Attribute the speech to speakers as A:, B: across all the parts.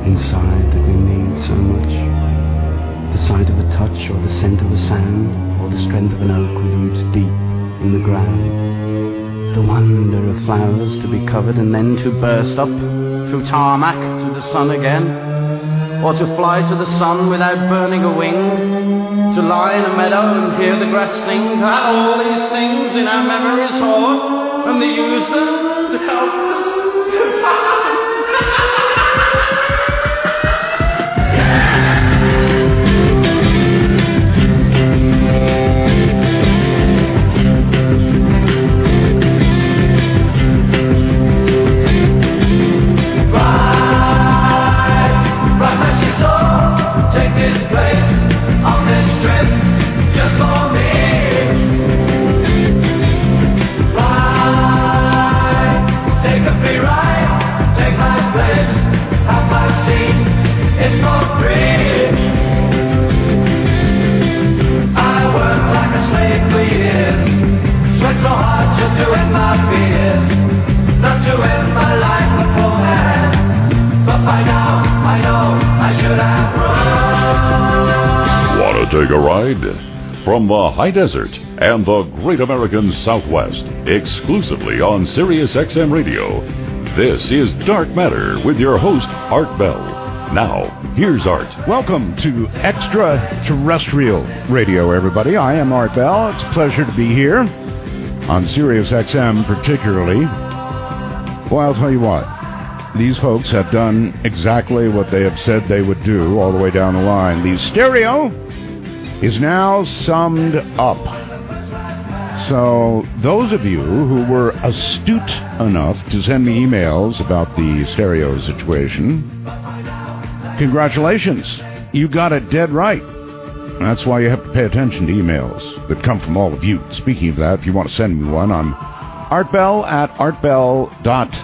A: inside that we need so much. The sight of a touch, or the scent of a sand, or the strength of an oak with roots deep in the ground. The wonder of flowers to be covered and then to burst up through tarmac to the sun again. Or to fly to the sun without burning a wing. To lie in a meadow and hear the grass sing. To have all these things in our memories stored, and to use them to help us to
B: Take a ride from the high desert and the great American Southwest, exclusively on Sirius XM Radio. This is Dark Matter with your host, Art Bell. Now, here's Art.
C: Welcome to Extraterrestrial Radio, everybody. I am Art Bell. It's a pleasure to be here on Sirius XM particularly. Well, I'll tell you what. These folks have done exactly what they have said they would do all the way down the line. The stereo is now summed up. So those of you who were astute enough to send me emails about the stereo situation, congratulations. You got it dead right. That's why you have to pay attention to emails that come from all of you. Speaking of that, if you want to send me one, I'm artbell@artbell.com.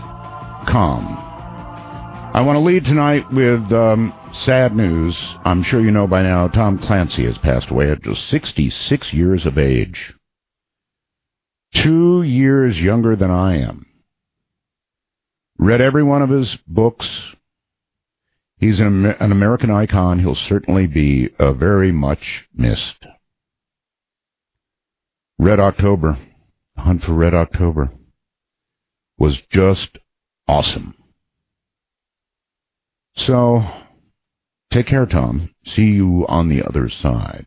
C: I want to lead tonight with sad news. I'm sure you know by now Tom Clancy has passed away at just 66 years of age. 2 years younger than I am. Read every one of his books. He's an American icon. He'll certainly be very much missed. Red October, Hunt for Red October, was just awesome. So, take care, Tom. See you on the other side.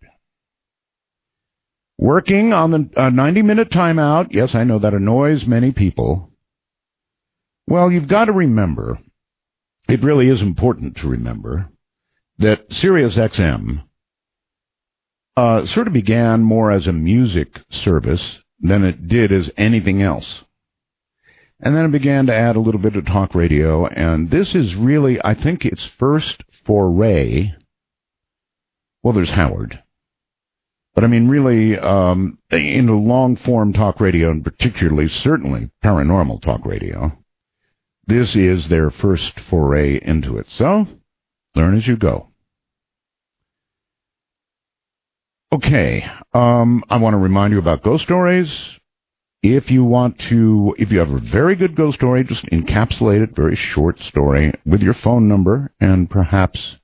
C: Working on the 90-minute timeout. Yes, I know that annoys many people. Well, you've got to remember, it really is important to remember, that Sirius XM sort of began more as a music service than it did as anything else. And then it began to add a little bit of talk radio, and this is really, I think, its first foray. Well, there's Howard. But I mean, really, into long-form talk radio, and particularly, certainly, paranormal talk radio, this is their first foray into it. So, learn as you go. Okay, I want to remind you about ghost stories. If you have a very good ghost story, just encapsulate it, very short story, with your phone number, and perhaps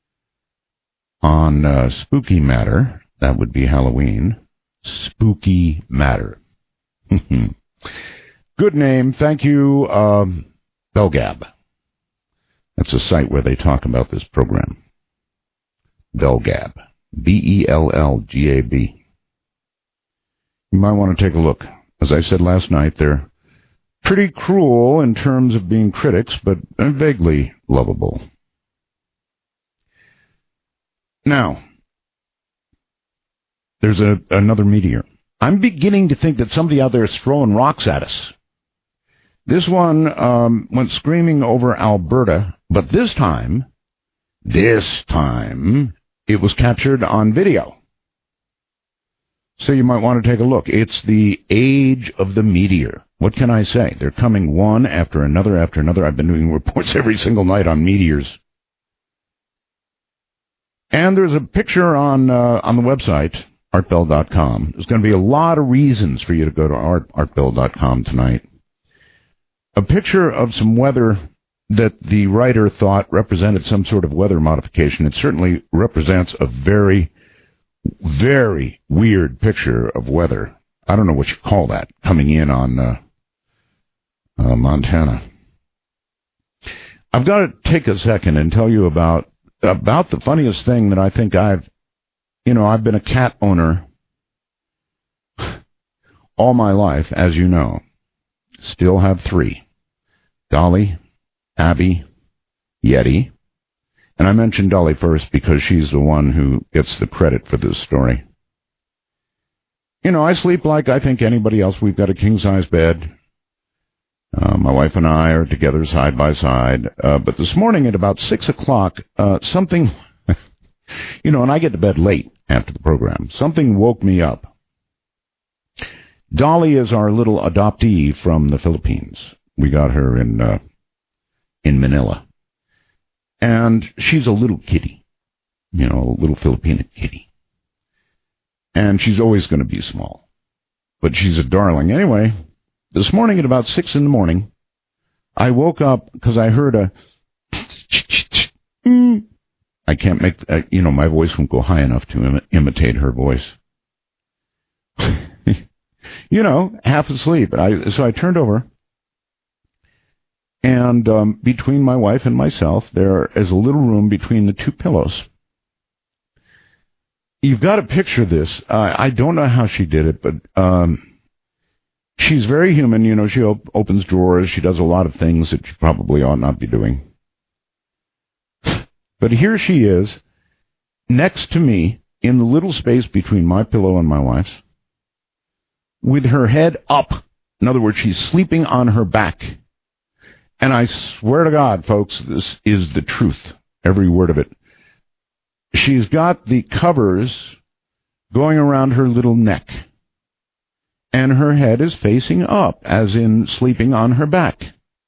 C: on Spooky Matter, that would be Halloween, Spooky Matter. Good name, thank you, Bellgab. That's a site where they talk about this program. Bellgab, Bellgab. You might want to take a look. As I said last night, they're pretty cruel in terms of being critics, but vaguely lovable. Now, there's another meteor. I'm beginning to think that somebody out there is throwing rocks at us. This one went screaming over Alberta, but this time, it was captured on video. So you might want to take a look. It's the age of the meteor. What can I say? They're coming one after another after another. I've been doing reports every single night on meteors. And there's a picture on the website, artbell.com. There's going to be a lot of reasons for you to go to artbell.com tonight. A picture of some weather that the writer thought represented some sort of weather modification. It certainly represents a very, very weird picture of weather. I don't know what you call that, coming in on Montana. I've got to take a second and tell you about the funniest thing that I think I've been a cat owner all my life, as you know. Still have 3. Dolly, Abby, Yeti. And I mentioned Dolly first because she's the one who gets the credit for this story. I sleep like I think anybody else. We've got a king-size bed. My wife and I are together side by side. But this morning at about 6 o'clock, something, and I get to bed late after the program. Something woke me up. Dolly is our little adoptee from the Philippines. We got her in Manila. And she's a little kitty, a little Filipino kitty. And she's always going to be small. But she's a darling. Anyway, this morning at about 6 in the morning, I woke up because I heard a... I can't make... my voice won't go high enough to imitate her voice. Half asleep. So I turned over, and between my wife and myself, there is a little room between the 2 pillows. You've got to picture this. I don't know how she did it, but she's very human. She opens drawers. She does a lot of things that she probably ought not be doing. But here she is, next to me, in the little space between my pillow and my wife's, with her head up. In other words, she's sleeping on her back. And I swear to God, folks, this is the truth, every word of it. She's got the covers going around her little neck. And her head is facing up, as in sleeping on her back.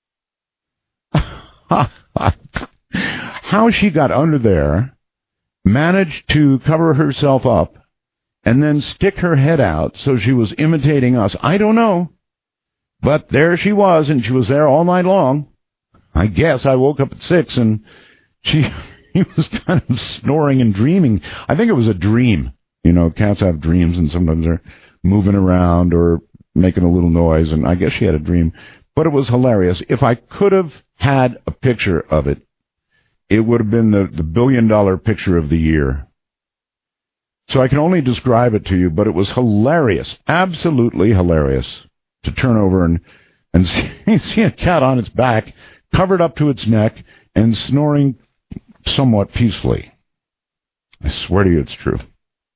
C: How she got under there, managed to cover herself up, and then stick her head out so she was imitating us, I don't know. But there she was, and she was there all night long. I guess I woke up at 6, and she was kind of snoring and dreaming. I think it was a dream. Cats have dreams, and sometimes they're moving around or making a little noise, and I guess she had a dream. But it was hilarious. If I could have had a picture of it, it would have been the $1 billion picture of the year. So I can only describe it to you, but it was hilarious, absolutely hilarious, to turn over and see a cat on its back, covered up to its neck, and snoring somewhat peacefully. I swear to you it's true.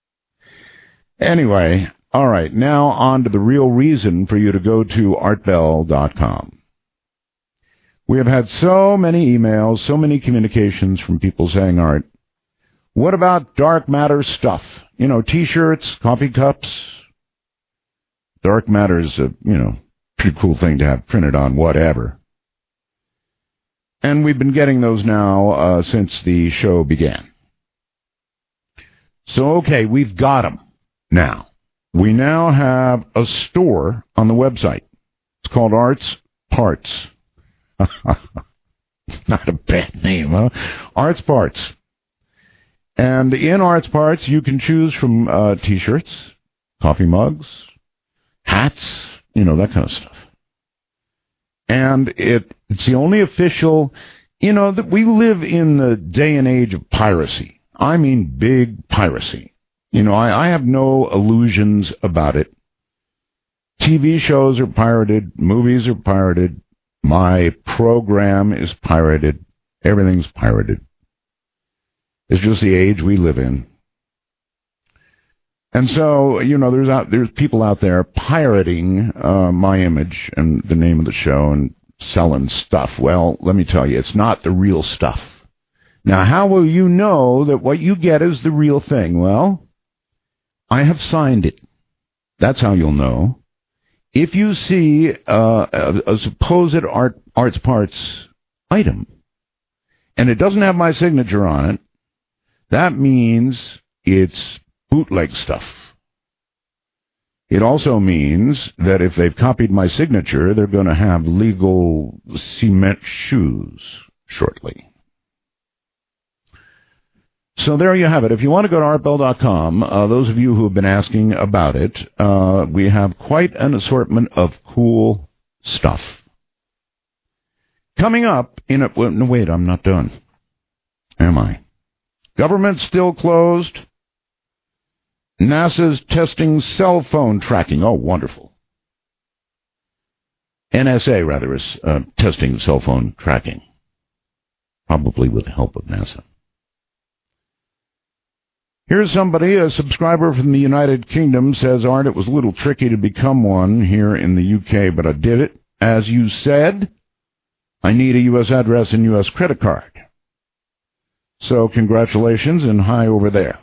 C: Anyway, all right, now on to the real reason for you to go to artbell.com. We have had so many emails, so many communications from people saying, Art, what about dark matter stuff? T-shirts, coffee cups. Dark matter's a, pretty cool thing to have printed on whatever. And we've been getting those now since the show began. So, okay, we've got them now. We now have a store on the website. It's called Arts Parts. Not a bad name, huh? Arts Parts. And in Arts Parts, you can choose from T-shirts, coffee mugs, hats, that kind of stuff. And it's the only official, that we live in the day and age of piracy. I mean big piracy. I have no illusions about it. TV shows are pirated, movies are pirated, my program is pirated, everything's pirated. It's just the age we live in. And so, there's people out there pirating my image and the name of the show and selling stuff. Well, let me tell you, it's not the real stuff. Now, how will you know that what you get is the real thing? Well, I have signed it. That's how you'll know. If you see a supposed Arts Parts item, and it doesn't have my signature on it, that means it's bootleg stuff. It also means that if they've copied my signature, they're going to have legal cement shoes shortly. So there you have it. If you want to go to artbell.com, those of you who have been asking about it, we have quite an assortment of cool stuff. Coming up in a... No, wait, I'm not done. Am I? Government still closed. NASA's testing cell phone tracking. Oh, wonderful. NSA, rather, is testing cell phone tracking. Probably with the help of NASA. Here's somebody, a subscriber from the United Kingdom, says, Art, it was a little tricky to become one here in the UK, but I did it. As you said, I need a U.S. address and U.S. credit card. So congratulations and hi over there.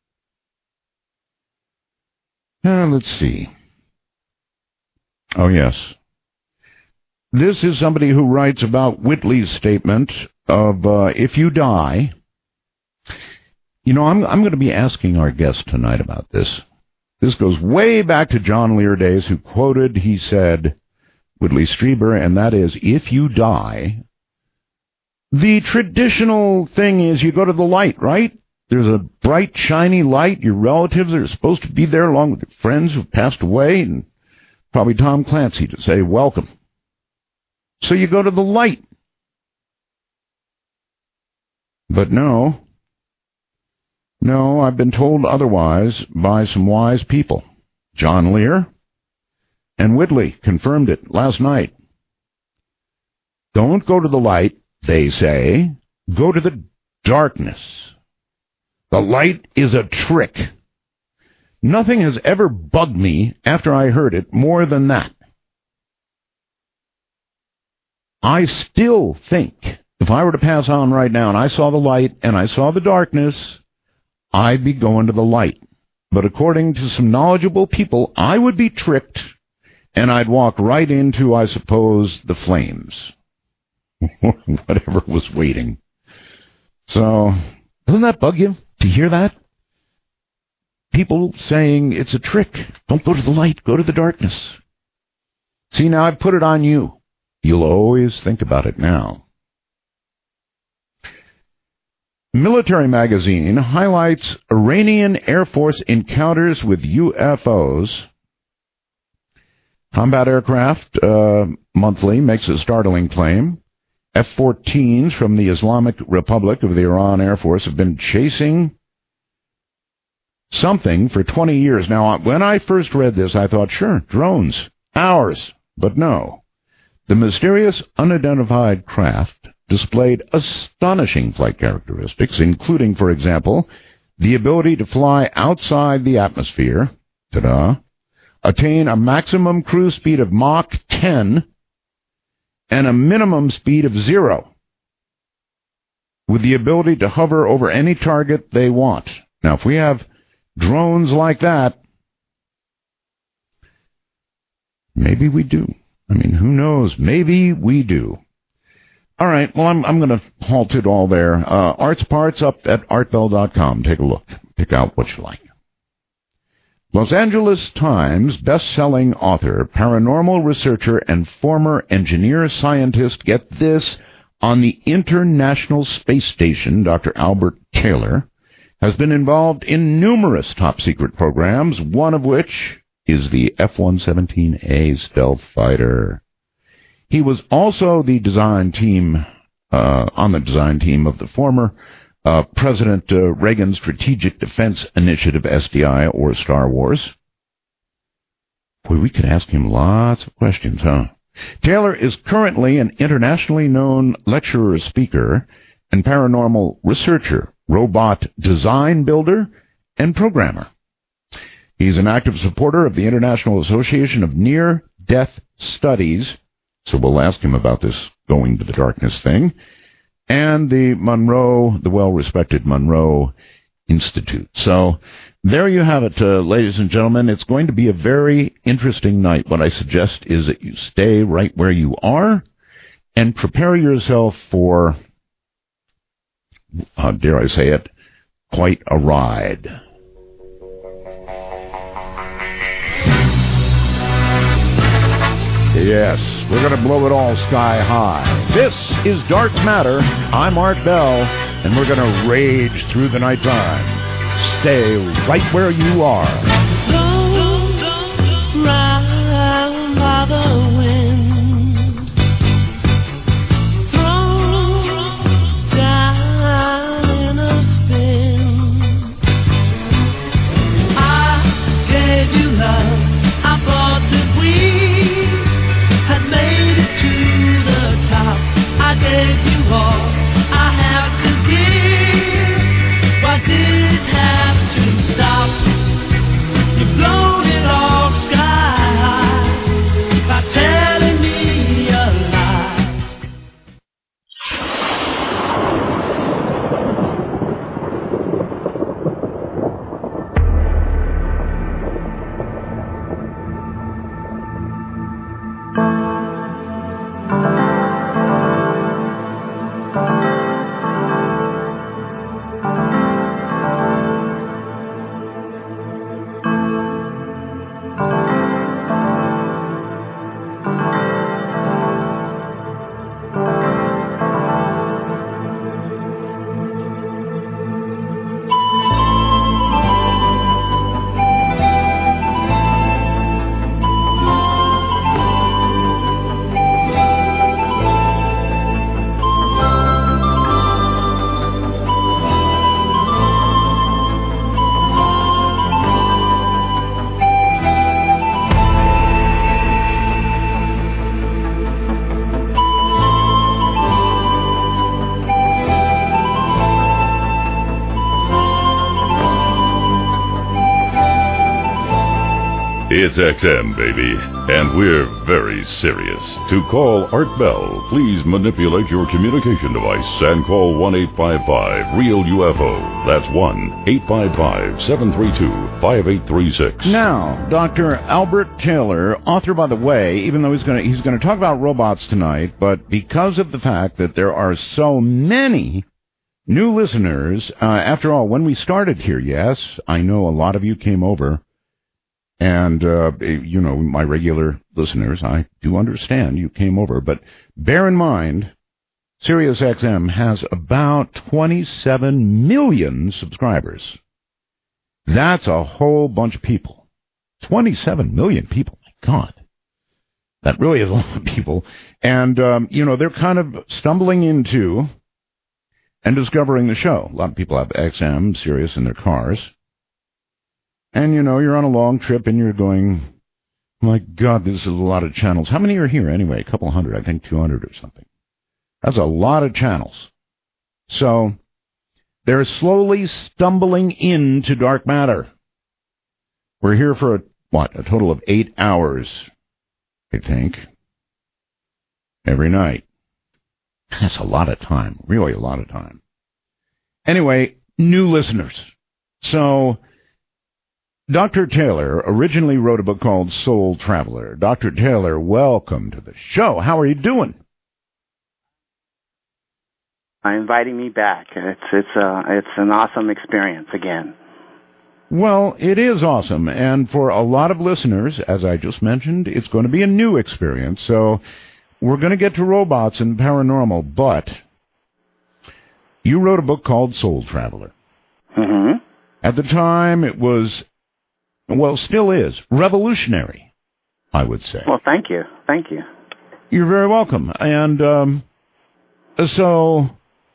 C: Let's see. Oh, yes. This is somebody who writes about Whitley's statement of if you die... You know, I'm going to be asking our guest tonight about this. This goes way back to John Lear days, who quoted, he said, Whitley Strieber, and that is, if you die, the traditional thing is you go to the light, right? There's a bright, shiny light. Your relatives are supposed to be there along with your friends who've passed away, and probably Tom Clancy to say, welcome. So you go to the light. But no, I've been told otherwise by some wise people. John Lear and Whitley confirmed it last night. Don't go to the light, they say. Go to the darkness. The light is a trick. Nothing has ever bugged me after I heard it more than that. I still think if I were to pass on right now and I saw the light and I saw the darkness, I'd be going to the light. But according to some knowledgeable people, I would be tricked, and I'd walk right into, I suppose, the flames. Whatever was waiting. So, doesn't that bug you to hear that? People saying it's a trick. Don't go to the light, go to the darkness. See, now I've put it on you. You'll always think about it now. Military Magazine highlights Iranian Air Force encounters with UFOs. Combat Aircraft Monthly makes a startling claim. F-14s from the Islamic Republic of the Iran Air Force have been chasing something for 20 years. Now, when I first read this, I thought, sure, drones, ours. But no. The mysterious unidentified craft displayed astonishing flight characteristics, including, for example, the ability to fly outside the atmosphere, attain a maximum cruise speed of Mach 10 and a minimum speed of 0, with the ability to hover over any target they want. Now, if we have drones like that, maybe we do. I mean, who knows? Maybe we do. All right, well, I'm going to halt it all there. Art's Parts up at artbell.com. Take a look. Pick out what you like. Los Angeles Times best-selling author, paranormal researcher, and former engineer-scientist, get this, on the International Space Station, Dr. Albert Taylor, has been involved in numerous top-secret programs, one of which is the F-117A stealth fighter. He was also the design team, on the design team of the former President Reagan's Strategic Defense Initiative, SDI, or Star Wars. Boy, we could ask him lots of questions, huh? Taylor is currently an internationally known lecturer, speaker, and paranormal researcher, robot design builder, and programmer. He's an active supporter of the International Association of Near-Death Studies, so we'll ask him about this going to the darkness thing, and the well-respected Monroe Institute. So there you have it, ladies and gentlemen. It's going to be a very interesting night. What I suggest is that you stay right where you are and prepare yourself for, dare I say it, quite a ride. Yes, we're going to blow it all sky high. This is Dark Matter. I'm Art Bell, and we're going to rage through the nighttime. Stay right where you are.
D: Round by the wind, thrown down in a spin. I gave you love. I thought that we had made it to the top. I gave you all I have to give. Why did it have to stop? You've blown it all sky high by telling me a lie.
B: It's XM, baby, and we're very serious. To call Art Bell, please manipulate your communication device and call 1-855-REAL-UFO. That's 1-855-732-5836.
C: Now, Dr. Albert Taylor, author, by the way, even though he's going to talk about robots tonight, but because of the fact that there are so many new listeners, after all, when we started here, yes, I know a lot of you came over. And, my regular listeners, I do understand you came over. But bear in mind, SiriusXM has about 27 million subscribers. That's a whole bunch of people. 27 million people. My God. That really is a lot of people. And, they're kind of stumbling into and discovering the show. A lot of people have XM, Sirius in their cars. And, you're on a long trip and you're going, my God, this is a lot of channels. How many are here anyway? A couple hundred, I think 200 or something. That's a lot of channels. So they're slowly stumbling into Dark Matter. We're here for, a total of 8 hours, I think, every night. That's a lot of time, really a lot of time. Anyway, new listeners. So Dr. Taylor originally wrote a book called Soul Traveler. Dr. Taylor, welcome to the show. How are you doing?
E: Inviting me back. It's an awesome experience again.
C: Well, it is awesome, and for a lot of listeners, as I just mentioned, it's going to be a new experience. So we're going to get to robots and paranormal, but you wrote a book called Soul Traveler.
E: Mm-hmm.
C: At the time, it was, still is, revolutionary, I would say.
E: Well, thank you. Thank you.
C: You're very welcome. And so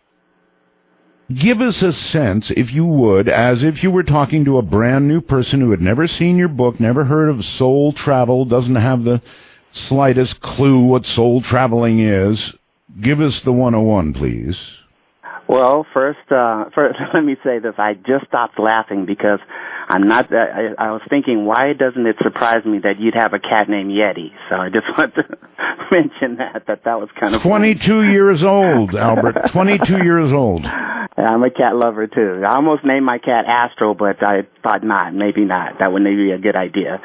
C: give us a sense, if you would, as if you were talking to a brand new person who had never seen your book, never heard of soul travel, doesn't have the slightest clue what soul traveling is. Give us the 101, please.
E: Well, first, let me say this. I just stopped laughing because I'm not. I was thinking, why doesn't it surprise me that you'd have a cat named Yeti? So I just want to mention that was kind of
C: 22
E: funny.
C: years old, Albert. 22 years old.
E: I'm a cat lover too. I almost named my cat Astro, but I thought not. Maybe not. That would maybe be a good idea.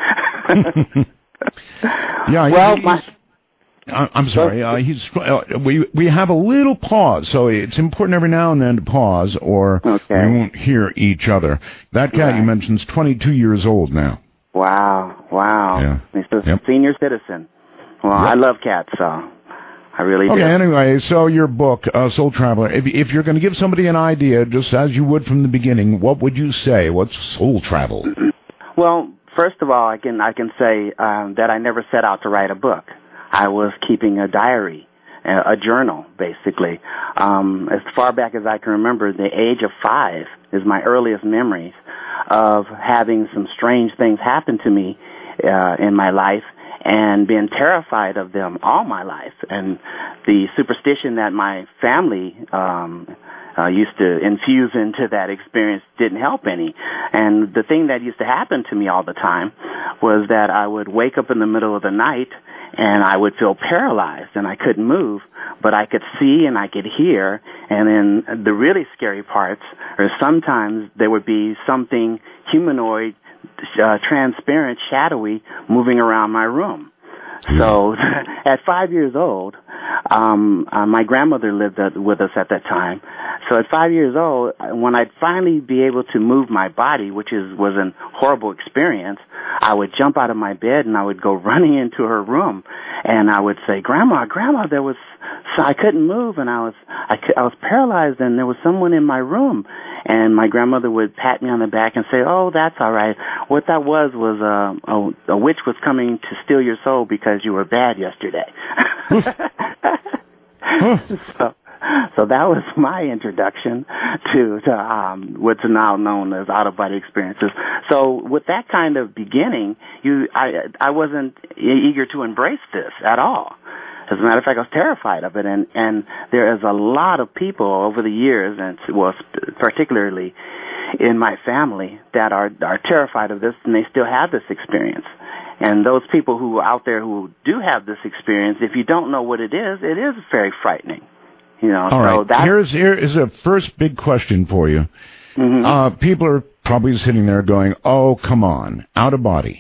C: Yeah.
E: Well,
C: I'm sorry. We have a little pause, so it's important every now and then to pause, or we won't hear each other. That cat you mentioned is 22 years old now.
E: Wow.
C: Yeah.
E: He's a senior citizen. Well,
C: Yep.
E: I love cats, so I really do.
C: Okay, anyway, so your book, Soul Traveler, if you're going to give somebody an idea, just as you would from the beginning, what would you say? What's soul travel?
E: Well, first of all, I can say that I never set out to write a book. I was keeping a diary, a journal, basically. As far back as I can remember, the age of 5 is my earliest memories of having some strange things happen to me in my life, and been terrified of them all my life. And the superstition that my family used to infuse into that experience didn't help any. And the thing that used to happen to me all the time was that I would wake up in the middle of the night and I would feel paralyzed and I couldn't move, but I could see and I could hear. And then the really scary parts are sometimes there would be something humanoid, transparent, shadowy, moving around my room. So at 5 years old, my grandmother lived with us at that time. So at 5 years old, when I'd finally be able to move my body, which was a horrible experience, I would jump out of my bed and I would go running into her room, and I would say, "Grandma, so I couldn't move, and I was paralyzed, and there was someone in my room." And my grandmother would pat me on the back and say, "Oh, that's all right. What that was a witch was coming to steal your soul because you were bad yesterday." So that was my introduction to what's now known as out-of-body experiences. So with that kind of beginning, I wasn't eager to embrace this at all. As a matter of fact, I was terrified of it, and there is a lot of people over the years, and particularly in my family, that are terrified of this, and they still have this experience. And those people who are out there who do have this experience, if you don't know what it is very frightening. You know.
C: All
E: so
C: right. Here is a first big question for you.
E: Mm-hmm.
C: People are probably sitting there going, "Oh, come on, out of body.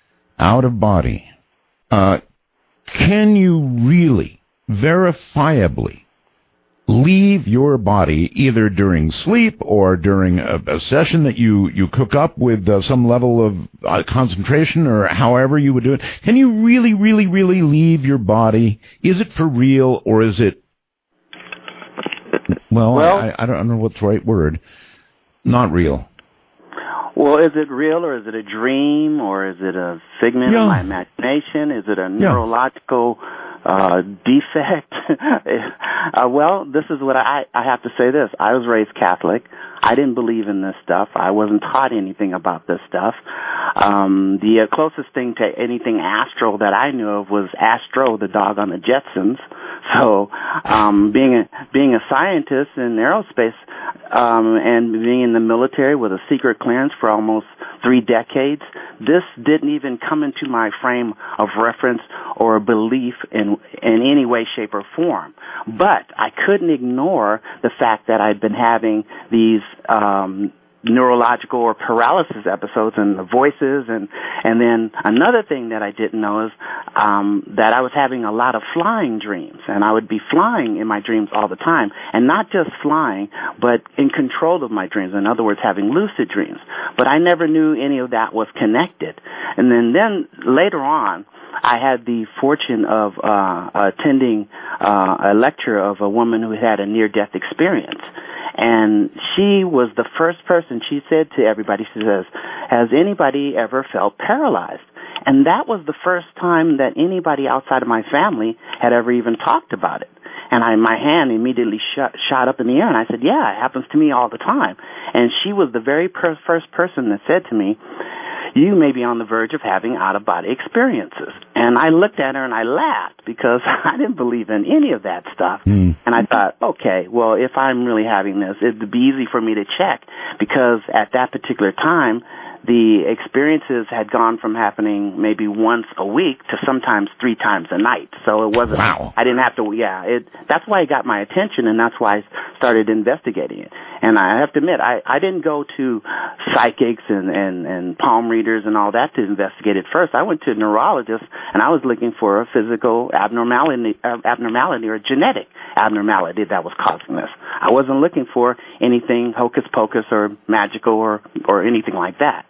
C: Can you really, verifiably, leave your body either during sleep or during a session that you cook up with some level of concentration, or however you would do it? Can you really, really, really leave your body? Is it for real, or is it, well I don't know what's the right word, not real?
E: Well, is it real, or is it a dream, or is it a figment of my imagination? Is it a neurological defect? Well, this is what I have to say this. I was raised Catholic. I didn't believe in this stuff. I wasn't taught anything about this stuff. The closest thing to anything astral that I knew of was Astro, the dog on the Jetsons. So, being a scientist in aerospace, and being in the military with a secret clearance for almost 3 decades, this didn't even come into my frame of reference or belief in any way, shape, or form. But I couldn't ignore the fact that I'd been having these neurological or paralysis episodes and the voices, and then another thing that I didn't know is that I was having a lot of flying dreams, and I would be flying in my dreams all the time, and not just flying, but in control of my dreams. In other words, having lucid dreams. But I never knew any of that was connected. And then later on, I had the fortune of attending a lecture of a woman who had a near-death experience. And she was the first person, she said to everybody, she says, "Has anybody ever felt paralyzed?" And that was the first time that anybody outside of my family had ever even talked about it. And my hand immediately shot up in the air, and I said, "Yeah, it happens to me all the time." And she was the very first person that said to me, "You may be on the verge of having out-of-body experiences." And I looked at her and I laughed because I didn't believe in any of that stuff. And I thought, okay, well, if I'm really having this, it'd be easy for me to check, because at that particular time, the experiences had gone from happening maybe once a week to sometimes 3 times a night. So it wasn't,
C: wow.
E: I didn't have to, that's why it got my attention, and that's why I started investigating it. And I have to admit, I didn't go to psychics and palm readers and all that to investigate it first. I went to a neurologist, and I was looking for a physical abnormality or a genetic abnormality that was causing this. I wasn't looking for anything hocus pocus or magical or anything like that.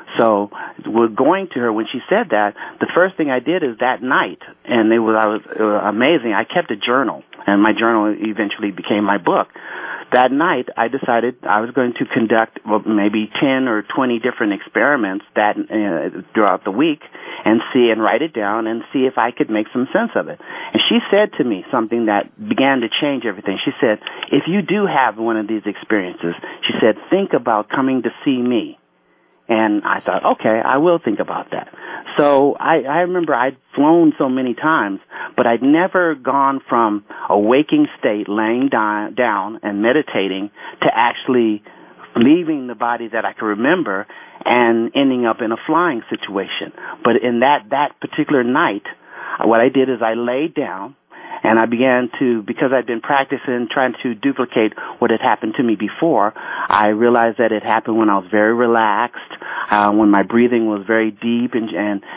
E: So we're going to her when she said that. The first thing I did is that night, and it was amazing. I kept a journal, and my journal eventually became my book. That night, I decided I was going to conduct maybe 10 or 20 different experiments that throughout the week and write it down and see if I could make some sense of it. And she said to me something that began to change everything. She said, if you do have one of these experiences, she said, think about coming to see me. And I thought, okay, I will think about that. So I remember I'd flown so many times, but I'd never gone from a waking state, laying down and meditating, to actually leaving the body that I could remember and ending up in a flying situation. But in that particular night, what I did is I laid down, and I began to, because I'd been practicing, trying to duplicate what had happened to me before, I realized that it happened when I was very relaxed, when my breathing was very deep and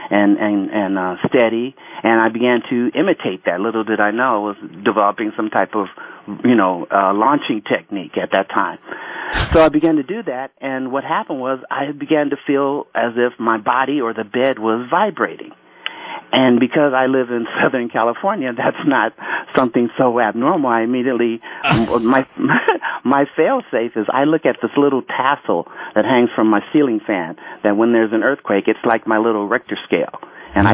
E: steady, and I began to imitate that. Little did I know I was developing some type of, launching technique at that time. So I began to do that, and what happened was I began to feel as if my body or the bed was vibrating. And because I live in Southern California, that's not something so abnormal. I immediately, my fail-safe is I look at this little tassel that hangs from my ceiling fan, that when there's an earthquake, it's like my little Richter scale. And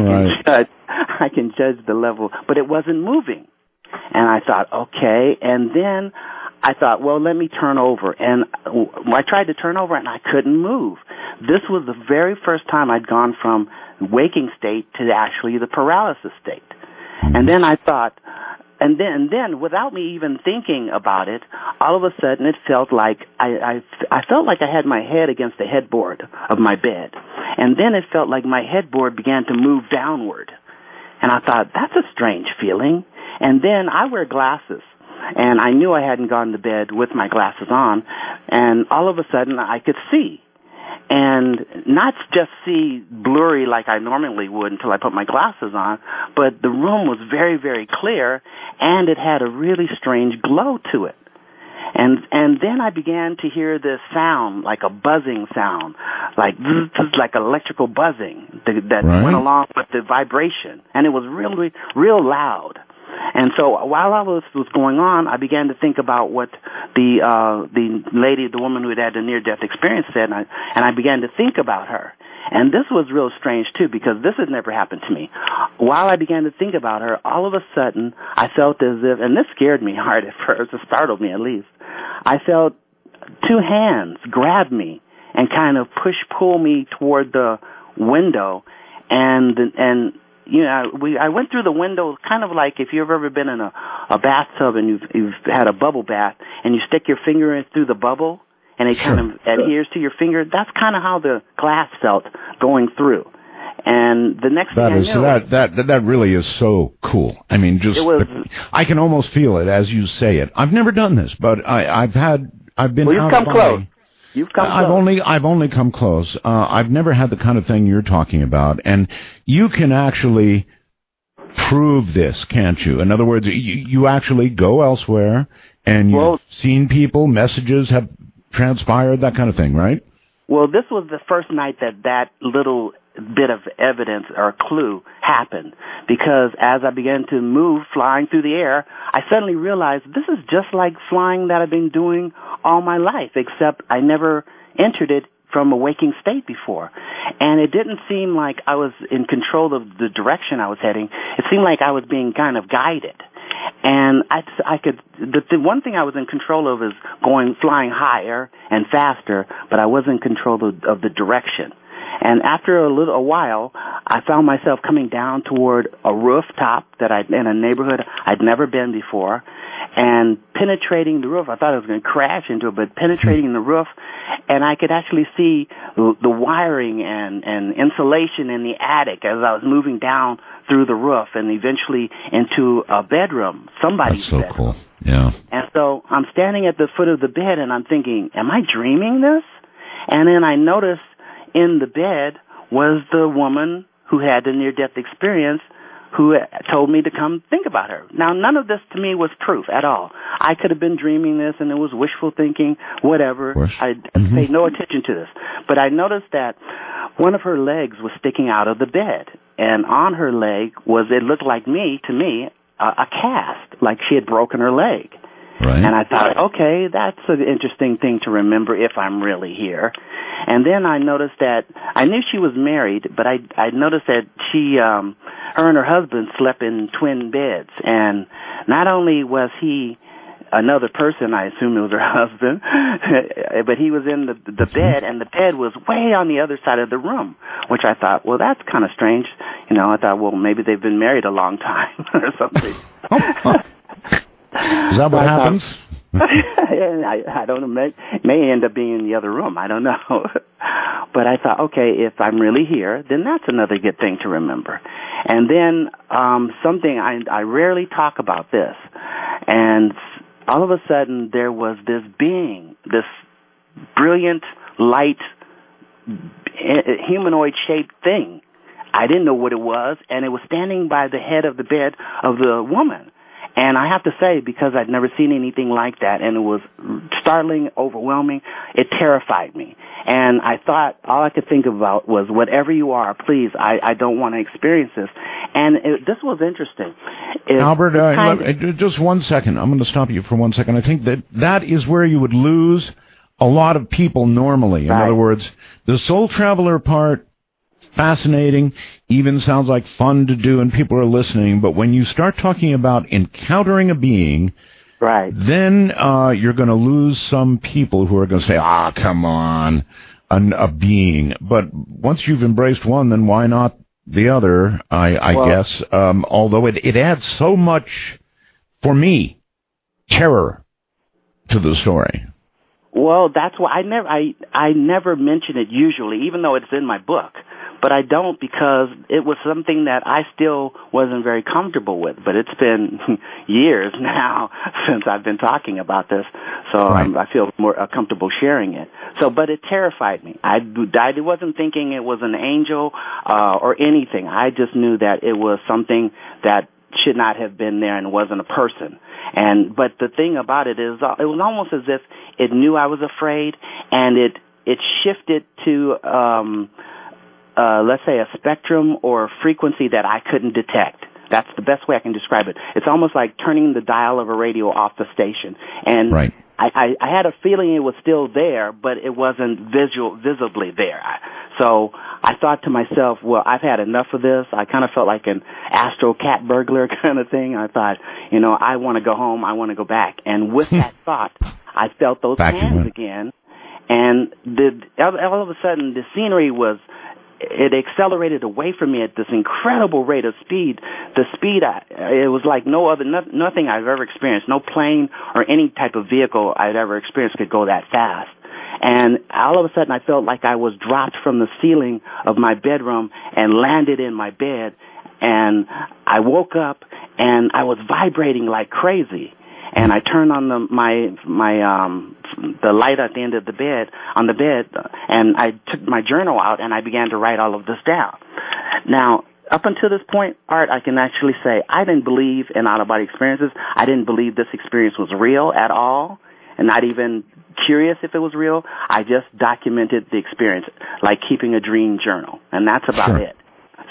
E: I can judge the level, but it wasn't moving. And I thought, okay, and then I thought, well, let me turn over. And I tried to turn over, and I couldn't move. This was the very first time I'd gone from waking state to actually the paralysis state. And then I thought, and then without me even thinking about it, all of a sudden it felt like I felt like I had my head against the headboard of my bed. And then it felt like my headboard began to move downward. And I thought, that's a strange feeling. And then I wear glasses, and I knew I hadn't gone to bed with my glasses on, and all of a sudden I could see. And not just see blurry like I normally would until I put my glasses on, but the room was very, very clear, and it had a really strange glow to it. And then I began to hear this sound, like a buzzing sound, like electrical buzzing that went along with the vibration, and it was really, real loud. And so while all this was going on, I began to think about what the woman who had the near-death experience said, and I began to think about her. And this was real strange, too, because this had never happened to me. While I began to think about her, all of a sudden, I felt as if, and this scared me hard at first, it startled me at least, I felt two hands grab me and kind of pull me toward the window, and I went through the window kind of like if you've ever been in a bathtub and you've had a bubble bath and you stick your finger in through the bubble and it kind of adheres to your finger. That's kind of how the glass felt going through. And the next thing I knew,
C: that really is so cool. I mean, I can almost feel it as you say it. I've never done this, but I've been.
E: Well, you've come close. You've come close.
C: I've only come close. I've never had the kind of thing you're talking about, and you can actually prove this, can't you? In other words, you actually go elsewhere, and you've seen people, messages have transpired, that kind of thing, right?
E: Well, this was the first night that little bit of evidence or clue happened, because as I began to move, flying through the air, I suddenly realized this is just like flying that I've been doing all my life, except I never entered it from a waking state before. And it didn't seem like I was in control of the direction I was heading. It seemed like I was being kind of guided. And the one thing I was in control of is flying higher and faster, but I wasn't in control of the direction. And after a while, I found myself coming down toward a rooftop in a neighborhood I'd never been before, and penetrating the roof. I thought I was going to crash into it, but penetrating the roof, and I could actually see the wiring and insulation in the attic as I was moving down through the roof and eventually into a bedroom, somebody's bedroom.
C: That's so cool, yeah.
E: And so I'm standing at the foot of the bed, and I'm thinking, am I dreaming this? And then I noticed in the bed was the woman who had the near-death experience who told me to come think about her. Now, none of this to me was proof at all. I could have been dreaming this, and it was wishful thinking, whatever. I paid no attention to this. But I noticed that one of her legs was sticking out of the bed, and on her leg it looked like to me, a cast, like she had broken her leg.
C: Right.
E: And I thought, okay, that's an interesting thing to remember if I'm really here. And then I noticed that I knew she was married, but I noticed that her and her husband slept in twin beds, and not only was he another person, I assume it was her husband, but he was in the bed, and the bed was way on the other side of the room, which I thought, well, that's kind of strange. I thought, well, maybe they've been married a long time or something.
C: Is that what happens?
E: I don't know. May end up being in the other room. I don't know. But I thought, okay, if I'm really here, then that's another good thing to remember. And then something, I rarely talk about this, and all of a sudden there was this being, this brilliant, light, humanoid-shaped thing. I didn't know what it was, and it was standing by the head of the bed of the woman. And I have to say, because I'd never seen anything like that, and it was startling, overwhelming, it terrified me. And I thought, all I could think about was, whatever you are, please, I don't want to experience this. And this was interesting.
C: Albert, just 1 second. I'm going to stop you for 1 second. I think that is where you would lose a lot of people normally. In other words, the soul traveler part, fascinating, even sounds like fun to do, and people are listening. But when you start talking about encountering a being, then you're going to lose some people who are going to say, come on, a being. But once you've embraced one, then why not the other, I guess, although it adds so much, for me, terror to the story.
E: Well, that's why I never mention it usually, even though it's in my book. But I don't, because it was something that I still wasn't very comfortable with. But it's been years now since I've been talking about this, so I feel more comfortable sharing it. But it terrified me. I wasn't thinking it was an angel or anything. I just knew that it was something that should not have been there and wasn't a person. But the thing about it is, it was almost as if it knew I was afraid, and it shifted to let's say a spectrum or frequency that I couldn't detect. That's the best way I can describe it. It's almost like turning the dial of a radio off the station. And I had a feeling it was still there, but it wasn't visibly there. So I thought to myself, well, I've had enough of this. I kind of felt like an astral cat burglar kind of thing. I thought, I want to go home. I want to go back. And with that thought, I felt those hands again. And all of a sudden, the scenery it accelerated away from me at this incredible rate of speed. The speed, it was like nothing I've ever experienced. No plane or any type of vehicle I'd ever experienced could go that fast. And all of a sudden I felt like I was dropped from the ceiling of my bedroom and landed in my bed. And I woke up and I was vibrating like crazy. And I turned on the light at the end of the bed, and I took my journal out and I began to write all of this down. Now, up until this point, Art, I can actually say I didn't believe in out-of-body experiences. I didn't believe this experience was real at all, and not even curious if it was real. I just documented the experience, like keeping a dream journal, and that's about it.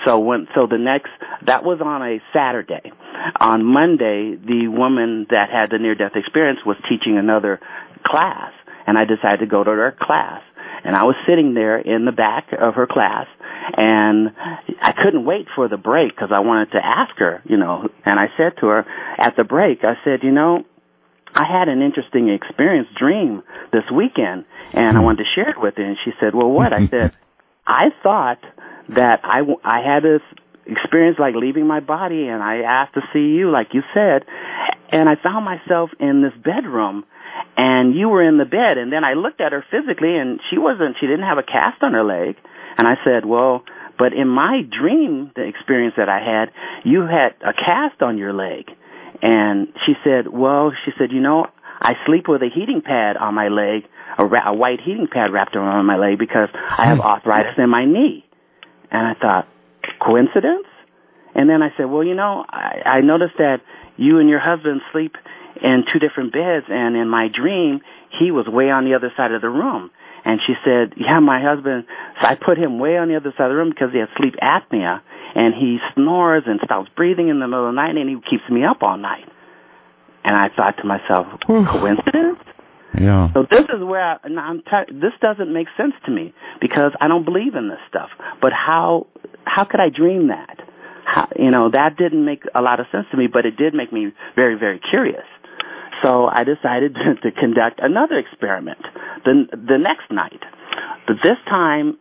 E: That was on a Saturday. On Monday, the woman that had the near-death experience was teaching another class, and I decided to go to her class. And I was sitting there in the back of her class, and I couldn't wait for the break because I wanted to ask her, and I said to her at the break, I said, I had an interesting dream this weekend, and I wanted to share it with her. And she said, well, what? I said, I thought that I had this experience like leaving my body, and I asked to see you, like you said, and I found myself in this bedroom, and you were in the bed, and then I looked at her physically, and she didn't have a cast on her leg, and I said, well, but in my dream, the experience that I had, you had a cast on your leg, and she said, I sleep with a heating pad on my leg, a white heating pad wrapped around my leg because I have arthritis in my knee. And I thought, coincidence? And then I said, well, I noticed that you and your husband sleep in two different beds, and in my dream, he was way on the other side of the room. And she said, yeah, my husband, so I put him way on the other side of the room because he has sleep apnea, and he snores and stops breathing in the middle of the night, and he keeps me up all night. And I thought to myself, coincidence?
C: Yeah.
E: So this is where this doesn't make sense to me because I don't believe in this stuff. But how could I dream that? That didn't make a lot of sense to me, but it did make me very, very curious. So I decided to conduct another experiment the next night. But this time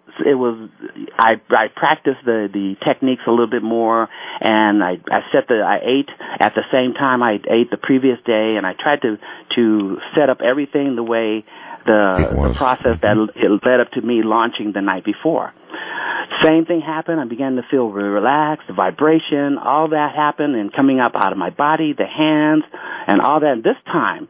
E: I practiced the techniques a little bit more, and I ate at the same time I ate the previous day, and I tried to set up everything the way the process that led up to me launching the night before. Same thing happened. I began to feel really relaxed, the vibration, all that happened, and coming up out of my body, the hands, and all that. This time,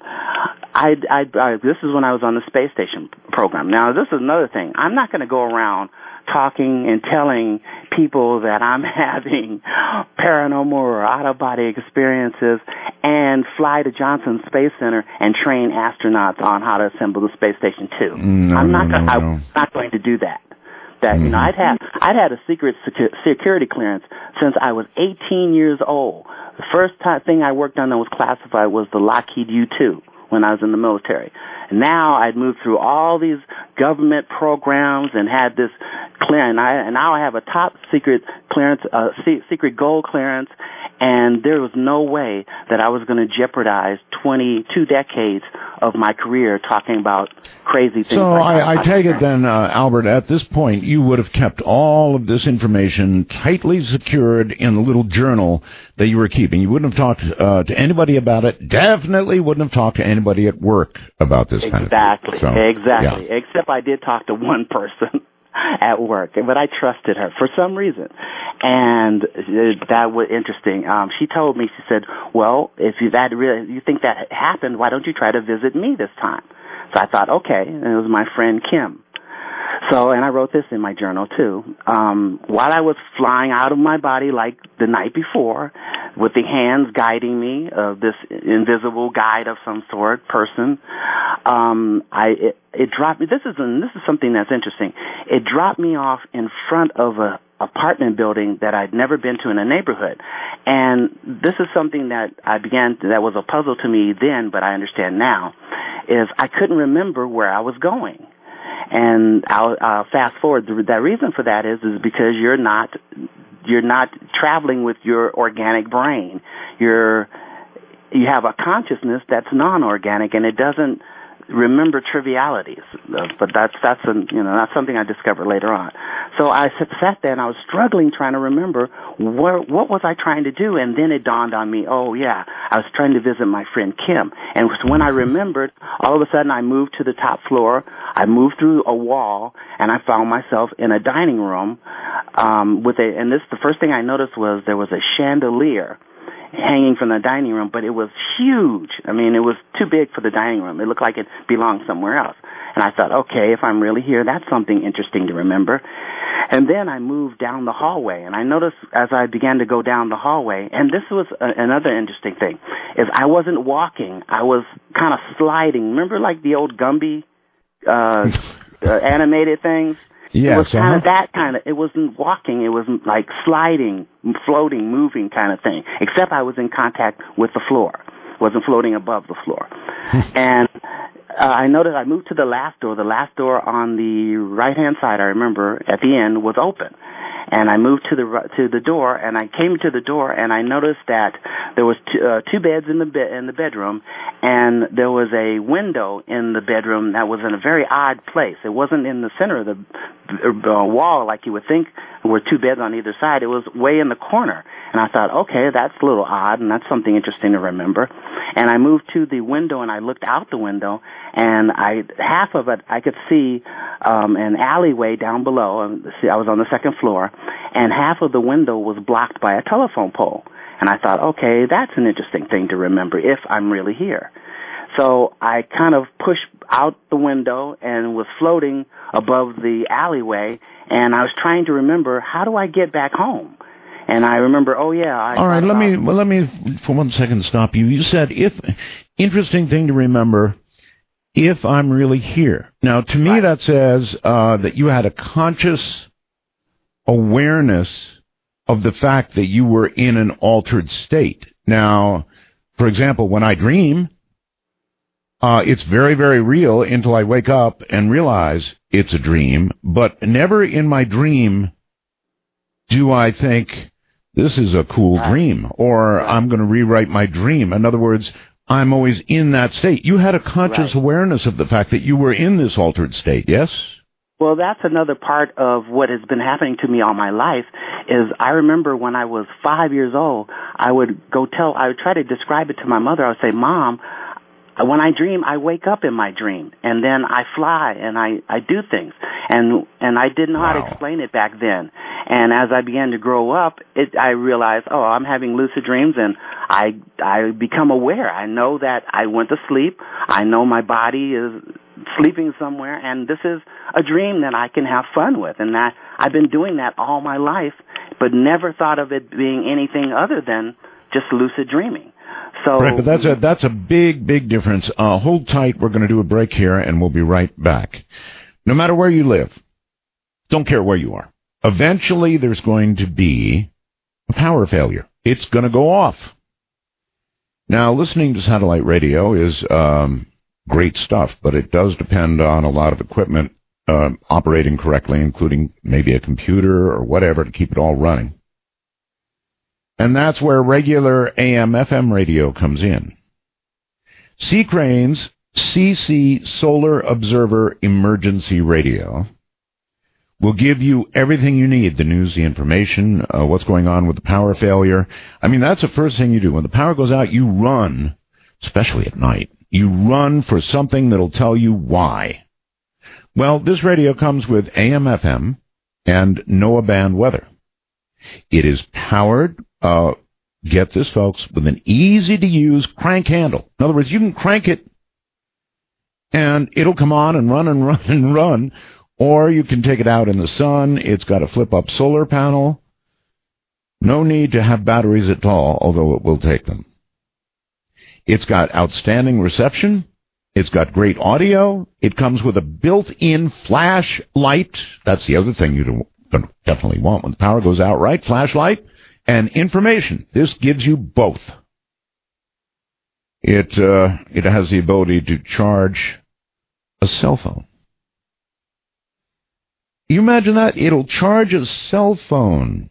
E: this is when I was on the space station program. Now, this is another thing. I'm not going to go around talking and telling people that I'm having paranormal or out-of-body experiences and fly to Johnson Space Center and train astronauts on how to assemble the space station too. I'm not going to do that. I'd had a secret security clearance since I was 18 years old. The first thing I worked on that was classified was the Lockheed U-2 when I was in the military. And now I'd moved through all these government programs and had this clearance. And now I have a top secret clearance, secret gold clearance, and there was no way that I was going to jeopardize 22 decades of my career talking about crazy things.
C: So I take it then, Albert, at this point, you would have kept all of this information tightly secured in the little journal that you were keeping. You wouldn't have talked to anybody about it. Definitely wouldn't have talked to anybody at work about this kind of thing.
E: Exactly. Yeah. Except I did talk to one person at work, but I trusted her for some reason. And that was interesting. She told me, she said, well, if you think that happened, why don't you try to visit me this time? So I thought, okay, and it was my friend Kim. So, and I wrote this in my journal too. While I was flying out of my body like the night before, with the hands guiding me, this invisible guide of some sort, person, it dropped me. This is something that's interesting. It dropped me off in front of a apartment building that I'd never been to in a neighborhood. And this is something that that was a puzzle to me then, but I understand now, is I couldn't remember where I was going. And I'll fast forward. The reason for that is because you're not traveling with your organic brain. You have a consciousness that's non-organic, and it doesn't remember trivialities. But that's something I discovered later on. So I sat there and I was struggling trying to remember what was I trying to do, and then it dawned on me, oh yeah, I was trying to visit my friend Kim. And when I remembered, all of a sudden I moved to the top floor. I moved through a wall, and I found myself in a dining room the first thing I noticed was there was a chandelier hanging from the dining room, but it was huge. I mean, it was too big for the dining room. It looked like it belonged somewhere else. And I thought, okay, if I'm really here, that's something interesting to remember. And then I moved down the hallway, and I noticed as I began to go down the hallway, and this was another interesting thing, is I wasn't walking. I was kind of sliding. Remember like the old Gumby animated things?
C: Yes,
E: it was kind of that kind of, it wasn't walking, it was like sliding, floating, moving kind of thing, except I was in contact with the floor, wasn't floating above the floor. And I noticed I moved to the last door. The last door on the right-hand side, I remember, at the end, was open. And I moved to the door, and I came to the door, and I noticed that there was two beds in the bedroom, and there was a window in the bedroom that was in a very odd place. It wasn't in the center of the wall like you would think there were two beds on either side. It was way in the corner. And I thought, okay, that's a little odd, and that's something interesting to remember. And I moved to the window, and I looked out the window, and half of it I could see an alleyway down below. I was on the second floor, and half of the window was blocked by a telephone pole. And I thought, okay, that's an interesting thing to remember if I'm really here. So I kind of pushed out the window and was floating above the alleyway, and I was trying to remember, how do I get back home? And I remember, oh yeah.
C: All right, let me for 1 second stop you. You said, interesting thing to remember if I'm really here. Now, to me, that says that you had a conscious awareness of the fact that you were in an altered state. Now, for example, when I dream, it's very, very real until I wake up and realize it's a dream, but never in my dream do I think, this is a cool dream, or I'm going to rewrite my dream. In other words, I'm always in that state. You had a conscious awareness of the fact that you were in this altered state, yes?
E: Well, that's another part of what has been happening to me all my life is I remember when I was 5 years old, I would try to describe it to my mother. I would say, Mom, when I dream, I wake up in my dream, and then I fly, and I do things. And I didn't know how to explain it back then. And as I began to grow up, I realized, I'm having lucid dreams, and I become aware. I know that I went to sleep. I know my body is sleeping somewhere, and this is a dream that I can have fun with. And that I've been doing that all my life, but never thought of it being anything other than just lucid dreaming. So,
C: right, but that's a big, big difference. Hold tight. We're going to do a break here, and we'll be right back. No matter where you live, don't care where you are, eventually there's going to be a power failure. It's going to go off. Now, listening to satellite radio is great stuff, but it does depend on a lot of equipment operating correctly, including maybe a computer or whatever to keep it all running. And that's where regular AM/FM radio comes in. Sea Crane's CC Solar Observer Emergency Radio will give you everything you need, the news, the information, what's going on with the power failure. I mean, that's the first thing you do. When the power goes out, you run, especially at night. You run for something that'll tell you why. Well, this radio comes with AM/FM and NOAA band weather. It is powered, get this, folks, with an easy-to-use crank handle. In other words, you can crank it, and it'll come on and run and run and run, or you can take it out in the sun. It's got a flip-up solar panel. No need to have batteries at all, although it will take them. It's got outstanding reception. It's got great audio. It comes with a built-in flashlight. That's the other thing you definitely want when the power goes out, right? Flashlight and information. This gives you both. It has the ability to charge a cell phone. You imagine that? It'll charge a cell phone.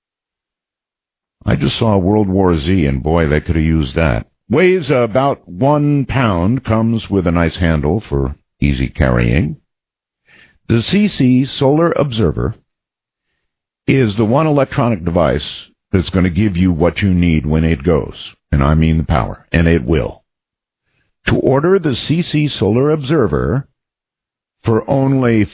C: I just saw World War Z, and boy, they could have used that. Weighs about 1 pound, comes with a nice handle for easy carrying. The CC Solar Observer is the one electronic device that's going to give you what you need when it goes, and I mean the power, and it will. To order the CC Solar Observer for only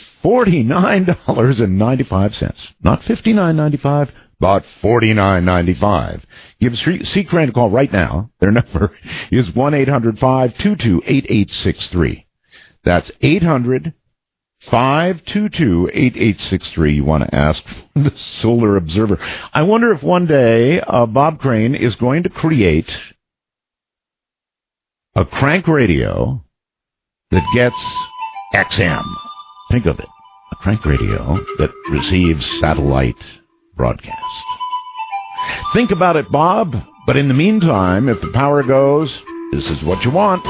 C: $49.95, not $59.95, but $49.95. Give Sea Crane a call right now. Their number is 1-800-522-8863. That's 800-522-8863. You want to ask the Solar Observer. I wonder if one day Bob Crane is going to create a crank radio that gets XM. Think of it. A crank radio that receives satellite broadcast. Think about it, Bob. But in the meantime, if the power goes, this is what you want.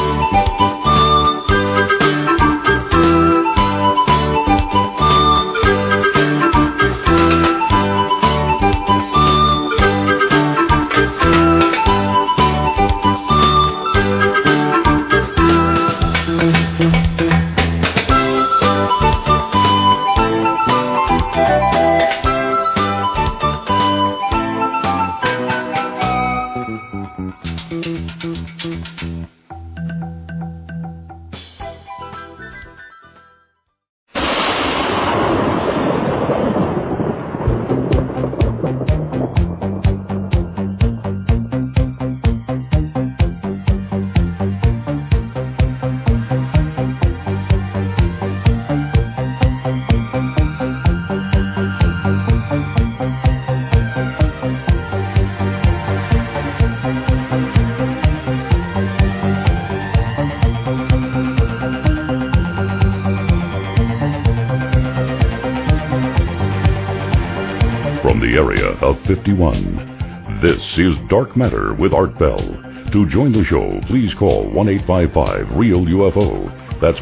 B: from the area of 51. This is Dark Matter with Art Bell. To join the show, please call 1-855-REAL-UFO. That's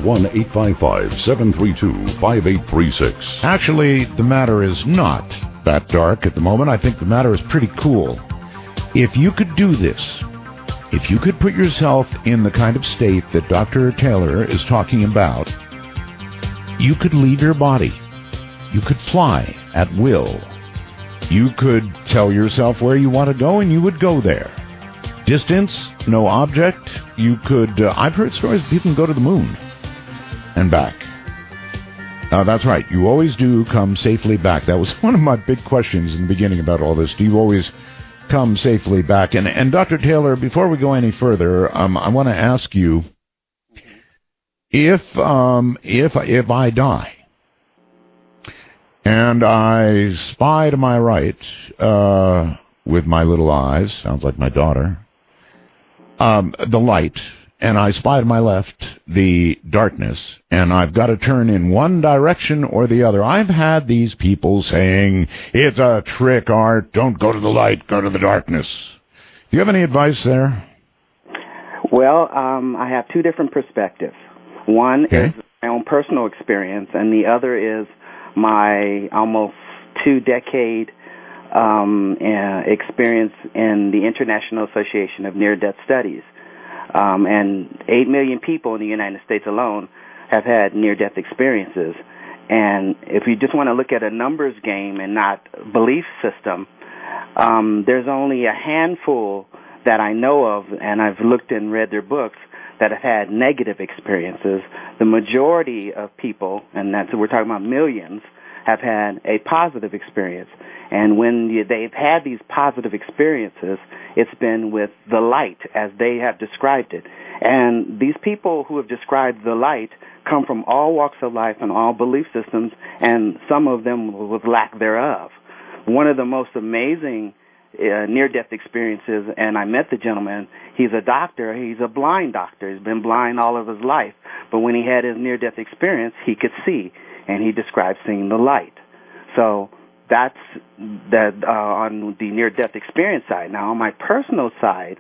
B: 1-855-732-5836.
C: Actually, the matter is not that dark at the moment. I think the matter is pretty cool. If you could do this, if you could put yourself in the kind of state that Dr. Taylor is talking about, you could leave your body. You could fly at will. You could tell yourself where you want to go, and you would go there. Distance, no object. You could, I've heard stories of people can go to the moon and back. That's right. You always do come safely back. That was one of my big questions in the beginning about all this. Do you always come safely back? And Dr. Taylor, before we go any further, I want to ask you, if I die and I spy to my right with my little eyes, sounds like my daughter, the light, and I spy to my left the darkness, and I've got to turn in one direction or the other. I've had these people saying, it's a trick, Art, don't go to the light, go to the darkness. Do you have any advice there?
E: Well, I have two different perspectives. One is my own personal experience, and the other is my almost 2-decade experience in the International Association of Near-Death Studies. And 8 million people in the United States alone have had near-death experiences. And if you just want to look at a numbers game and not belief system, there's only a handful that I know of, and I've looked and read their books, that have had negative experiences. The majority of people, and we're talking about millions, have had a positive experience. And when they've had these positive experiences, it's been with the light, as they have described it. And these people who have described the light come from all walks of life and all belief systems, and some of them with lack thereof. One of the most amazing near-death experiences, and I met the gentleman. He's a doctor. He's a blind doctor. He's been blind all of his life. But when he had his near-death experience, he could see, and he described seeing the light. So that's that on the near-death experience side. Now, on my personal side,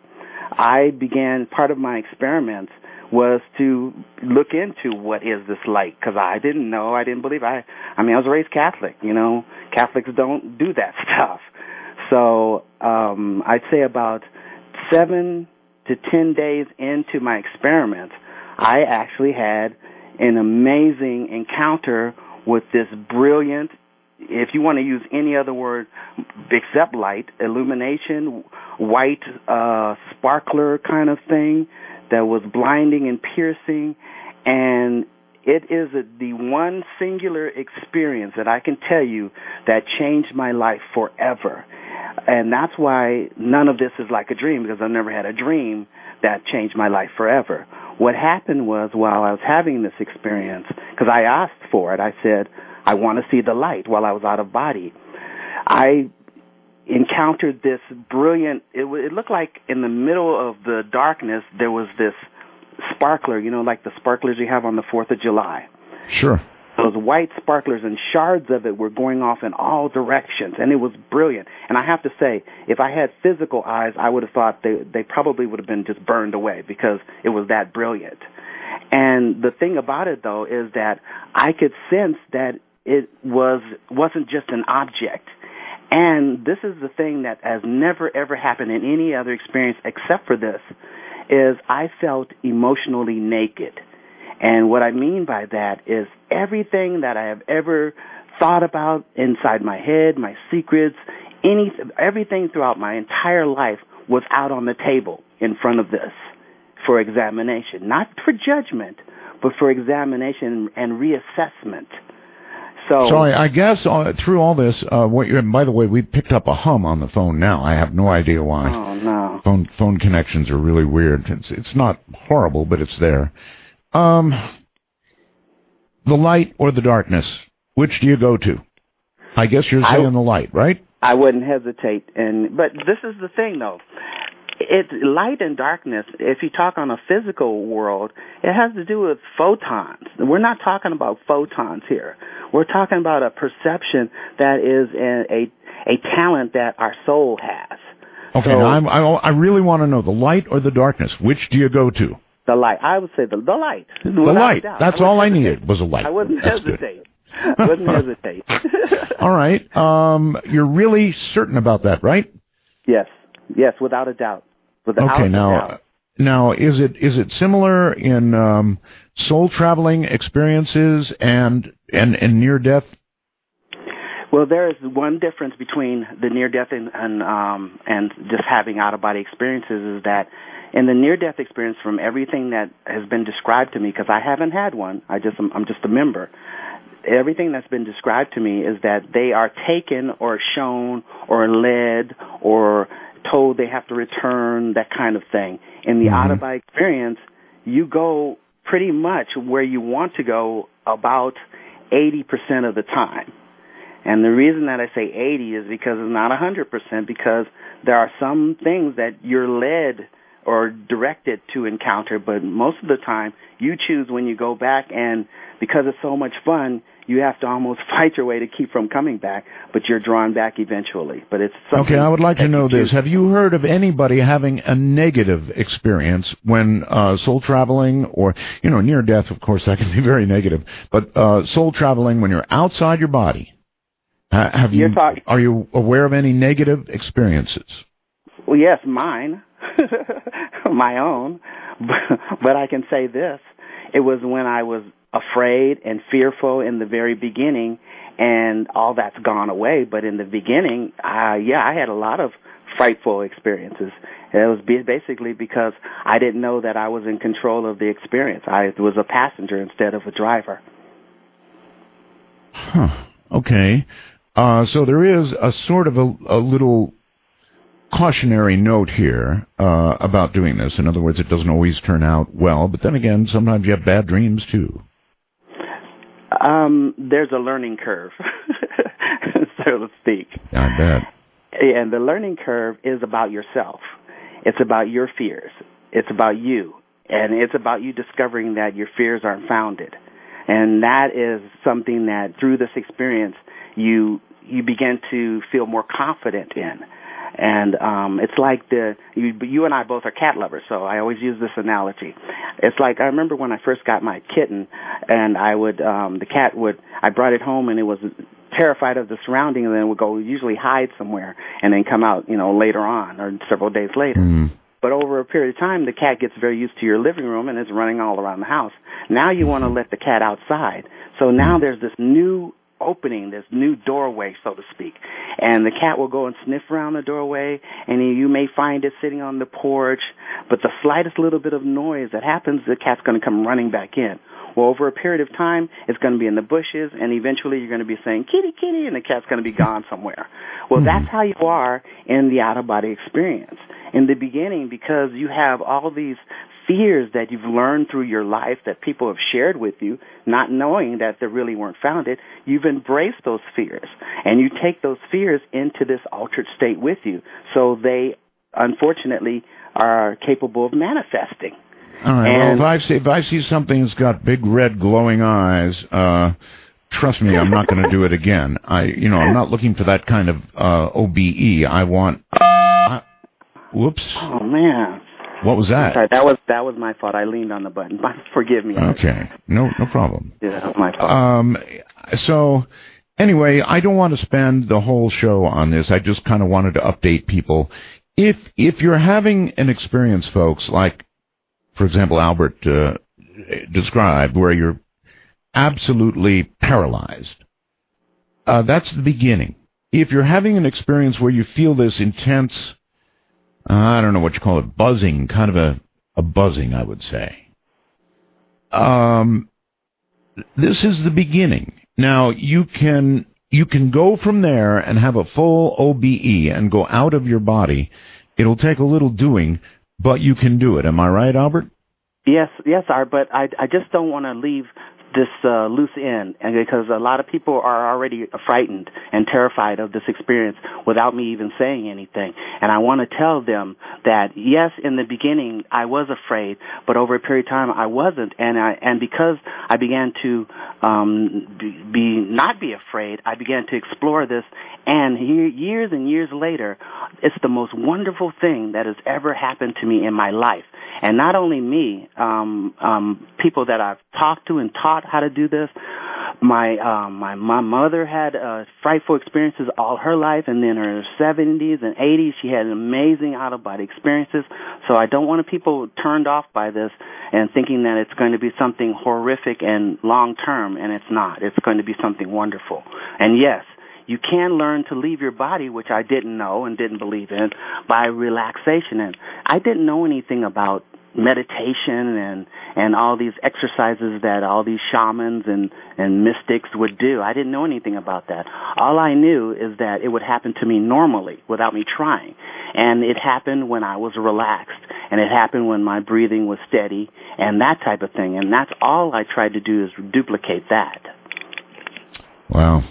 E: part of my experiments was to look into what is this light, because I didn't know, I didn't believe. I was raised Catholic. Catholics don't do that stuff. So I'd say about 7 to 10 days into my experiment, I actually had an amazing encounter with this brilliant, if you want to use any other word except light, illumination, white sparkler kind of thing that was blinding and piercing. And it is the one singular experience that I can tell you that changed my life forever. And that's why none of this is like a dream, because I've never had a dream that changed my life forever. What happened was, while I was having this experience, because I asked for it, I said, I want to see the light while I was out of body. I encountered this brilliant, it looked like in the middle of the darkness, there was this sparkler, like the sparklers you have on the 4th of July.
C: Sure.
E: Those white sparklers, and shards of it were going off in all directions, and it was brilliant. And I have to say, if I had physical eyes, I would have thought they probably would have been just burned away, because it was that brilliant. And the thing about it, though, is that I could sense that it wasn't just an object. And this is the thing that has never, ever happened in any other experience except for this, is I felt emotionally naked. And what I mean by that is everything that I have ever thought about inside my head, my secrets, everything throughout my entire life was out on the table in front of this for examination. Not for judgment, but for examination and reassessment. So
C: I guess through all this, by the way, we picked up a hum on the phone now. I have no idea why.
E: Oh, no.
C: Phone connections are really weird. It's not horrible, but it's there. The light or the darkness, which do you go to? I guess you're saying the light, right?
E: I wouldn't hesitate. But this is the thing, though. It's light and darkness. If you talk on a physical world, it has to do with photons. We're not talking about photons here. We're talking about a perception that is a talent that our soul has.
C: Okay,
E: So,
C: now I really want to know the light or the darkness. Which do you go to?
E: the light. I would say the light.
C: The light. That's all I needed was a light.
E: I wouldn't
C: That's
E: hesitate. Wouldn't hesitate.
C: All right. You're really certain about that, right?
E: Yes, without a doubt. Without a doubt.
C: Now, is it similar in soul traveling experiences and near death?
E: Well, there is one difference between the near death and just having out of body experiences is that in the near death experience, from everything that has been described to me, because I haven't had one, I'm just a member. Everything that's been described to me is that they are taken or shown or led or told they have to return, that kind of thing. In the out-of-body experience, you go pretty much where you want to go about 80% of the time. And the reason that I say 80 is because it's not 100%, because there are some things that you're led or directed to encounter, but most of the time you choose when you go back, and because it's so much fun, you have to almost fight your way to keep from coming back, but you're drawn back eventually. But it's something.
C: Okay, I would like to know this. Have you heard of anybody having a negative experience when soul traveling, or, near death, of course, that can be very negative, but soul traveling when you're outside your body? Are you aware of any negative experiences?
E: Well, yes, mine. My own, but I can say this. It was when I was afraid and fearful in the very beginning, and all that's gone away. But in the beginning, I had a lot of frightful experiences. It was basically because I didn't know that I was in control of the experience. I was a passenger instead of a driver.
C: Huh. Okay. So there is a sort of a little cautionary note here about doing this. In other words, it doesn't always turn out well, but then again, sometimes you have bad dreams too.
E: There's a learning curve, so to speak.
C: I bet.
E: And the learning curve is about yourself. It's about your fears. It's about you. And it's about you discovering that your fears aren't founded. And that is something that through this experience you begin to feel more confident in. And it's like you and I both are cat lovers, so I always use this analogy. It's like I remember when I first got my kitten, and I brought it home, and it was terrified of the surroundings, and then would go usually hide somewhere, and then come out, later on or several days later. Mm. But over a period of time, the cat gets very used to your living room, and is running all around the house. Now you want to let the cat outside, so now there's this new opening, this new doorway, so to speak. And the cat will go and sniff around the doorway, and you may find it sitting on the porch, but the slightest little bit of noise that happens, the cat's going to come running back in. Well, over a period of time, it's going to be in the bushes, and eventually you're going to be saying, kitty, kitty, and the cat's going to be gone somewhere. Well, that's how you are in the out-of-body experience. In the beginning, because you have all these fears that you've learned through your life that people have shared with you, not knowing that they really weren't founded, you've embraced those fears. And you take those fears into this altered state with you. So they, unfortunately, are capable of manifesting.
C: All right. And well, if I see something that's got big red glowing eyes, trust me, I'm not going to do it again. I'm not looking for that kind of OBE. I want. Whoops.
E: Oh man.
C: What was that?
E: Sorry, that was my fault. I leaned on the button. Forgive me.
C: Okay. No problem.
E: Yeah, that was my fault.
C: So anyway, I don't want to spend the whole show on this. I just kind of wanted to update people. If you're having an experience, folks, like, for example, Albert described, where you're absolutely paralyzed, that's the beginning. If you're having an experience where you feel this intense, I don't know what you call it, buzzing, kind of a buzzing, I would say. This is the beginning. Now, you can go from there and have a full OBE and go out of your body. It'll take a little doing, but you can do it. Am I right, Albert?
E: Yes, Art, but I just don't want to leave loose end, and because a lot of people are already frightened and terrified of this experience without me even saying anything. And I want to tell them that yes, in the beginning I was afraid, but over a period of time I wasn't, and because I began to not be afraid, I began to explore this, and years and years later, it's the most wonderful thing that has ever happened to me in my life. And not only me, people that I've talked to and taught how to do this. My mother had frightful experiences all her life, and then her 70s and 80s, she had amazing out-of-body experiences. So I don't want people turned off by this and thinking that it's going to be something horrific and long-term, and it's not. It's going to be something wonderful. And yes, you can learn to leave your body, which I didn't know and didn't believe in, by relaxation. And I didn't know anything about meditation and all these exercises that all these shamans and mystics would do. I didn't know anything about that. All I knew is that it would happen to me normally without me trying. And it happened when I was relaxed, and it happened when my breathing was steady and that type of thing. And that's all I tried to do, is duplicate that.
C: Wow.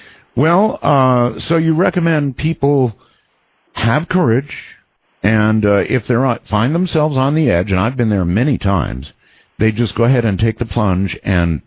C: Well, so you recommend people have courage, and if they're find themselves on the edge, and I've been there many times, they just go ahead and take the plunge and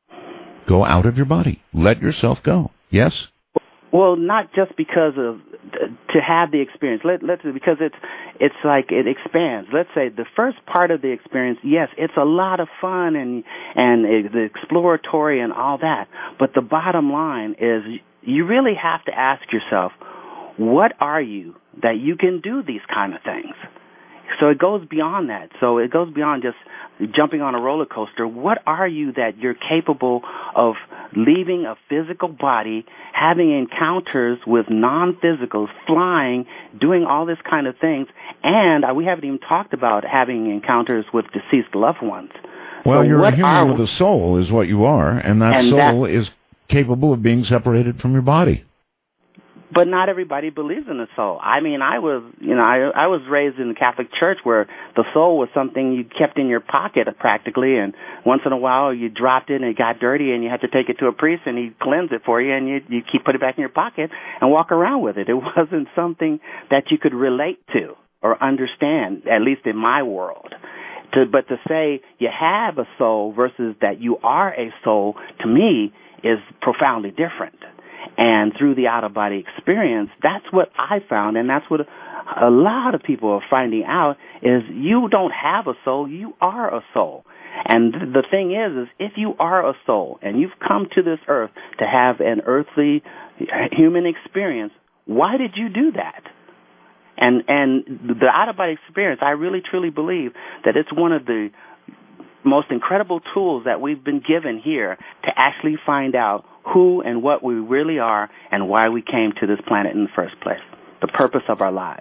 C: go out of your body. Let yourself go. Yes?
E: Well, not just because of to have the experience. Because it's like it expands. Let's say the first part of the experience, yes, it's a lot of fun and the exploratory and all that. But the bottom line is you really have to ask yourself, what are you that you can do these kind of things? So it goes beyond that. So it goes beyond just jumping on a roller coaster. What are you that you're capable of leaving a physical body, having encounters with non-physicals, flying, doing all this kind of things, and we haven't even talked about having encounters with deceased loved ones.
C: Well,
E: so
C: you're a human with a soul is what you are, and that soul is capable of being separated from your body.
E: But not everybody believes in the soul. I mean, I was raised in the Catholic Church where the soul was something you kept in your pocket practically, and once in a while you dropped it and it got dirty and you had to take it to a priest and he'd cleanse it for you, and you put it back in your pocket and walk around with it. It wasn't something that you could relate to or understand, at least in my world. But to say you have a soul versus that you are a soul, to me, is profoundly different. And through the out-of-body experience, that's what I found, and that's what a lot of people are finding out, is you don't have a soul, you are a soul. And the thing is if you are a soul and you've come to this earth to have an earthly human experience, why did you do that? And the out-of-body experience, I really truly believe that it's one of the most incredible tools that we've been given here to actually find out who and what we really are and why we came to this planet in the first place, the purpose of our lives.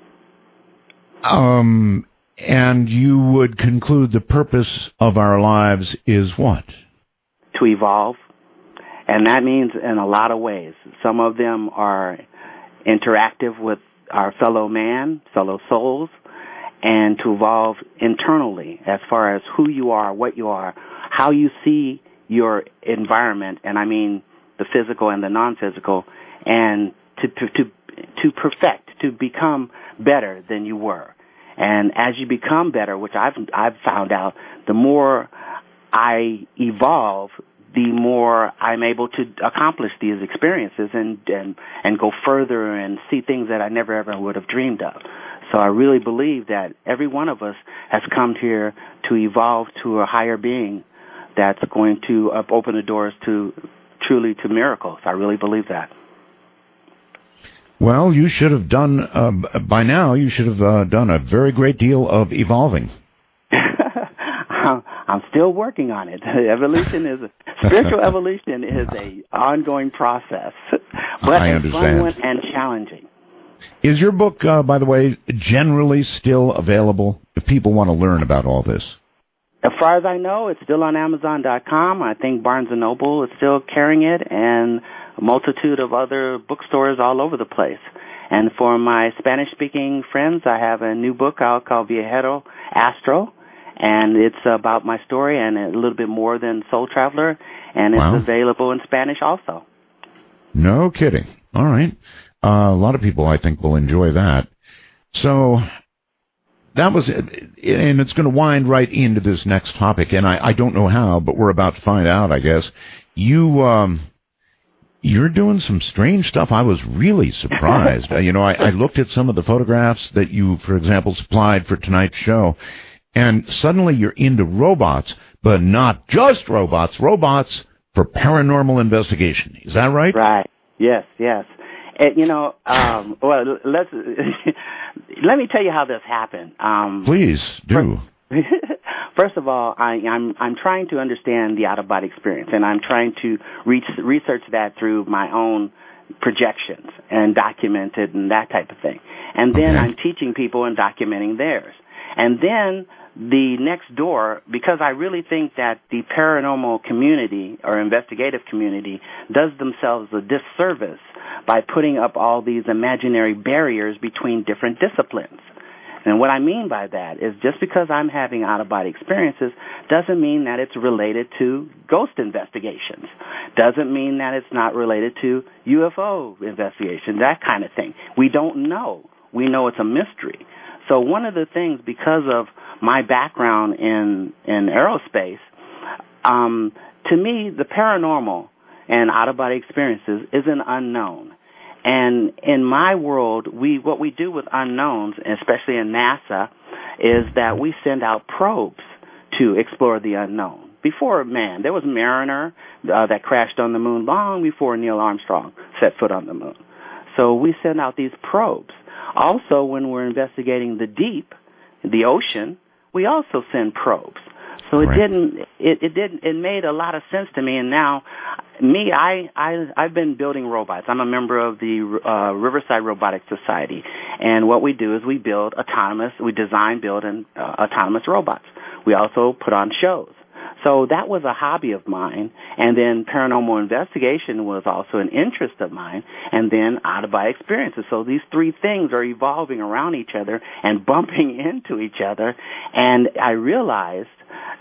C: And you would conclude the purpose of our lives is what?
E: To evolve. And that means in a lot of ways. Some of them are interactive with our fellow man, fellow souls, and to evolve internally as far as who you are, what you are, how you see your environment, and I mean the physical and the non-physical, and to perfect, to become better than you were. And as you become better, which I've found out, the more I evolve, the more I'm able to accomplish these experiences and go further and see things that I never ever would have dreamed of. So I really believe that every one of us has come here to evolve to a higher being that's going to open the doors to truly to miracles. I really believe that.
C: Well, you should have done, by now, you should have done a very great deal of evolving.
E: I'm still working on it. Spiritual evolution is a ongoing process, but it's fun and challenging.
C: Is your book, by the way, generally still available if people want to learn about all this?
E: As far as I know, it's still on Amazon.com. I think Barnes & Noble is still carrying it, and a multitude of other bookstores all over the place. And for my Spanish-speaking friends, I have a new book out called Viajero Astro, And it's about my story and a little bit more than Soul Traveler, and it's available in Spanish also.
C: No kidding. All right. A lot of people, I think, will enjoy that. So that was it. And it's going to wind right into this next topic, and I don't know how, but we're about to find out, I guess. You're doing some strange stuff. I was really surprised. I looked at some of the photographs that you, for example, supplied for tonight's show, and suddenly you're into robots, but not just robots for paranormal investigation. Is that right?
E: Right. Yes. And, well, let me tell you how this happened.
C: Please do.
E: First of all, I'm trying to understand the out-of-body experience, and I'm trying to research that through my own projections and document it and that type of thing. And then I'm teaching people and documenting theirs. And then the next door, because I really think that the paranormal community or investigative community does themselves a disservice by putting up all these imaginary barriers between different disciplines. And what I mean by that is just because I'm having out-of-body experiences doesn't mean that it's related to ghost investigations. Doesn't mean that it's not related to UFO investigation, that kind of thing. We don't know. We know it's a mystery. So one of the things, because of my background in aerospace, to me, the paranormal and out-of-body experiences is an unknown. And in my world, what we do with unknowns, especially in NASA, is that we send out probes to explore the unknown. Before man, there was Mariner that crashed on the moon long before Neil Armstrong set foot on the moon. So we send out these probes. Also, when we're investigating the deep, the ocean, we also send probes. So it made a lot of sense to me. And now, I've been building robots. I'm a member of the Riverside Robotics Society. And what we do is we design, build, and autonomous robots. We also put on shows. So that was a hobby of mine. And then paranormal investigation was also an interest of mine. And then out-of-body experiences. So these three things are evolving around each other and bumping into each other. And I realized,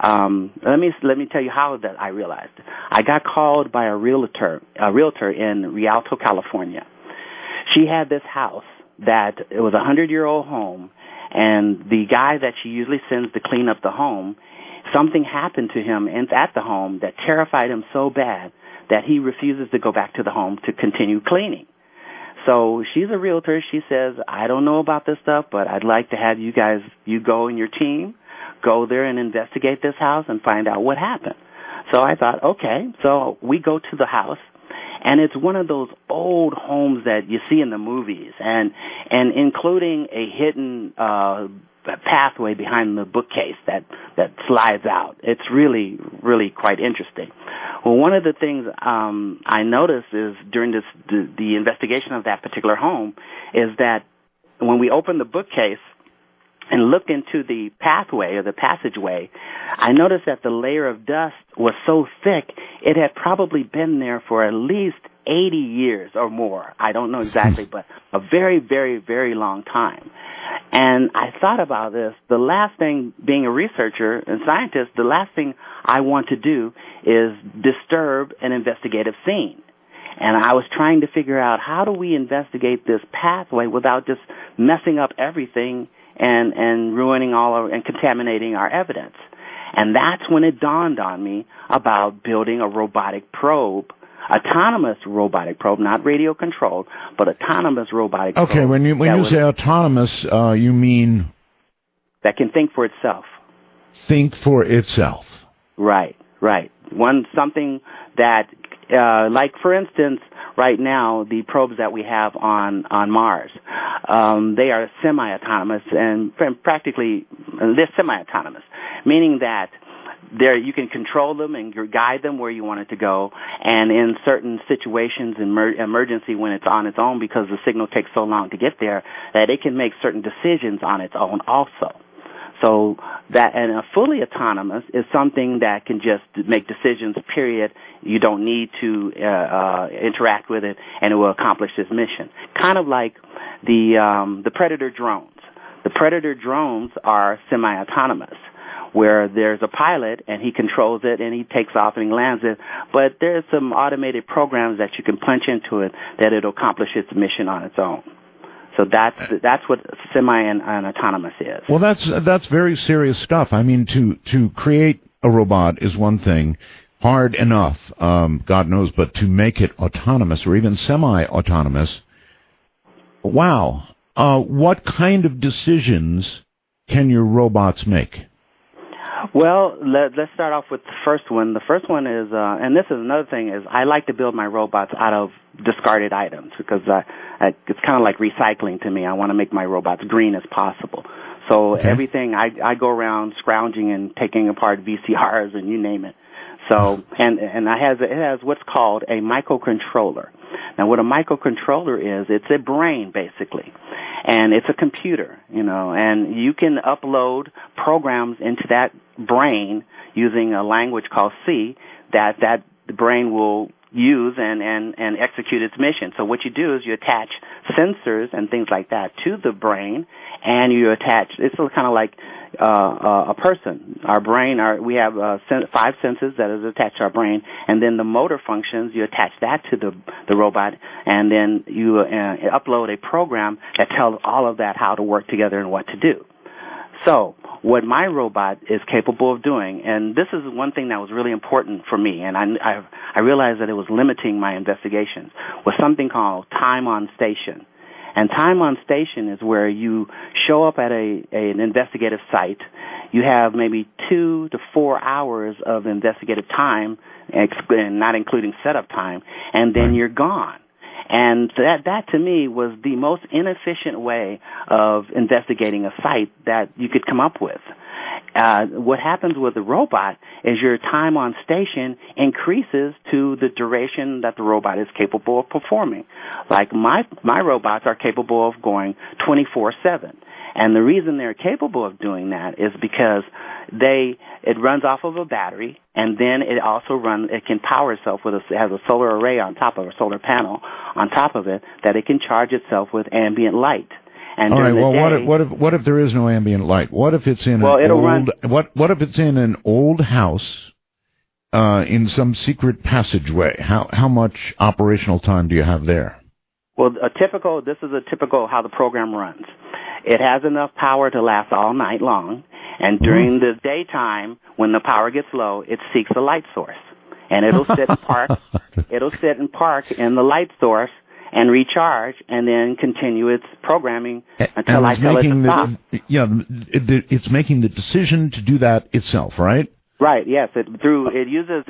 E: let me tell you how that I realized. I got called by a realtor in Rialto, California. She had this house that it was a 100-year-old home, and the guy that she usually sends to clean up the home, something happened to him at the home that terrified him so bad that he refuses to go back to the home to continue cleaning. So she's a realtor. She says, I don't know about this stuff, but I'd like to have you go and your team, go there and investigate this house and find out what happened. So I thought, okay. So we go to the house, and it's one of those old homes that you see in the movies, and including a hidden pathway behind the bookcase that slides out. It's really, really quite interesting. Well, one of the things I noticed is during the investigation of that particular home is that when we open the bookcase and look into the pathway or the passageway, I noticed that the layer of dust was so thick it had probably been there for at least 80 years or more. I don't know exactly, but a very, very, very long time. And I thought about this. The last thing, being a researcher and scientist, the last thing I want to do is disturb an investigative scene. And I was trying to figure out, how do we investigate this pathway without just messing up everything and ruining and contaminating our evidence? And that's when it dawned on me about building a robotic probe, autonomous robotic probe, not radio controlled, but autonomous robotic probe.
C: Okay, when you say autonomous, you mean
E: that can think for itself.
C: Think for itself.
E: Right. Something that, like for instance, right now the probes that we have on Mars, they are semi-autonomous and practically they're semi-autonomous, meaning that you can control them and guide them where you want it to go, and in certain situations, emergency, when it's on its own because the signal takes so long to get there, that it can make certain decisions on its own also. So that, and a fully autonomous is something that can just make decisions, period. You don't need to interact with it, and it will accomplish its mission. Kind of like the Predator drones. The Predator drones are semi-autonomous. where there's a pilot and he controls it and he takes off and he lands it. But there's some automated programs that you can punch into it that it'll accomplish its mission on its own. So that's what semi and autonomous is.
C: Well, that's very serious stuff. I mean, to create a robot is one thing, hard enough, God knows, but to make it autonomous or even semi-autonomous, wow. What kind of decisions can your robots make?
E: Well, let's start off with the first one. The first one is, and this is another thing, is I like to build my robots out of discarded items because it's kind of like recycling to me. I want to make my robots green as possible. So everything, I go around scrounging and taking apart VCRs and you name it. So, and it has what's called a microcontroller. Now, what a microcontroller is, it's a brain, basically. And it's a computer, and you can upload programs into that brain using a language called C that the brain will use and execute its mission. So what you do is you attach sensors and things like that to the brain, and you attach, it's kind of like a person. Our brain, we have 5 senses that is attached to our brain, and then the motor functions, you attach that to the robot, and then you upload a program that tells all of that how to work together and what to do. So what my robot is capable of doing, and this is one thing that was really important for me, and I realized that it was limiting my investigations, was something called time on station. And time on station is where you show up at an investigative site. You have maybe 2 to 4 hours of investigative time, not including setup time, and then you're gone. And that to me was the most inefficient way of investigating a site that you could come up with. What happens with the robot is your time on station increases to the duration that the robot is capable of performing. Like my robots are capable of going 24/7. And the reason they're capable of doing that is because it runs off of a battery, and then it can power itself it has a solar array on top of a solar panel on top of it that it can charge itself with ambient light. And
C: all right. Well, what if there is no ambient light? What if it's in what if it's in an old house in some secret passageway? How much operational time do you have there?
E: Well, this is a typical how the program runs. It has enough power to last all night long, and during the daytime, when the power gets low, it seeks a light source, and it'll sit and park. It'll sit and park in the light source and recharge, and then continue its programming until I tell it to stop.
C: It's making the decision to do that itself, right?
E: Right. Yes. It uses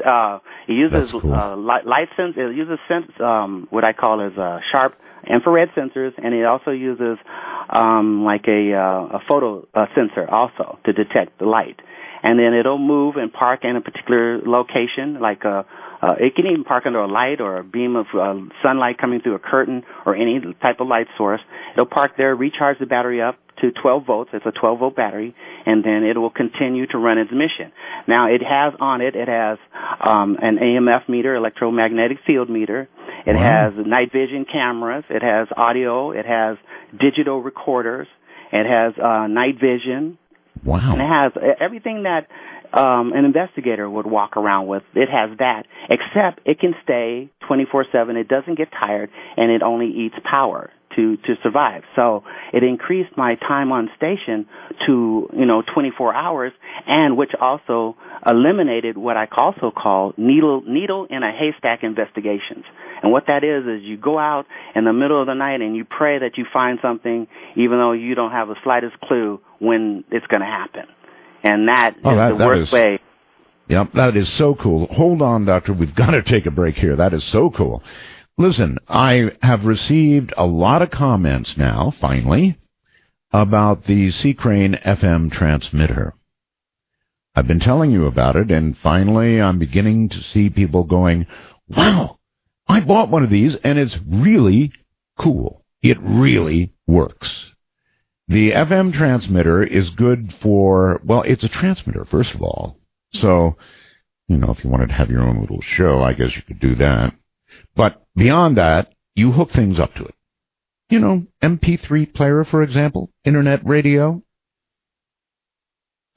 E: light sense. It uses what I call as sharp infrared sensors, and it also uses like a photo sensor also to detect the light. And then it'll move and park in a particular location, like it can even park under a light or a beam of sunlight coming through a curtain or any type of light source. It'll park there, recharge the battery up to 12 volts. It's a 12-volt battery, and then it will continue to run its mission. Now, it has an EMF meter, electromagnetic field meter. It has night vision cameras. It has audio. It has digital recorders. It has night vision.
C: Wow.
E: And it has everything that an investigator would walk around with. It has that, except it can stay 24/7. It doesn't get tired, and it only eats power to survive. So it increased my time on station to 24 hours, and which also eliminated what I also call needle in a haystack investigations. And what that is you go out in the middle of the night and you pray that you find something, even though you don't have the slightest clue when it's going to happen. And that is the worst way.
C: Yep, that is so cool. Hold on, Doctor. We've got to take a break here. That is so cool. Listen, I have received a lot of comments now, finally, about the C-Crane FM transmitter. I've been telling you about it, and finally I'm beginning to see people going, wow, I bought one of these, and it's really cool. It really works. The FM transmitter is good for, well, it's a transmitter, first of all. So, if you wanted to have your own little show, I guess you could do that. But beyond that, you hook things up to it. MP3 player, for example, internet radio.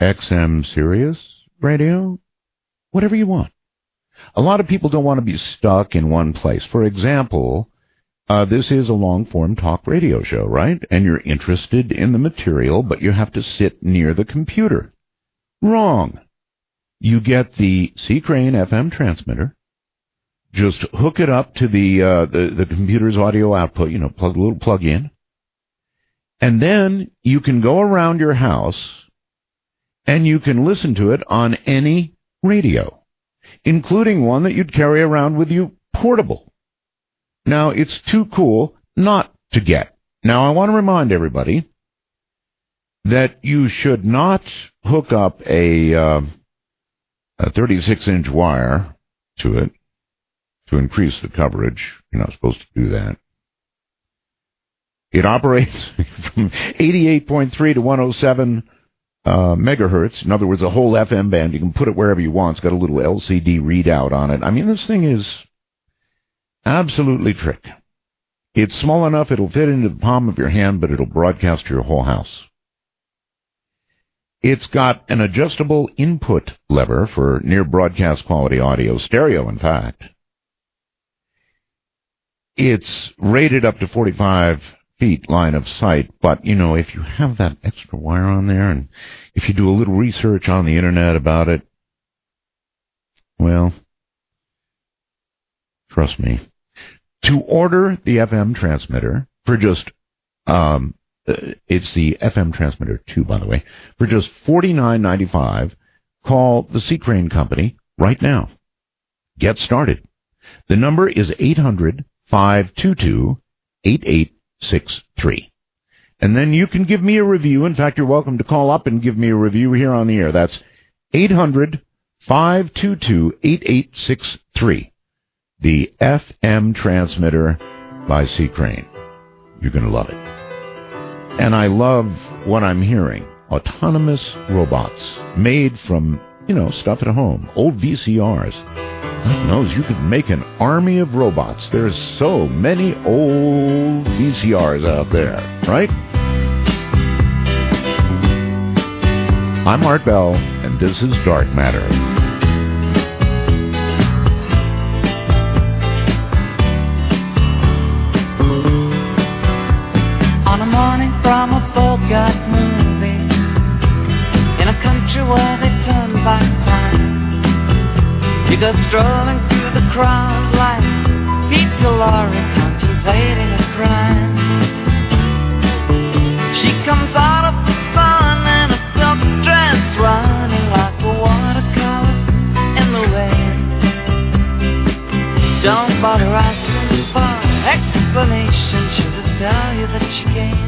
C: XM Sirius radio, whatever you want. A lot of people don't want to be stuck in one place. For example, this is a long-form talk radio show, right? And you're interested in the material, but you have to sit near the computer. Wrong. You get the C. Crane FM transmitter. Just hook it up to the computer's audio output, plug a little plug in. And then you can go around your house and you can listen to it on any radio, including one that you'd carry around with you portable. Now, it's too cool not to get. Now, I want to remind everybody that you should not hook up a 36-inch wire to it to increase the coverage. You're not supposed to do that. It operates from 88.3 to 107 megahertz. In other words, a whole FM band. You can put it wherever you want. It's got a little LCD readout on it. I mean, this thing is absolutely trick. It's small enough it'll fit into the palm of your hand, but it'll broadcast to your whole house. It's got an adjustable input lever for near broadcast quality audio, stereo in fact. It's rated up to 45 feet line of sight, but, if you have that extra wire on there and if you do a little research on the internet about it, well, trust me. To order the FM transmitter for just, it's the FM transmitter 2, by the way, for just $49.95, call the C. Crane Company right now. Get started. The number is 800-522-8863. And then you can give me a review. In fact, you're welcome to call up and give me a review here on the air. That's 800-522-8863. The FM transmitter by C. Crane. You're going to love it. And I love what I'm hearing. Autonomous robots made from, stuff at home. Old VCRs. God knows, you could make an army of robots. There's so many old VCRs out there, right? I'm Art Bell, and this is Dark Matter.
F: On a morning from a Bogart movie, in a country where they turn back time, you go strolling through the crowd like Peter Lorre contemplating a crime. She comes out of the sun in a silk dress, running like a watercolor in the rain. Don't bother asking for explanation, she'll just tell you that she came.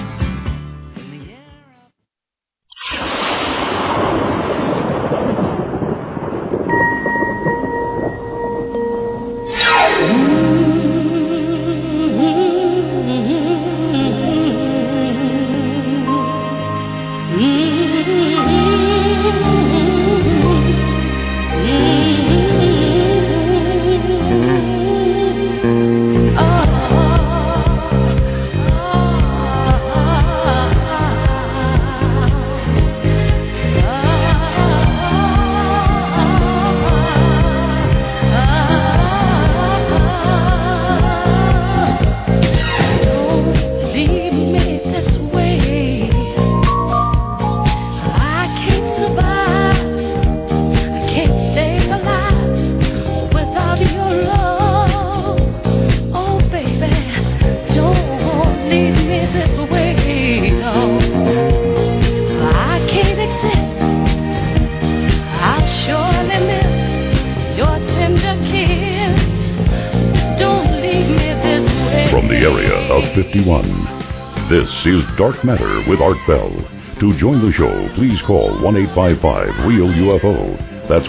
B: This is Dark Matter with Art Bell. To join the show, please call 1-855-REAL-UFO. That's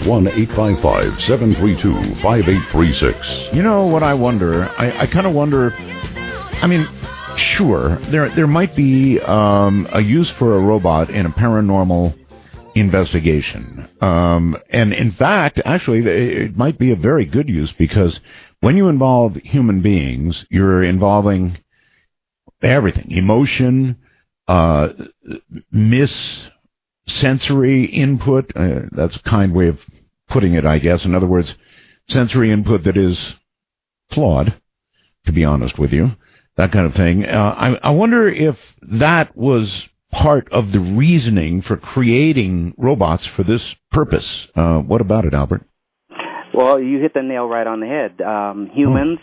B: 1-855-732-5836.
C: You know what I wonder? I kind of wonder, sure, there might be a use for a robot in a paranormal investigation. And in fact, actually, it might be a very good use, because when you involve human beings, you're involving everything. Emotion, sensory input. That's a kind way of putting it, I guess. In other words, sensory input that is flawed, to be honest with you, that kind of thing. I wonder if that was part of the reasoning for creating robots for this purpose. What about it, Albert?
E: Well, you hit the nail right on the head. Humans,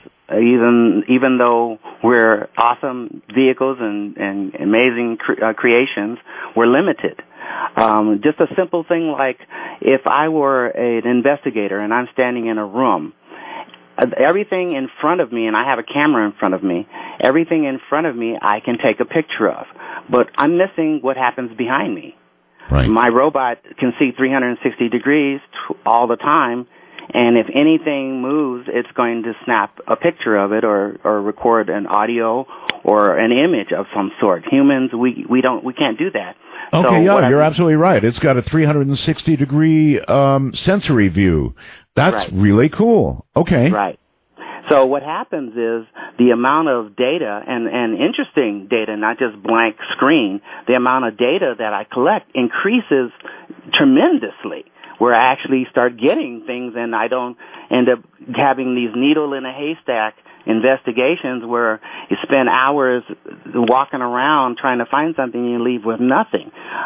E: even though we're awesome vehicles and amazing creations, we're limited. Just a simple thing like if I were an investigator and I'm standing in a room, everything in front of me, and I have a camera in front of me, everything in front of me I can take a picture of, but I'm missing what happens behind me.
C: Right.
E: My robot can see 360 degrees all the time, and if anything moves, it's going to snap a picture of it or record an audio or an image of some sort. Humans, we can't do that.
C: Okay,
E: so
C: yeah, you're absolutely right. It's got a 360-degree sensory view. That's
E: right.
C: Really cool. Okay.
E: Right. So what happens is the amount of data and interesting data, not just blank screen, the amount of data that I collect increases tremendously, where I actually start getting things and I don't end up having these needle in a haystack investigations where you spend hours walking around trying to find something and you leave with nothing.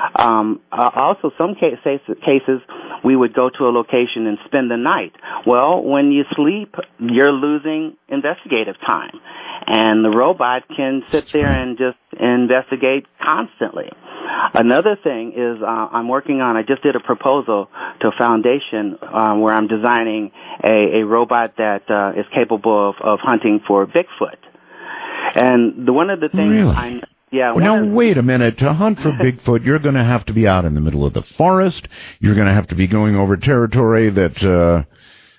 E: Also, some cases we would go to a location and spend the night. Well, when you sleep, you're losing investigative time, and the robot can sit there and just investigate constantly. Another thing is I just did a proposal to a foundation where I'm designing a robot that is capable of hunting for Bigfoot. And one of the things
C: Really? Now, wait a minute. To hunt for Bigfoot, you're going to have to be out in the middle of the forest. You're going to have to be going over territory that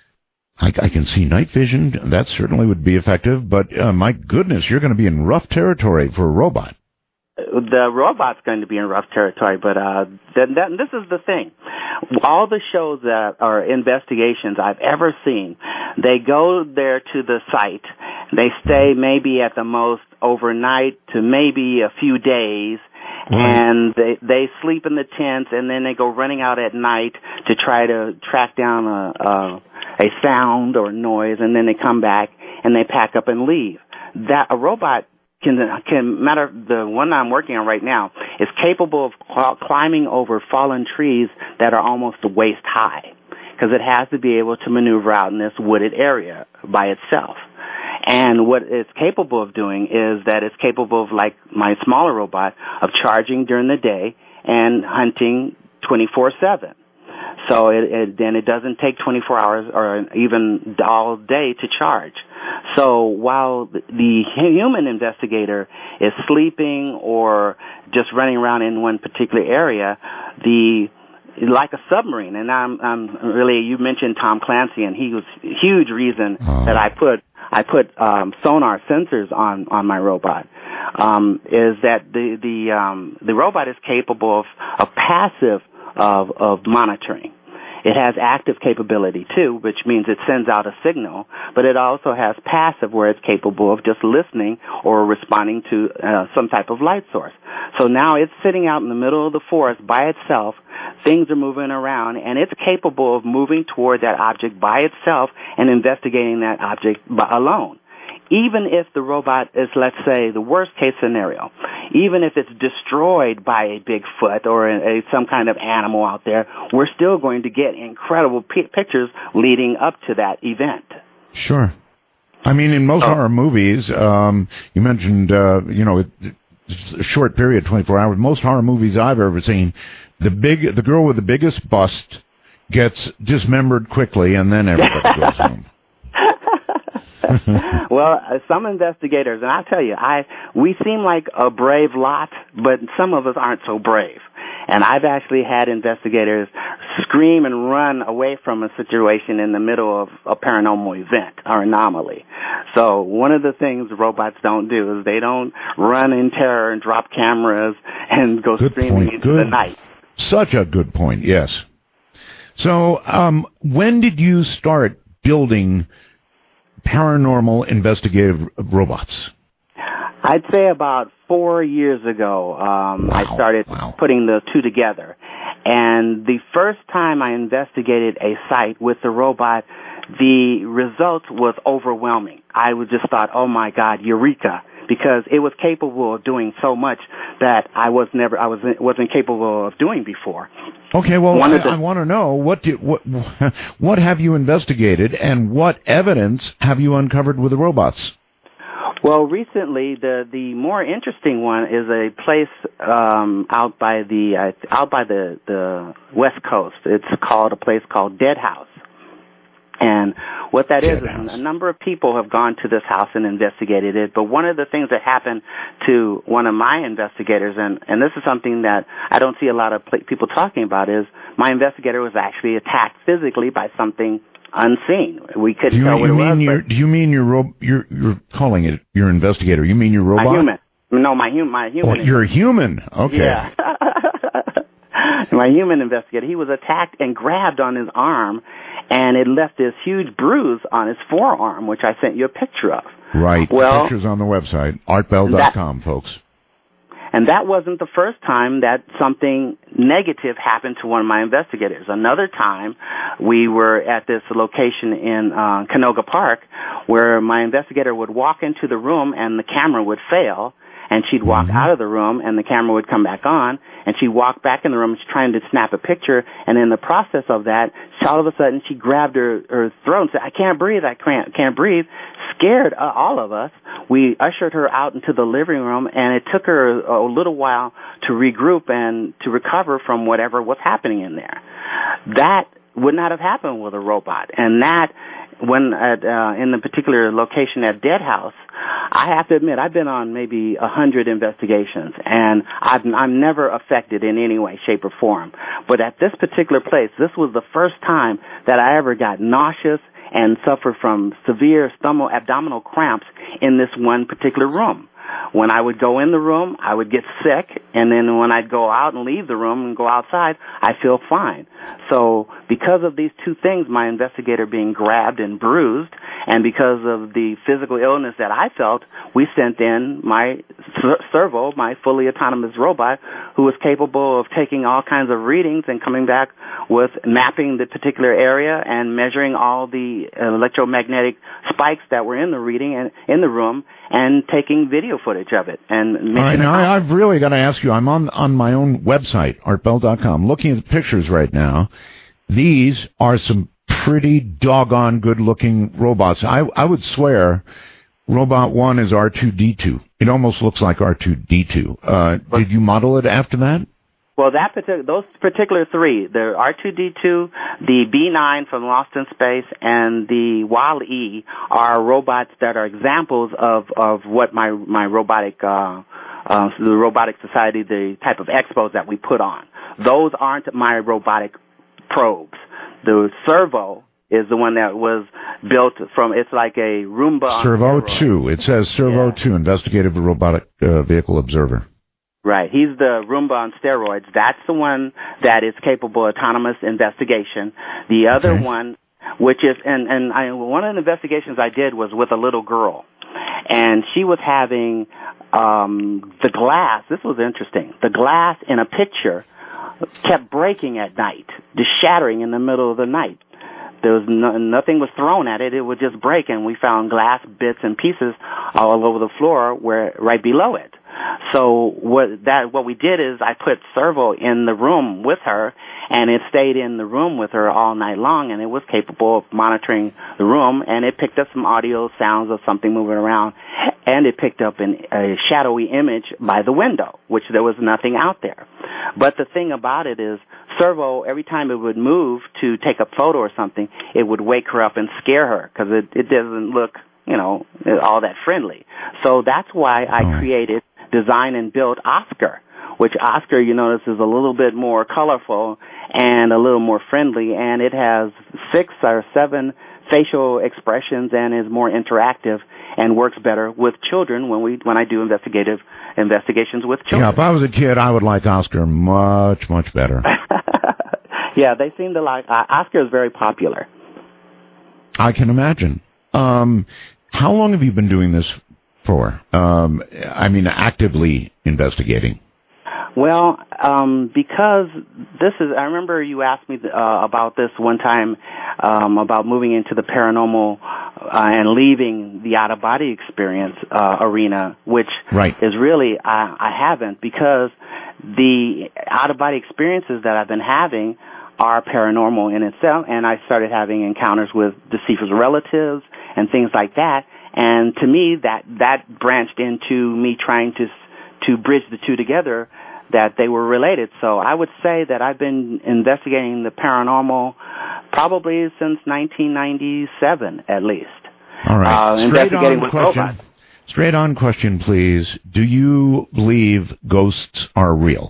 C: I can see night vision. That certainly would be effective. But my goodness, you're going to be in rough territory for a robot.
E: The robot's going to be in rough territory, but this is the thing. All the shows that are investigations I've ever seen, they go there to the site. They stay maybe at the most overnight to maybe a few days, and they sleep in the tents, and then they go running out at night to try to track down a sound or noise, and then they come back and they pack up and leave. That a robot the one I'm working on right now is capable of climbing over fallen trees that are almost waist high, because it has to be able to maneuver out in this wooded area by itself. And what it's capable of doing is that it's capable of, like my smaller robot, of charging during the day and hunting 24/7. So then it doesn't take 24 hours or even all day to charge. So while the human investigator is sleeping or just running around in one particular area, like a submarine, and I'm really, you mentioned Tom Clancy, and he was a huge reason that I put sonar sensors on my robot. Is that the robot is capable of passive of monitoring. It has active capability too, which means it sends out a signal, but it also has passive, where it's capable of just listening or responding to some type of light source. So now it's sitting out in the middle of the forest by itself. Things are moving around, and it's capable of moving toward that object by itself and investigating that object alone. Even if the robot is, let's say, the worst case scenario, even if it's destroyed by a Bigfoot or some kind of animal out there, we're still going to get incredible pictures leading up to that event.
C: Sure. I mean, in most horror movies, you mentioned, it's a short period, 24 hours. Most horror movies I've ever seen, the girl with the biggest bust gets dismembered quickly, and then everybody goes home.
E: Well, some investigators, and I tell you, we seem like a brave lot, but some of us aren't so brave. And I've actually had investigators scream and run away from a situation in the middle of a paranormal event or anomaly. So one of the things robots don't do is they don't run in terror and drop cameras and go screaming into the night.
C: Such a good point, yes. So when did you start building paranormal investigative robots?
E: I'd say about 4 years ago, I started putting the two together. And the first time I investigated a site with the robot, the result was overwhelming. I just thought, oh my God, eureka, because it was capable of doing so much that I wasn't capable of doing before.
C: Okay, well, I want to know what have you investigated, and what evidence have you uncovered with the robots?
E: Well, recently the more interesting one is a place out by the West Coast. It's called a place called Dead House. And what that is a number of people have gone to this house and investigated it, but one of the things that happened to one of my investigators, and this is something that I don't see a lot of people talking about, is my investigator was actually attacked physically by something unseen. We couldn't tell what it was.
C: Do you mean you're calling it your investigator? You mean your robot?
E: My human. No, my human.
C: Oh, you're a human. Okay.
E: Yeah. My human investigator. He was attacked and grabbed on his arm, and it left this huge bruise on his forearm, which I sent you a picture of.
C: Right. Well, the picture's on the website, artbell.com, folks.
E: And that wasn't the first time that something negative happened to one of my investigators. Another time, we were at this location in Canoga Park where my investigator would walk into the room and the camera would fail, and she'd walk out of the room and the camera would come back on, and she'd walk back in the room trying to snap a picture, and in the process of that, all of a sudden she grabbed her throat and said, I can't breathe, I can't breathe. Scared all of us, we ushered her out into the living room, and it took her a little while to regroup and to recover from whatever was happening in there. That would not have happened with a robot, and that when in the particular location at Dead House, I have to admit I've been on maybe 100 investigations, and I'm never affected in any way, shape, or form. But at this particular place, this was the first time that I ever got nauseous and suffered from severe abdominal cramps in this one particular room. When I would go in the room, I would get sick, and then when I'd go out and leave the room and go outside, I feel fine. So because of these two things, my investigator being grabbed and bruised, and because of the physical illness that I felt, we sent in my Servo, my fully autonomous robot, who was capable of taking all kinds of readings and coming back with mapping the particular area and measuring all the electromagnetic spikes that were in the reading and in the room, and taking video footage of it. And
C: all right, now I've really got to ask you, I'm on my own website, artbell.com, looking at the pictures right now. These are some pretty doggone good-looking robots. I would swear Robot 1 is R2-D2. It almost looks like R2-D2. Did you model it after that?
E: Well, those particular three, the R2-D2, the B9 from Lost in Space, and the Wall-E are robots that are examples of what my robotic, the Robotic Society, the type of expos that we put on. Those aren't my robotic probes. The Servo is the one that was built from, it's like a Roomba.
C: Servo 2. It says Servo 2, Investigative Robotic Vehicle Observer.
E: Right. He's the Roomba on steroids. That's the one that is capable of autonomous investigation. The other one, which is, one of the investigations I did was with a little girl, and she was having the glass. This was interesting. The glass in a picture kept breaking at night, just shattering in the middle of the night. There was nothing was thrown at it; it would just break, and we found glass bits and pieces all over the floor, right below it. So what we did is I put Servo in the room with her, and it stayed in the room with her all night long, and it was capable of monitoring the room, and it picked up some audio sounds of something moving around, and it picked up a shadowy image by the window, which there was nothing out there. But the thing about it is, Servo, every time it would move to take a photo or something, it would wake her up and scare her, because it doesn't look, all that friendly. So that's why I created, designed, and built Oscar, which Oscar, you notice, is a little bit more colorful and a little more friendly, and it has 6 or 7 facial expressions and is more interactive and works better with children when I do investigations with children.
C: Yeah, if I was a kid, I would like Oscar much, much better.
E: Yeah, they seem to like Oscar is very popular.
C: I can imagine. How long have you been doing this for? Actively investigating?
E: Well, because I remember you asked me about this one time, about moving into the paranormal and leaving the out-of-body experience arena, which is really, I haven't, because the out-of-body experiences that I've been having are paranormal in itself, and I started having encounters with deceased relatives and things like that, and to me, that branched into me trying to bridge the two together, that they were related. So I would say that I've been investigating the paranormal probably since 1997, at least.
C: All right. Straight on question, please. Do you believe ghosts are real?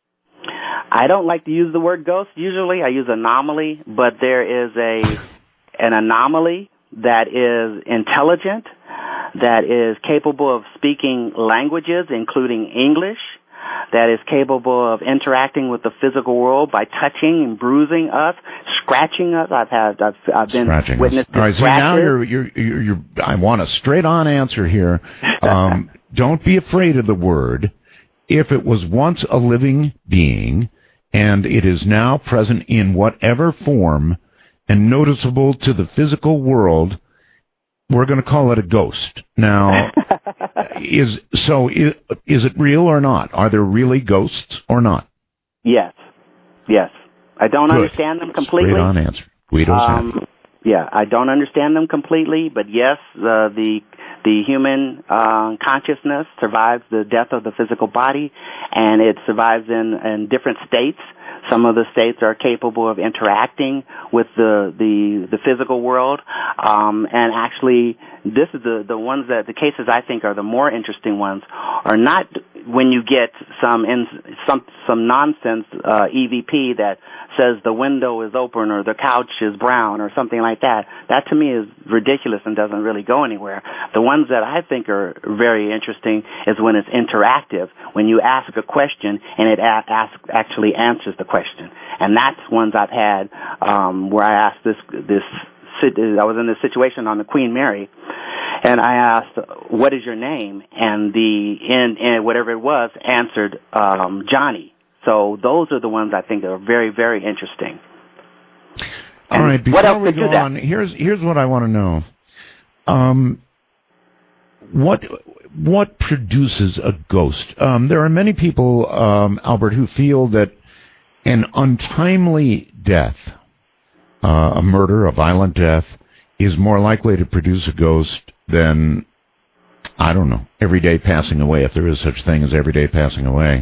E: I don't like to use the word ghost. Usually I use anomaly, but there is an anomaly that is intelligent, that is capable of speaking languages, including English, that is capable of interacting with the physical world by touching and bruising us, scratching us. I've been witness to.
C: All right, so now you're. I want a straight-on answer here. Don't be afraid of the word. If it was once a living being, and it is now present in whatever form and noticeable to the physical world, we're going to call it a ghost. Now, is it real or not? Are there really ghosts or not?
E: Yes. I don't understand them completely.
C: Straight on answer. Guido's happy.
E: Yeah, I don't understand them completely, but yes, the human consciousness survives the death of the physical body, and it survives in different states. Some of the states are capable of interacting with the physical world, and actually, this is the cases I think are the more interesting ones are not when you get some nonsense EVP that says the window is open or the couch is brown or something like that. That to me is ridiculous and doesn't really go anywhere. The ones that I think are very interesting is when it's interactive, when you ask a question and it actually answers the question. And that's ones I've had where I asked I was in this situation on the Queen Mary, and I asked, "What is your name?" And and whatever it was answered Johnny. So those are the ones I think are very, very interesting.
C: All right, before we go on, here's what I want to know. What produces a ghost? There are many people, Albert, who feel that an untimely death, a murder, a violent death, is more likely to produce a ghost than, I don't know, everyday passing away, if there is such thing as everyday passing away.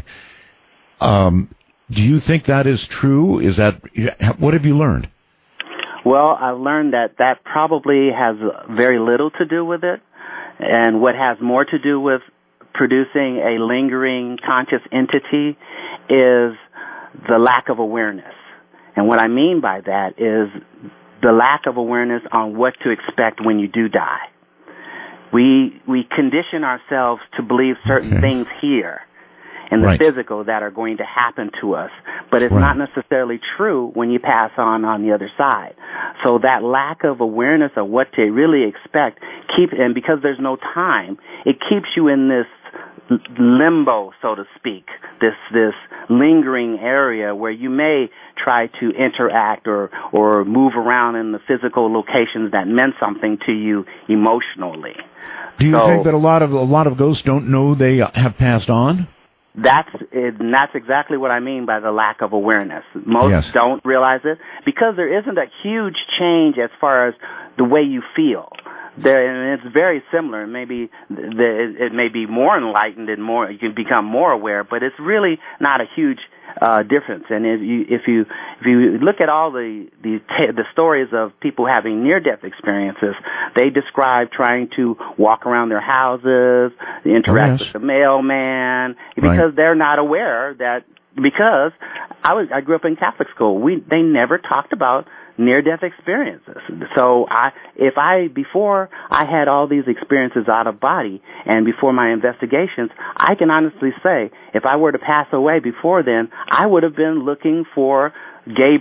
C: Do you think that is true? What have you learned?
E: Well, I've learned that probably has very little to do with it, and what has more to do with producing a lingering conscious entity is the lack of awareness. And what I mean by that is the lack of awareness on what to expect when you do die. We condition ourselves to believe certain things here in the physical that are going to happen to us, but it's not necessarily true when you pass on the other side. So that lack of awareness of what to really expect and because there's no time, it keeps you in this limbo, so to speak, this lingering area where you may try to interact or move around in the physical locations that meant something to you emotionally.
C: Do you think that a lot of ghosts don't know they have passed on?
E: That's exactly what I mean by the lack of awareness. Most don't realize it because there isn't a huge change as far as the way you feel. And it's very similar. Maybe it may be more enlightened and more. You can become more aware, but it's really not a huge difference. And if you look at all the stories of people having near-death experiences, they describe trying to walk around their houses, interact with the mailman, because they're not aware that. Because I grew up in Catholic school, they never talked about near-death experiences. So before I had all these experiences out of body and before my investigations, I can honestly say if I were to pass away before then, I would have been looking for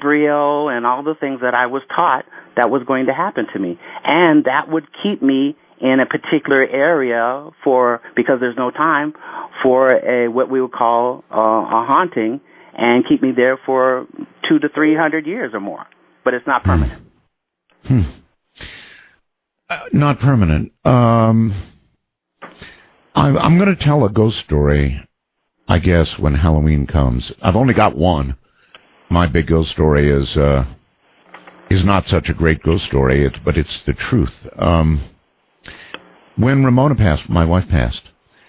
E: Gabriel and all the things that I was taught that was going to happen to me. And that would keep me in a particular area because there's no time for what we would call a haunting, and keep me there for 200 to 300 years or more. But it's not permanent.
C: Not permanent. I'm going to tell a ghost story, I guess, when Halloween comes. I've only got one. My big ghost story is not such a great ghost story, but it's the truth. When Ramona passed, my wife passed,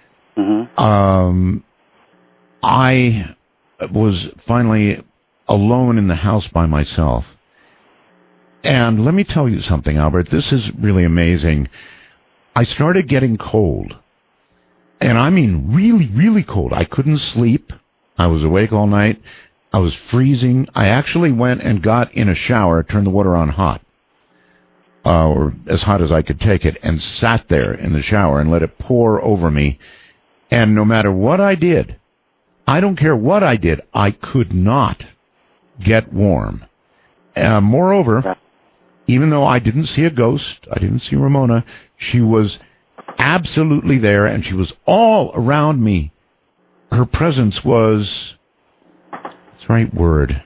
C: I was finally alone in the house by myself. And let me tell you something, Albert. This is really amazing. I started getting cold. And I mean really, really cold. I couldn't sleep. I was awake all night. I was freezing. I actually went and got in a shower, turned the water on hot, or as hot as I could take it, and sat there in the shower and let it pour over me. And no matter what I did, I don't care what I did, I could not get warm. Moreover, even though I didn't see a ghost, I didn't see Ramona, she was absolutely there, and she was all around me. Her presence was, that's the right word,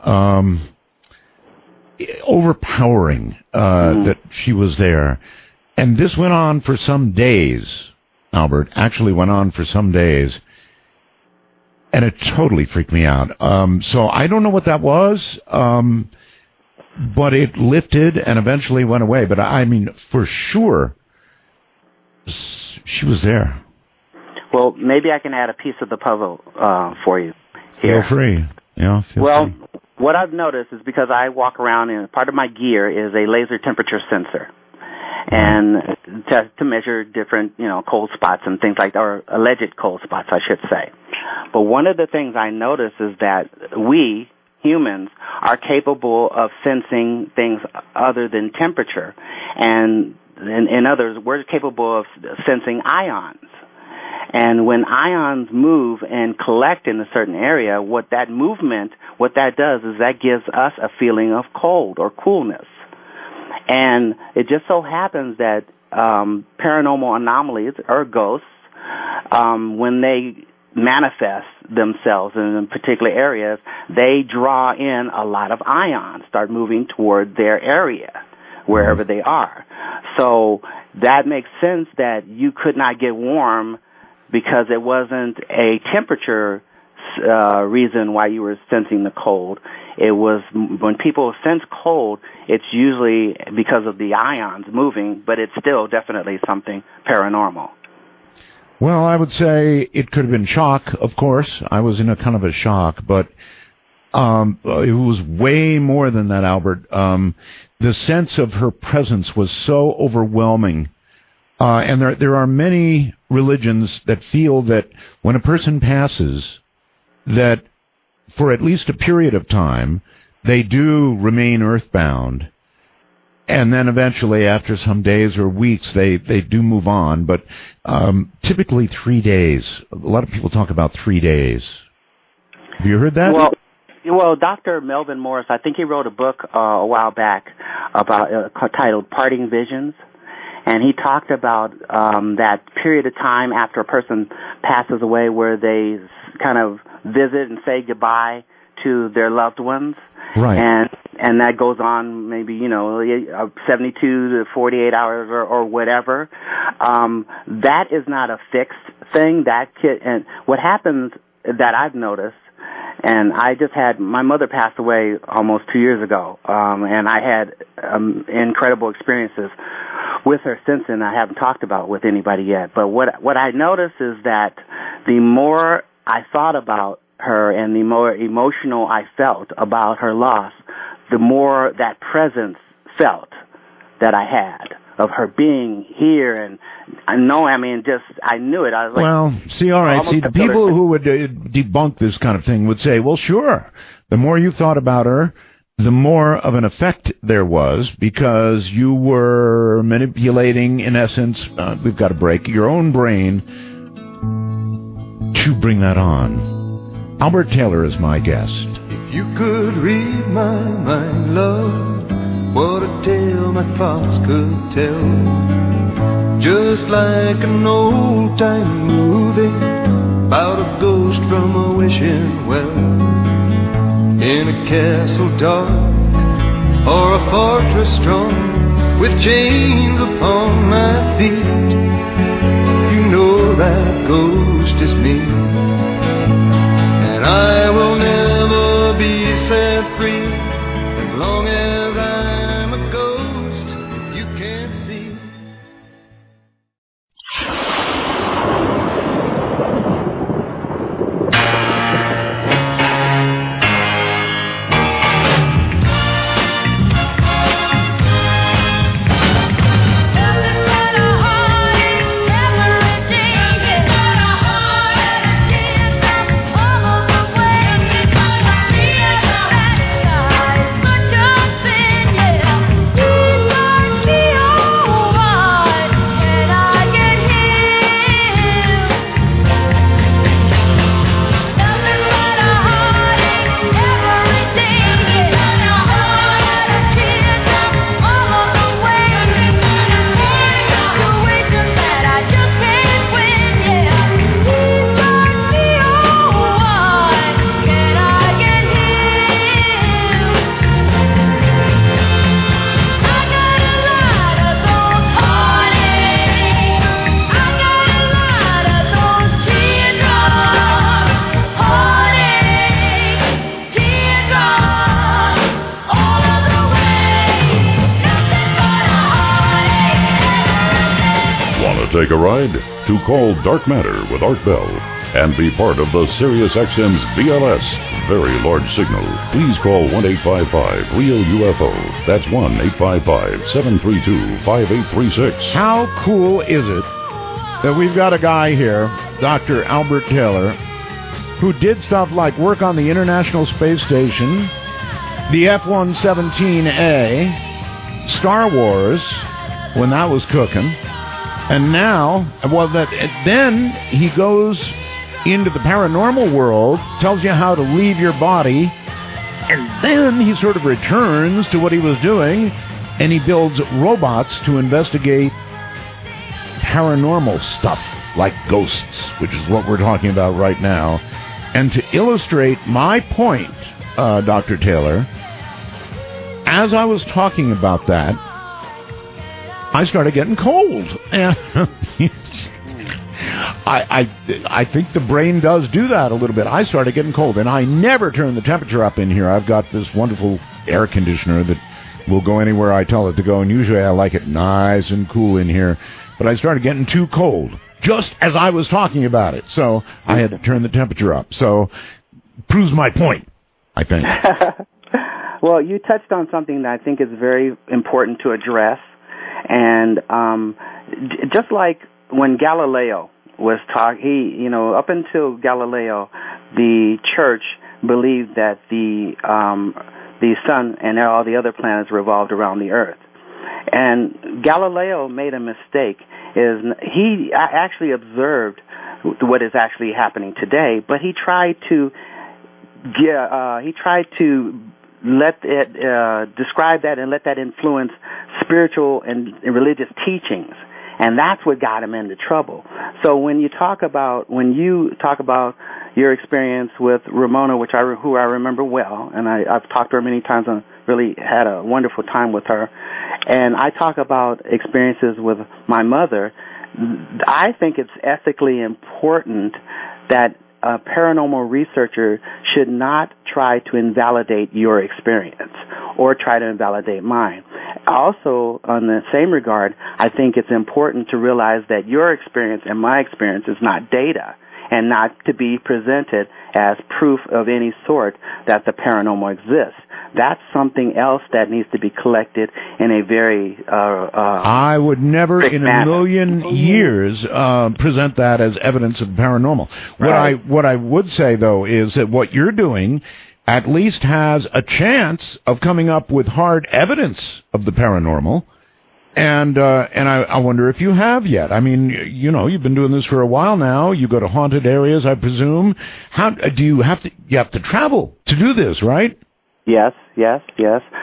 C: overpowering, that she was there. And this went on for some days, Albert, actually went on for some days, and it totally freaked me out. So I don't know what that was, but it lifted and eventually went away. But I mean, for sure, she was there.
E: Well, maybe I can add a piece of the puzzle for you here.
C: Feel free. Yeah, feel free.
E: What I've noticed is because I walk around and part of my gear is a laser temperature sensor, and to measure different, cold spots and things like that, or alleged cold spots, I should say. But one of the things I notice is that we humans are capable of sensing things other than temperature, and in others, we're capable of sensing ions. And when ions move and collect in a certain area, what that does is that gives us a feeling of cold or coolness. And it just so happens that paranormal anomalies or ghosts, when they manifest themselves in particular areas, they draw in a lot of ions, start moving toward their area, wherever they are. So that makes sense that you could not get warm because it wasn't a temperature reason why you were sensing the cold. It was when people sense cold, it's usually because of the ions moving, but it's still definitely something paranormal.
C: Well, I would say it could have been shock, of course. I was in a kind of a shock, but it was way more than that, Albert. The sense of her presence was so overwhelming. And there are many religions that feel that when a person passes, that for at least a period of time, they do remain earthbound. And then eventually, after some days or weeks, they do move on. But typically 3 days. A lot of people talk about 3 days. Have you heard that?
E: Well, Dr. Melvin Morris, I think he wrote a book a while back about titled Parting Visions. And he talked about that period of time after a person passes away where they kind of visit and say goodbye to their loved ones.
C: Right.
E: And that goes on maybe, 72 to 48 hours or whatever. That is not a fixed thing. And what happens that I've noticed, and I just had, my mother passed away almost 2 years ago, and I had incredible experiences with her since then. I haven't talked about with anybody yet. But what I noticed is that the more I thought about her and the more emotional I felt about her loss, the more that presence felt that I had of her being here. And I knew it. I was like,
C: well, see, all right. See, the people who would debunk this kind of thing would say, well, sure, the more you thought about her, the more of an effect there was, because you were manipulating, in essence, we've got to break, your own brain to bring that on. Albert Taylor is my guest.
G: If you could read my mind, love, what a tale my thoughts could tell. just like an old-time movie about a ghost from a wishing well, in a castle dark or a fortress strong with chains upon my feet. You know that ghost is me, and I will never be set free as long as I'm a ghost you can't see.
B: Take a ride? To call Dark Matter with Art Bell and be part of the SiriusXM's BLS Very Large Signal, please call 1-855-REAL-UFO. That's 1-855-732-5836.
C: How cool is it that we've got a guy here, Dr. Albert Taylor, who did stuff like work on the International Space Station, the F-117A, Star Wars, when that was cooking. And now, then he goes into the paranormal world, tells you how to leave your body, and then he sort of returns to what he was doing, and he builds robots to investigate paranormal stuff, like ghosts, which is what we're talking about right now. And to illustrate my point, Dr. Taylor, as I was talking about that, I started getting cold, and I think the brain does do that a little bit. I started getting cold, and I never turn the temperature up in here. I've got this wonderful air conditioner that will go anywhere I tell it to go, and usually I like it nice and cool in here. But I started getting too cold just as I was talking about it, so I had to turn the temperature up. So proves my point, I think.
E: Well, you touched on something that I think is very important to address. And just like when Galileo was up until Galileo, the church believed that the sun and all the other planets revolved around the earth. And Galileo made a mistake. He actually observed what is actually happening today, but he tried to let it describe that and let that influence spiritual and religious teachings, and that's what got him into trouble. So when you talk about your experience with Ramona, who I remember well, and I've talked to her many times and really had a wonderful time with her, and I talk about experiences with my mother, I think it's ethically important that a paranormal researcher should not try to invalidate your experience or try to invalidate mine. Also, on the same regard, I think it's important to realize that your experience and my experience is not data and not to be presented as proof of any sort that the paranormal exists. That's something else that needs to be collected in a very
C: I would never in a million years present that as evidence of paranormal. Right. What I would say, though, is that what you're doing at least has a chance of coming up with hard evidence of the paranormal. And I wonder if you have yet. I mean, you've been doing this for a while now. You go to haunted areas, I presume. How do you have to travel to do this, right?
E: Yes.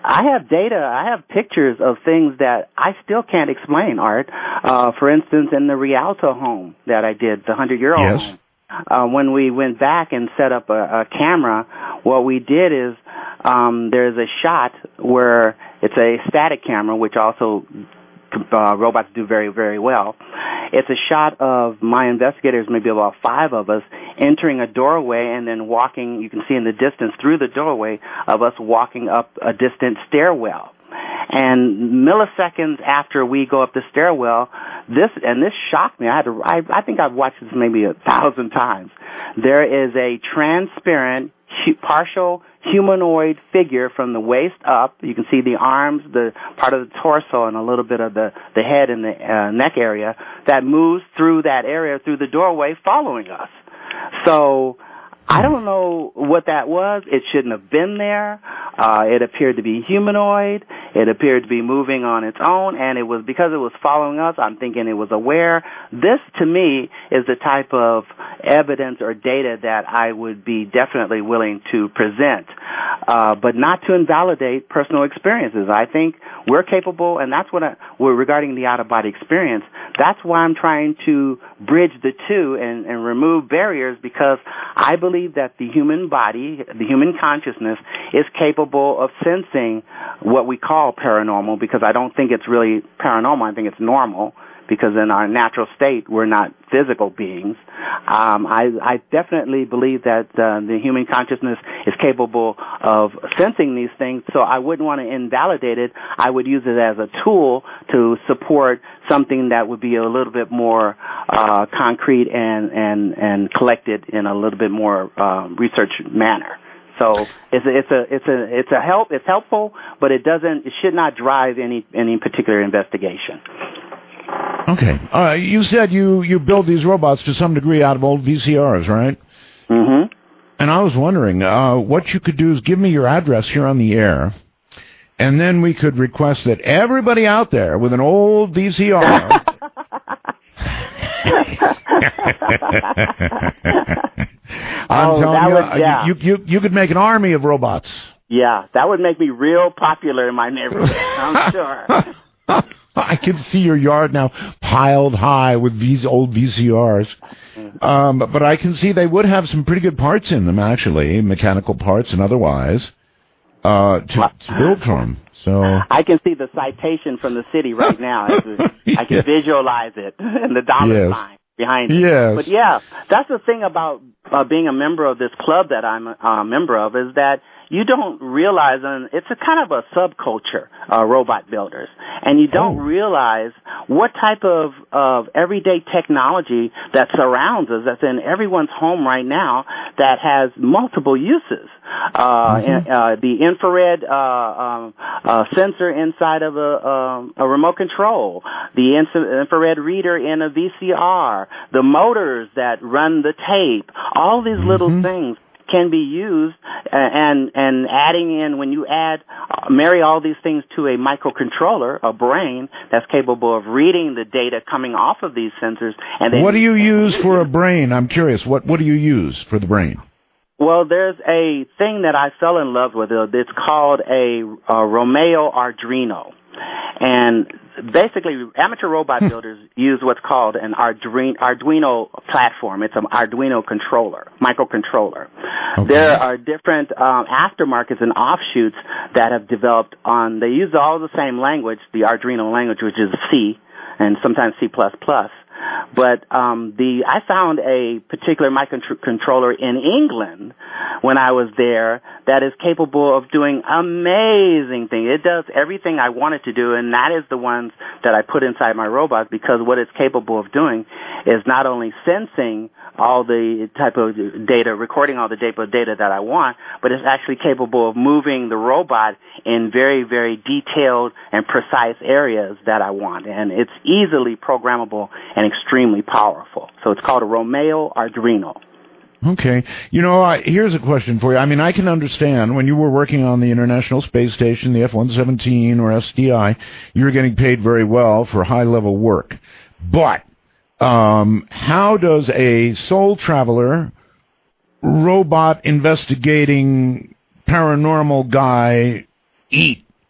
E: I have data. I have pictures of things that I still can't explain, Art. For instance, in the Rialto home that I did, the 100-year-old home, when we went back and set up a camera, what we did is there's a shot where it's a static camera, which also robots do very, very well. It's a shot of my investigators, maybe about 5 of us, entering a doorway and then walking, you can see in the distance through the doorway of us walking up a distant stairwell. And milliseconds after we go up the stairwell, this shocked me. I think I've watched this maybe 1,000 times. There is a transparent, partial humanoid figure from the waist up. You can see the arms, the part of the torso, and a little bit of the head and the neck area that moves through that area, through the doorway, following us. So I don't know what that was. It shouldn't have been there. It appeared to be humanoid. It appeared to be moving on its own, and it was because it was following us, I'm thinking it was aware. This, to me, is the type of evidence or data that I would be definitely willing to present, but not to invalidate personal experiences. I think we're capable, and that's what regarding the out-of-body experience, that's why I'm trying to bridge the two and remove barriers, because I believe that the human body, the human consciousness, is capable of sensing what we call paranormal, because I don't think it's really paranormal. I think it's normal, because in our natural state, we're not physical beings. I definitely believe that the human consciousness is capable of sensing these things, so I wouldn't want to invalidate it. I would use it as a tool to support something that would be a little bit more concrete and collected in a little bit more research manner. So it's helpful, but it should not drive any particular investigation.
C: Okay. You said you build these robots to some degree out of old VCRs, right?
E: Mm-hmm.
C: And I was wondering, what you could do is give me your address here on the air, and then we could request that everybody out there with an old VCR... I'm telling you could make an army of robots.
E: Yeah, that would make me real popular in my neighborhood, I'm sure.
C: I can see your yard now piled high with these old VCRs. But I can see they would have some pretty good parts in them, actually, mechanical parts and otherwise, to build from. So
E: I can see the citation from the city right now. I can visualize it and the dollar sign behind it.
C: Yes.
E: But yeah, that's the thing about being a member of this club that I'm a member of, is that you don't realize, and it's a kind of a subculture, robot builders, and you don't realize what type of everyday technology that surrounds us, that's in everyone's home right now, that has multiple uses. The infrared sensor inside of a remote control, the infrared reader in a VCR, the motors that run the tape, all these little things can be used, and adding in, when you marry all these things to a microcontroller, a brain that's capable of reading the data coming off of these sensors. And then
C: what do you use for a brain? I'm curious. What do you use for the brain?
E: Well, there's a thing that I fell in love with. It's called a Romeo Arduino. And basically, amateur robot builders use what's called an Arduino platform. It's an Arduino microcontroller. Okay. There are different aftermarkets and offshoots that have developed they use all the same language, the Arduino language, which is C, and sometimes C++. But I found a particular microcontroller in England when I was there that is capable of doing amazing things. It does everything I want it to do, and that is the ones that I put inside my robots, because what it's capable of doing is not only sensing all the type of data, recording all the type of data that I want, but it's actually capable of moving the robot in very, very detailed and precise areas that I want. And it's easily programmable and extremely powerful. So it's called a Romeo Arduino.
C: Okay. Here's a question for you. I mean, I can understand when you were working on the International Space Station, the F-117 or SDI, you were getting paid very well for high-level work. But how does a soul traveler, robot investigating paranormal guy eat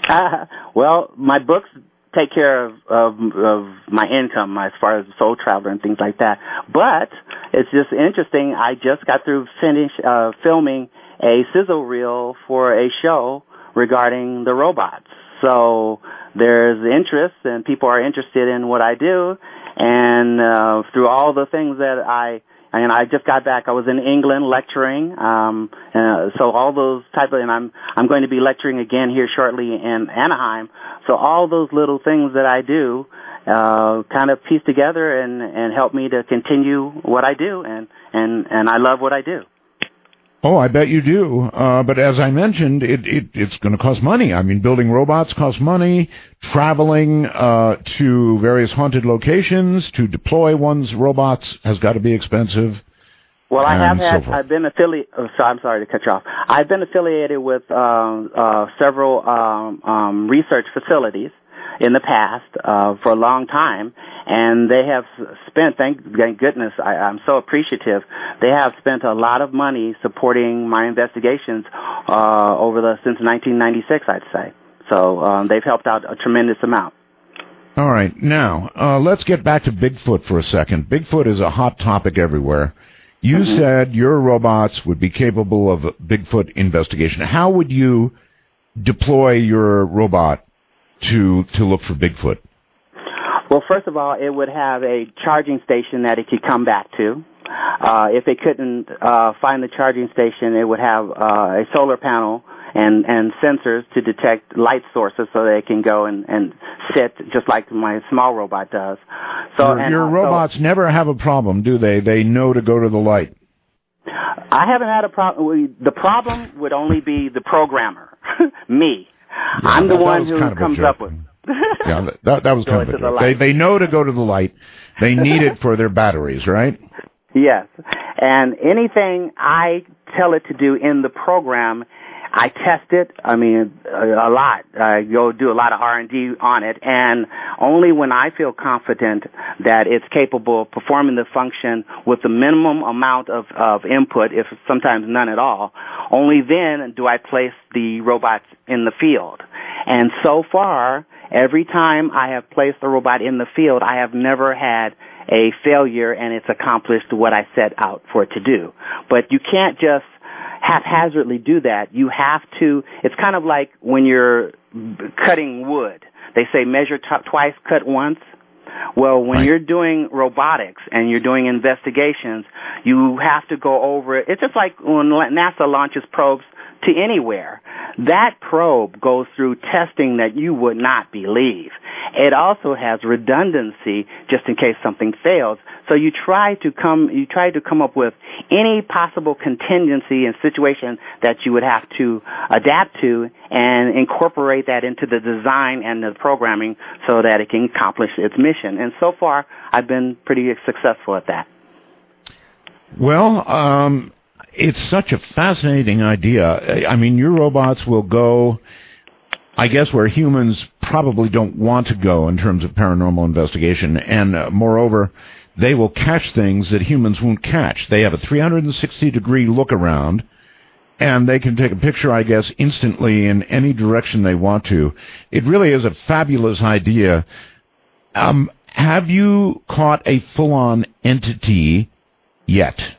E: Well, my books take care of my income as far as Soul Traveler and things like that. But it's just interesting. I just got through filming a sizzle reel for a show regarding the robots. So there's interest, and people are interested in what I do. And through all the things that I just got back. I was in England lecturing. So all those and I'm going to be lecturing again here shortly in Anaheim. So all those little things that I do kind of piece together and help me to continue what I do, and I love what I do.
C: Oh, I bet you do. But as I mentioned, it's going to cost money. I mean, building robots costs money. Traveling to various haunted locations to deploy one's robots has got to be expensive.
E: Well, I've been affiliated. So I'm sorry to cut you off. I've been affiliated with several research facilities in the past for a long time, and they have spent, thank goodness, I'm so appreciative, they have spent a lot of money supporting my investigations since 1996, I'd say. So they've helped out a tremendous amount.
C: All right. Now, let's get back to Bigfoot for a second. Bigfoot is a hot topic everywhere. You said your robots would be capable of Bigfoot investigation. How would you deploy your robot to look for Bigfoot?
E: Well, first of all, it would have a charging station that it could come back to. If it couldn't find the charging station, it would have a solar panel and sensors to detect light sources so they can go and sit just like my small robot does. So
C: your robots never have a problem, do they? They know to go to the light.
E: I haven't had a problem. The problem would only be the programmer, me.
C: Yeah,
E: I'm the one who comes up with.
C: Yeah, that was kind of a joke. They know to go to the light. They need it for their batteries, right?
E: Yes. And anything I tell it to do in the program, I test it, a lot. I go do a lot of R&D on it, and only when I feel confident that it's capable of performing the function with the minimum amount of input, if sometimes none at all, only then do I place the robots in the field. And so far, every time I have placed a robot in the field, I have never had a failure, and it's accomplished what I set out for it to do. But you can't just haphazardly do that. You have to, it's kind of like when you're cutting wood. They say measure twice, cut once. Well, when you're doing robotics and you're doing investigations, you have to go over it. It's just like when NASA launches probes to anywhere. That probe goes through testing that you would not believe. It also has redundancy just in case something fails. So you try to come up with any possible contingency and situation that you would have to adapt to and incorporate that into the design and the programming so that it can accomplish its mission. And so far, I've been pretty successful at that.
C: Well, it's such a fascinating idea. I mean, your robots will go, I guess, where humans probably don't want to go in terms of paranormal investigation. And moreover, they will catch things that humans won't catch. They have a 360-degree look around, and they can take a picture, I guess, instantly in any direction they want to. It really is a fabulous idea. Have you caught a full-on entity yet?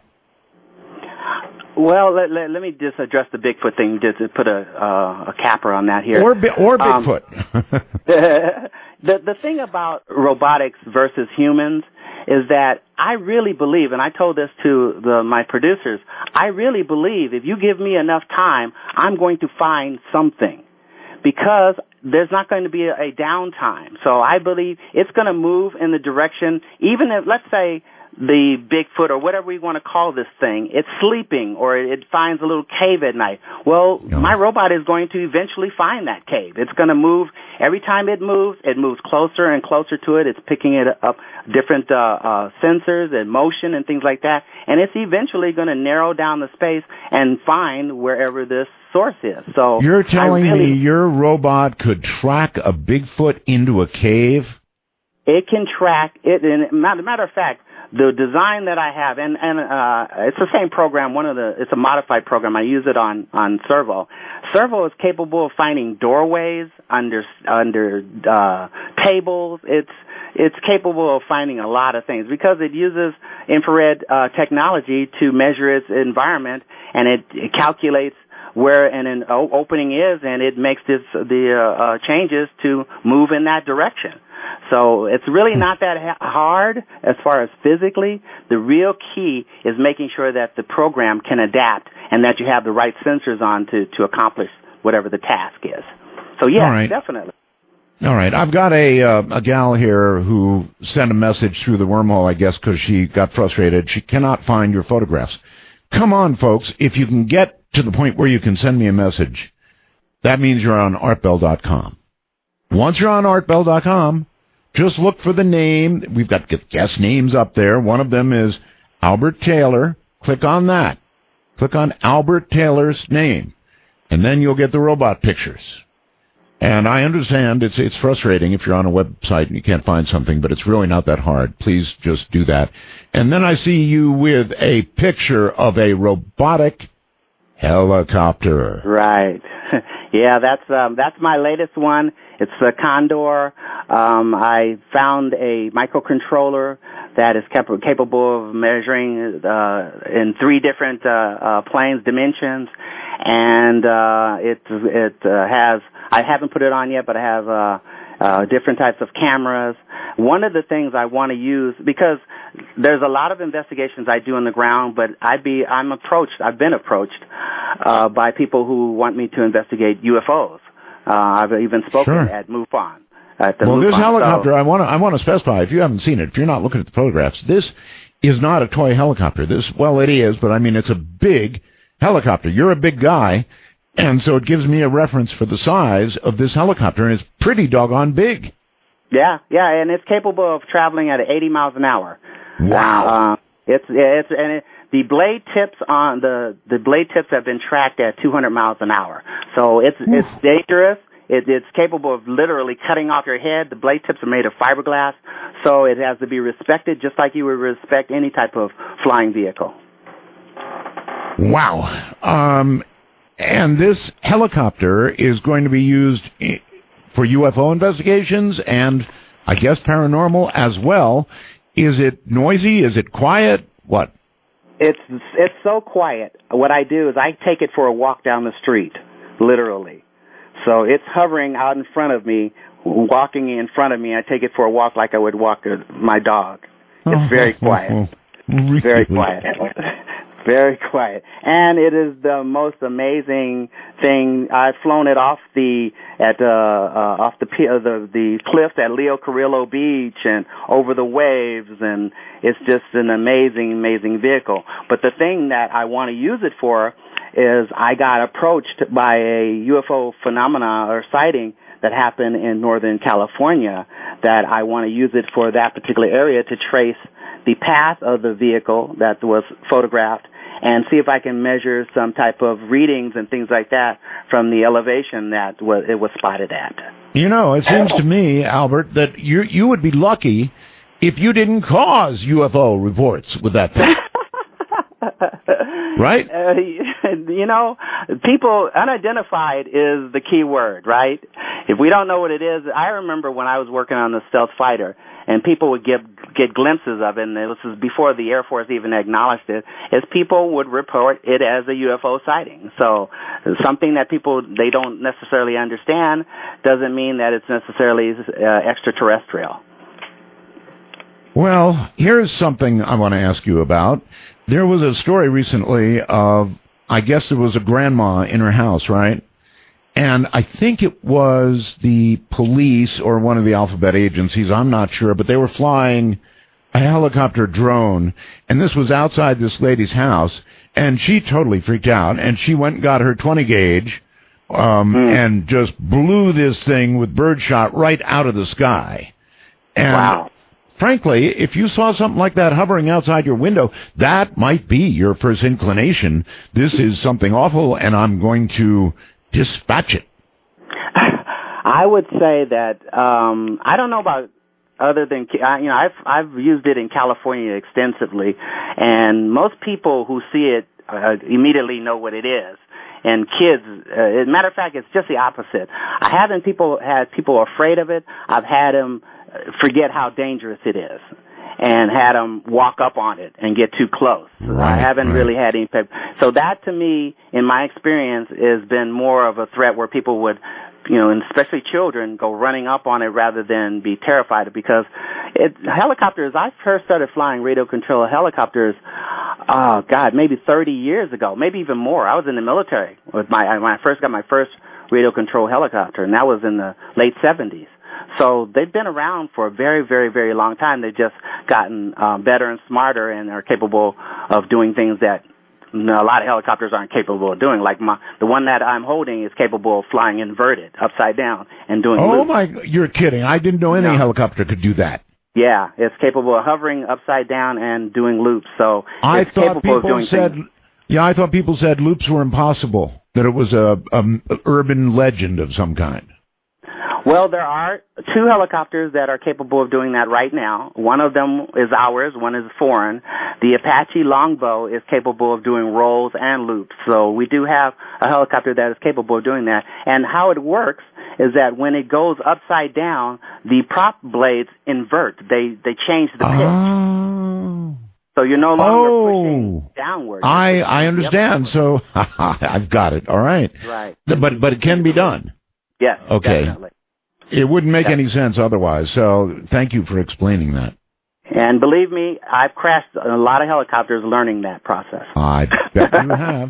E: Well, let me just address the Bigfoot thing, just to put a capper on that here.
C: Or Bigfoot.
E: The thing about robotics versus humans is that I really believe, and I told this to my producers, I really believe if you give me enough time, I'm going to find something, because there's not going to be a downtime. So I believe it's going to move in the direction, even if, let's say, the Bigfoot or whatever we want to call this thing, it's sleeping or it finds a little cave at night. Well, my robot is going to eventually find that cave. It's going to move. Every time it moves closer and closer to it. It's picking it up, different sensors and motion and things like that. And it's eventually going to narrow down the space and find wherever this source is. So
C: you're telling me your robot could track a Bigfoot into a cave?
E: It can track it. And matter of fact, the design that I have, and it's the same program. It's a modified program. I use it on Servo. Servo is capable of finding doorways under tables. It's capable of finding a lot of things because it uses infrared technology to measure its environment, and it calculates where an opening is, and it makes the changes to move in that direction. So it's really not that hard as far as physically. The real key is making sure that the program can adapt and that you have the right sensors on to accomplish whatever the task is. So, yeah,
C: right.
E: Definitely.
C: All right. I've got a gal here who sent a message through the wormhole, I guess, because she got frustrated. She cannot find your photographs. Come on, folks. If you can get to the point where you can send me a message, that means you're on artbell.com. Once you're on artbell.com, just look for the name. We've got guest names up there. One of them is Albert Taylor. Click on that. Click on Albert Taylor's name, and then you'll get the robot pictures. And I understand it's frustrating if you're on a website and you can't find something, but it's really not that hard. Please just do that. And then I see you with a picture of a robotic helicopter.
E: Right. Yeah, that's my latest one. It's a Condor. I found a microcontroller that is capable of measuring in 3 different planes, dimensions, and it has. I haven't put it on yet, but I have different types of cameras. One of the things I want to use, because there's a lot of investigations I do on the ground, but I've been approached by people who want me to investigate UFOs. I've even spoken at MUFON.
C: This helicopter, I want to specify, if you haven't seen it, if you're not looking at the photographs, this is not a toy helicopter. It is, but I mean, it's a big helicopter. You're a big guy, and so it gives me a reference for the size of this helicopter, and it's pretty doggone big.
E: Yeah, and it's capable of traveling at 80 miles an hour.
C: Wow.
E: The blade tips have been tracked at 200 miles an hour. So it's dangerous. It's capable of literally cutting off your head. The blade tips are made of fiberglass, so it has to be respected just like you would respect any type of flying vehicle.
C: Wow. And this helicopter is going to be used for UFO investigations and, I guess, paranormal as well. Is it noisy? Is it quiet? What?
E: It's so quiet. What I do is I take it for a walk down the street, literally. So it's hovering out in front of me, walking in front of me. I take it for a walk like I would walk my dog. It's very quiet.
C: Really?
E: Very quiet. Very quiet. And it is the most amazing thing. I've flown it off the cliffs at Leo Carrillo Beach and over the waves, and it's just an amazing vehicle. But the thing that I want to use it for is I got approached by a UFO phenomena or sighting that happened in Northern California that I want to use it for that particular area to trace the path of the vehicle that was photographed and see if I can measure some type of readings and things like that from the elevation that it was spotted at.
C: You know, it seems to me, Albert, that you would be lucky if you didn't cause UFO reports with that thing. Right?
E: People, unidentified is the key word, right? If we don't know what it is, I remember when I was working on the stealth fighter, and people would get glimpses of it, and this was before the Air Force even acknowledged it, as people would report it as a UFO sighting. So something that they don't necessarily understand doesn't mean that it's necessarily extraterrestrial.
C: Well, here's something I want to ask you about. There was a story recently of, I guess there was a grandma in her house, right? And I think it was the police or one of the alphabet agencies, I'm not sure, but they were flying a helicopter drone, and this was outside this lady's house, and she totally freaked out, and she went and got her 20 gauge and just blew this thing with birdshot right out of the sky. And
E: wow.
C: Frankly, if you saw something like that hovering outside your window, that might be your first inclination. This is something awful, and I'm going to dispatch it.
E: I would say that I don't know about other than I've used it in California extensively, and most people who see it immediately know what it is. And kids, as a matter of fact, it's just the opposite. I haven't had people afraid of it. I've had them forget how dangerous it is, and had them walk up on it and get too close.
C: Right,
E: I haven't really had any. So that, to me, in my experience, has been more of a threat where people would, and especially children, go running up on it rather than be terrified. Because helicopters, I first started flying radio-controlled helicopters, maybe 30 years ago, maybe even more. I was in the military when I first got my first radio-controlled helicopter, and that was in the late 70s. So they've been around for a very, very, very long time. They've just gotten better and smarter and are capable of doing things that a lot of helicopters aren't capable of doing. Like the one that I'm holding is capable of flying inverted, upside down, and doing loops.
C: You're kidding. I didn't know any helicopter could do that.
E: Yeah, it's capable of hovering upside down and doing loops. So
C: I thought people said loops were impossible, that it was a urban legend of some kind.
E: Well, there are 2 helicopters that are capable of doing that right now. One of them is ours, one is foreign. The Apache Longbow is capable of doing rolls and loops. So we do have a helicopter that is capable of doing that. And how it works is that when it goes upside down, the prop blades invert. They change the pitch.
C: Oh.
E: So you're no longer pushing downward.
C: I understand. So I've got it. All right.
E: Right.
C: But it can be done.
E: Yes,
C: okay.
E: Definitely.
C: It wouldn't make any sense otherwise, so thank you for explaining that.
E: And believe me, I've crashed a lot of helicopters learning that process.
C: I bet you have.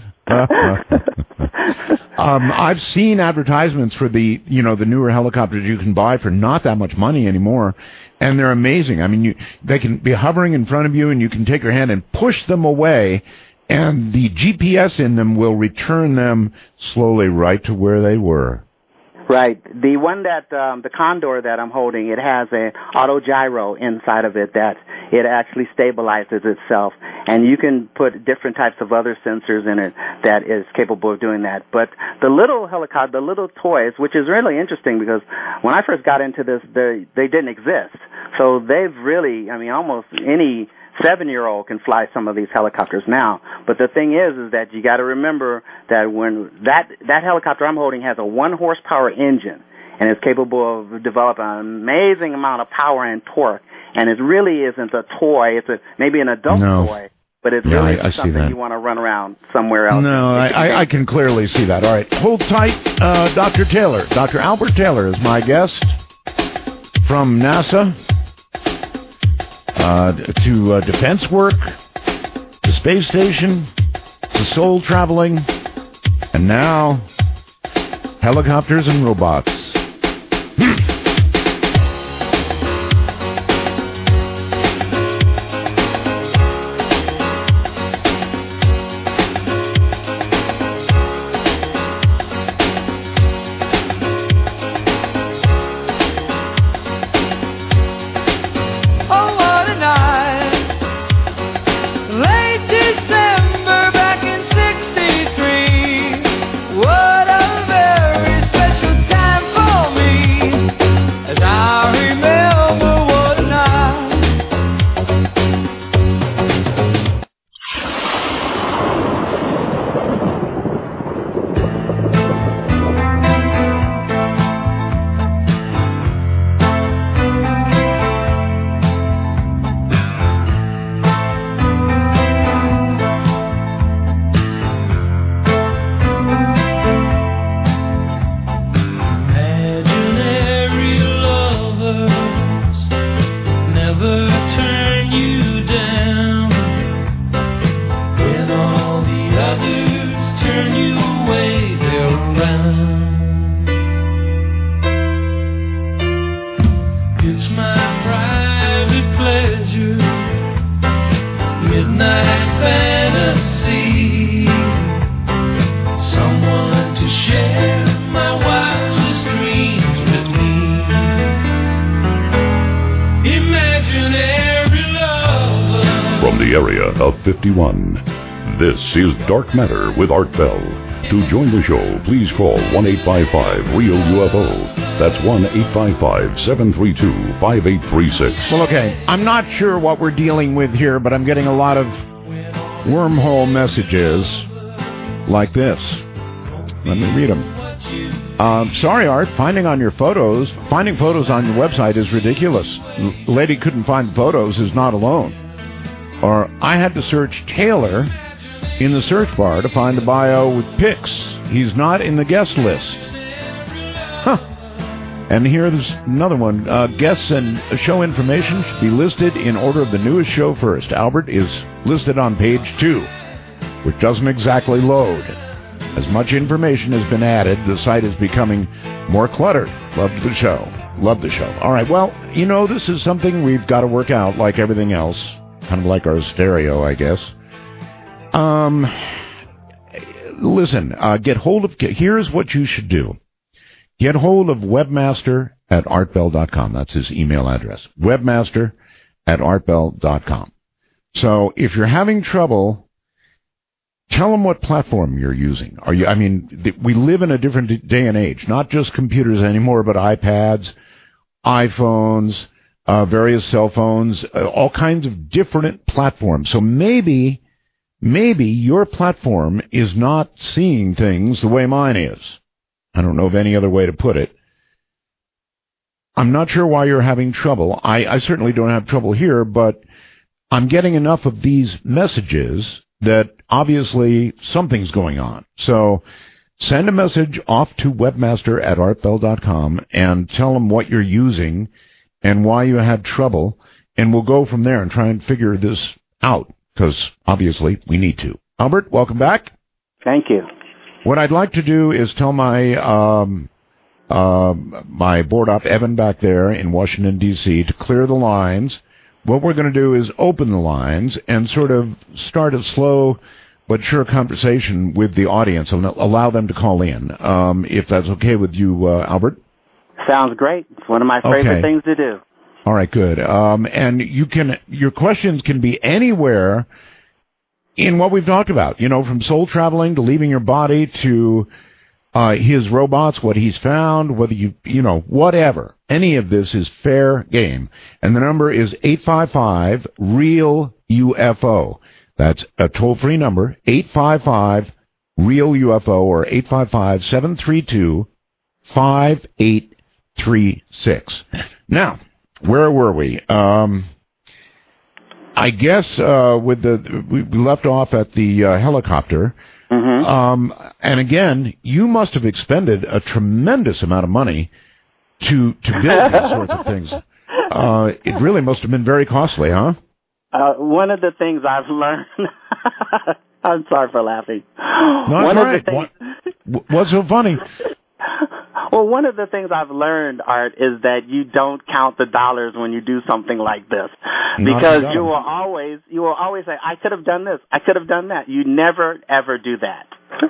C: I've seen advertisements for the newer helicopters you can buy for not that much money anymore, and they're amazing. I mean, they can be hovering in front of you, and you can take your hand and push them away, and the GPS in them will return them slowly right to where they were.
E: Right. The one that, the Condor that I'm holding, it has an auto gyro inside of it that it actually stabilizes itself. And you can put different types of other sensors in it that is capable of doing that. But the little helicopter, the little toys, which is really interesting because when I first got into this, they didn't exist. So they've really, almost any 7-year-old can fly some of these helicopters now. But the thing is that you got to remember that when that helicopter I'm holding has a 1-horsepower engine and is capable of developing an amazing amount of power and torque. And it really isn't a toy. It's maybe an adult toy, but it's really something you want to run around somewhere else.
C: No, I can clearly see that. All right, hold tight, Dr. Taylor. Dr. Albert Taylor is my guest from NASA. To defense work, to space station, to soul traveling, and now helicopters and robots.
B: Area of 51. This is Dark Matter with Art Bell. To join the show, please call 1-855-REAL-UFO. That's 1-855-732-5836.
C: Well, okay, I'm not sure what we're dealing with here, but I'm getting a lot of wormhole messages like this. Let me read them. Sorry, Art, finding photos on your website is ridiculous. Lady couldn't find photos is not alone. Or I had to search Taylor in the search bar to find the bio with pics. He's not in the guest list. Huh. And here's another one. Guests and show information should be listed in order of the newest show first. Albert is listed on page 2, which doesn't exactly load. As much information has been added, the site is becoming more cluttered. Loved the show. Love the show. All right, well, this is something we've got to work out like everything else. Kind of like our stereo, I guess. Listen, here's what you should do. Get hold of webmaster@artbell.com. That's his email address. Webmaster@artbell.com. So if you're having trouble, tell them what platform you're using. We live in a different day and age, not just computers anymore, but iPads, iPhones, various cell phones, all kinds of different platforms. So maybe your platform is not seeing things the way mine is. I don't know of any other way to put it. I'm not sure why you're having trouble. I certainly don't have trouble here, but I'm getting enough of these messages that obviously something's going on. So send a message off to webmaster@artbell.com and tell them what you're using and why you had trouble, and we'll go from there and try and figure this out, because obviously we need to. Albert, welcome back.
E: Thank you.
C: What I'd like to do is tell my board op, Evan, back there in Washington, D.C., to clear the lines. What we're going to do is open the lines and sort of start a slow but sure conversation with the audience and allow them to call in, if that's okay with you, Albert.
E: Sounds great. It's one of my favorite things to do.
C: All right, good. And your questions can be anywhere in what we've talked about, from soul traveling to leaving your body to his robots, what he's found, whether whatever. Any of this is fair game. And the number is 855-REAL-UFO. That's a toll-free number, 855-REAL-UFO, or 855-732-5836. Now, where were we? I guess we left off at the helicopter. Mm-hmm. And again, you must have expended a tremendous amount of money to build these sorts of things. It really must have been very costly, huh?
E: One of the things I've learned... I'm sorry for laughing.
C: No, that's right. What's so funny?
E: Well, one of the things I've learned, Art, is that you don't count the dollars when you do something like this, because you will always say, "I could have done this, I could have done that." You never ever do that.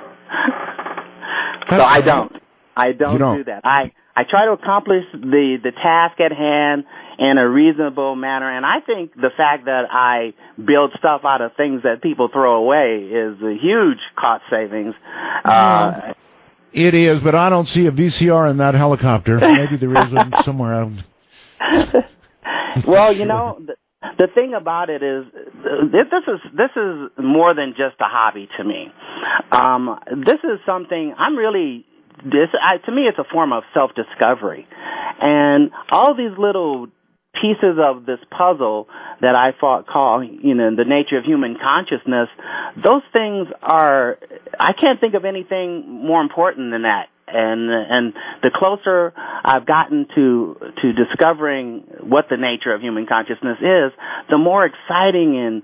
E: So I don't do that. I try to accomplish the task at hand in a reasonable manner, and I think the fact that I build stuff out of things that people throw away is a huge cost savings.
C: It is, but I don't see a VCR in that helicopter. Maybe there is one somewhere.
E: Well, the thing about it is, this is more than just a hobby to me. This is something I'm really. To me, it's a form of self-discovery, and all these little pieces of this puzzle that I call, the nature of human consciousness, those things are, I can't think of anything more important than that. And the closer I've gotten to discovering what the nature of human consciousness is, the more exciting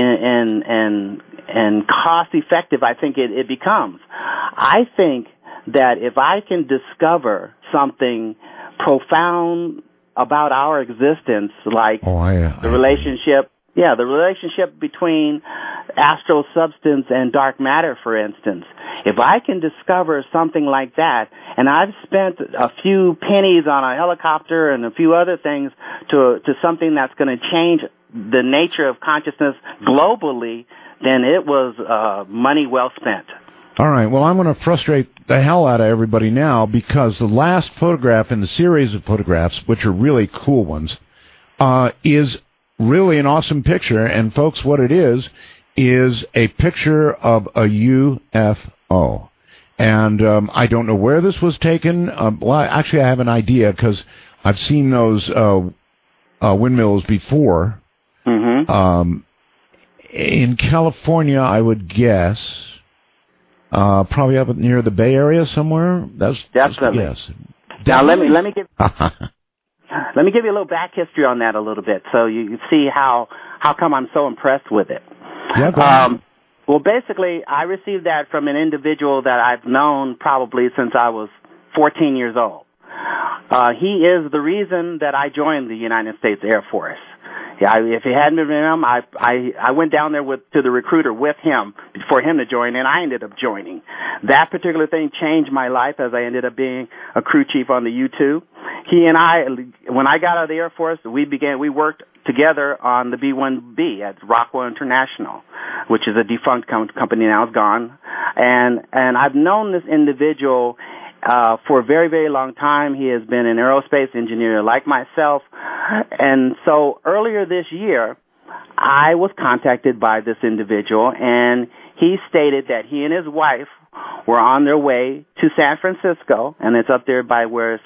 E: and cost effective I think it becomes. I think that if I can discover something profound about our existence, like the relationship between astral substance and dark matter, for instance. If I can discover something like that, and I've spent a few pennies on a helicopter and a few other things to something that's going to change the nature of consciousness globally, then it was money well spent.
C: All right. Well, I'm going to frustrate the hell out of everybody now because the last photograph in the series of photographs, which are really cool ones, is really an awesome picture. And, folks, what it is a picture of a UFO. And I don't know where this was taken. Well, actually, I have an idea because I've seen those windmills before. Mm-hmm. In California, I would guess. Probably up near the Bay Area somewhere. That's
E: definitely.
C: Yes.
E: Now let me give let me give you a little back history on that a little bit, so you see how come I'm so impressed with it.
C: Yeah. Go ahead.
E: Well, basically, I received that from an individual that I've known probably since I was 14 years old. He is the reason that I joined the United States Air Force. Yeah, if it hadn't been him, I went down there to the recruiter with him for him to join, and I ended up joining. That particular thing changed my life as I ended up being a crew chief on the U-2. He and I, when I got out of the Air Force, we worked together on the B-1B at Rockwell International, which is a defunct company now. It's gone. And I've known this individual for a very, very long time. He has been an aerospace engineer like myself. And so earlier this year, I was contacted by this individual, and he stated that he and his wife were on their way to San Francisco, and it's up there by where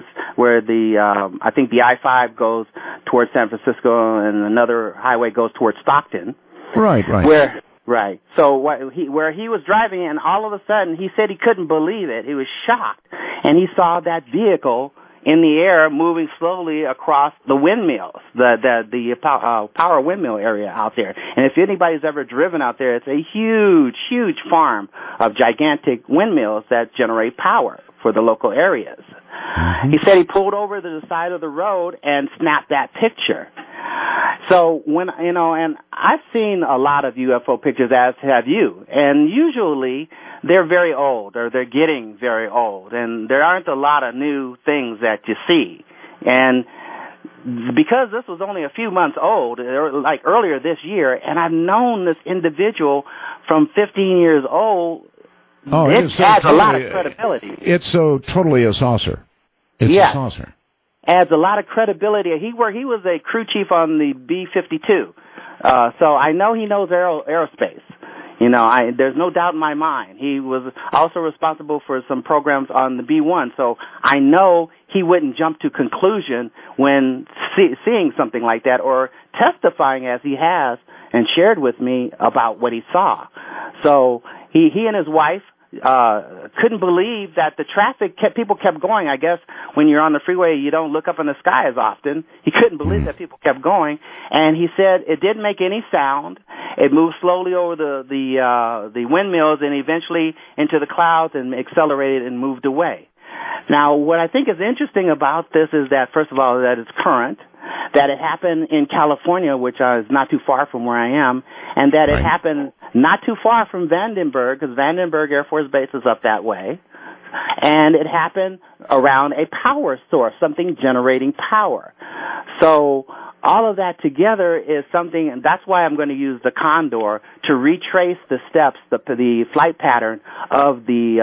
E: I think the I-5 goes towards San Francisco, and another highway goes towards Stockton.
C: Right.
E: Right. So where he was driving, and all of a sudden, he said he couldn't believe it. He was shocked, and he saw that vehicle in the air moving slowly across the windmills, the power windmill area out there. And if anybody's ever driven out there, it's a huge, huge farm of gigantic windmills that generate power for the local areas. Mm-hmm. He said he pulled over to the side of the road and snapped that picture. So and I've seen a lot of UFO pictures, as have you, and usually they're very old, or they're getting very old, and there aren't a lot of new things that you see. And because this was only a few months old, like earlier this year, and I've known this individual from 15 years old, it adds a lot of credibility.
C: It's so totally a saucer. It's a saucer.
E: Adds a lot of credibility. He was a crew chief on the B-52, so I know he knows aerospace. There's no doubt in my mind. He was also responsible for some programs on the B-1, so I know he wouldn't jump to conclusion when seeing something like that, or testifying as he has and shared with me about what he saw. So he and his wife couldn't believe that the people kept going. I guess when you're on the freeway, you don't look up in the sky as often. He couldn't believe that people kept going, and he said it didn't make any sound. It moved slowly over the windmills and eventually into the clouds and accelerated and moved away. Now, what I think is interesting about this is that, first of all, that it's current, that it happened in California, which is not too far from where I am, and that it happened not too far from Vandenberg, because Vandenberg Air Force Base is up that way, and it happened around a power source, something generating power. So all of that together is something, and that's why I'm going to use the Condor to retrace the steps, the flight pattern of the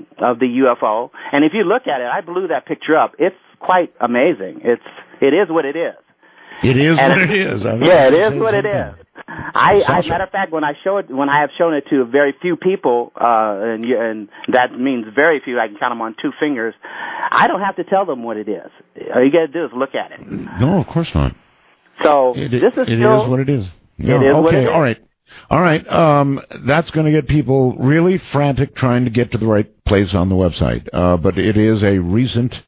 E: UFO. And if you look at it, I blew that picture up. It's quite amazing. It is what it is.
C: It is what it is.
E: It is what it is. Matter of fact, when I have shown it to very few people, and that means very few, I can count them on two fingers, I don't have to tell them what it is. All you got to do is look at it.
C: No, of course not.
E: So
C: it is what it is.
E: No, it is what it is.
C: All right. That's going to get people really frantic trying to get to the right place on the website. But it is a recent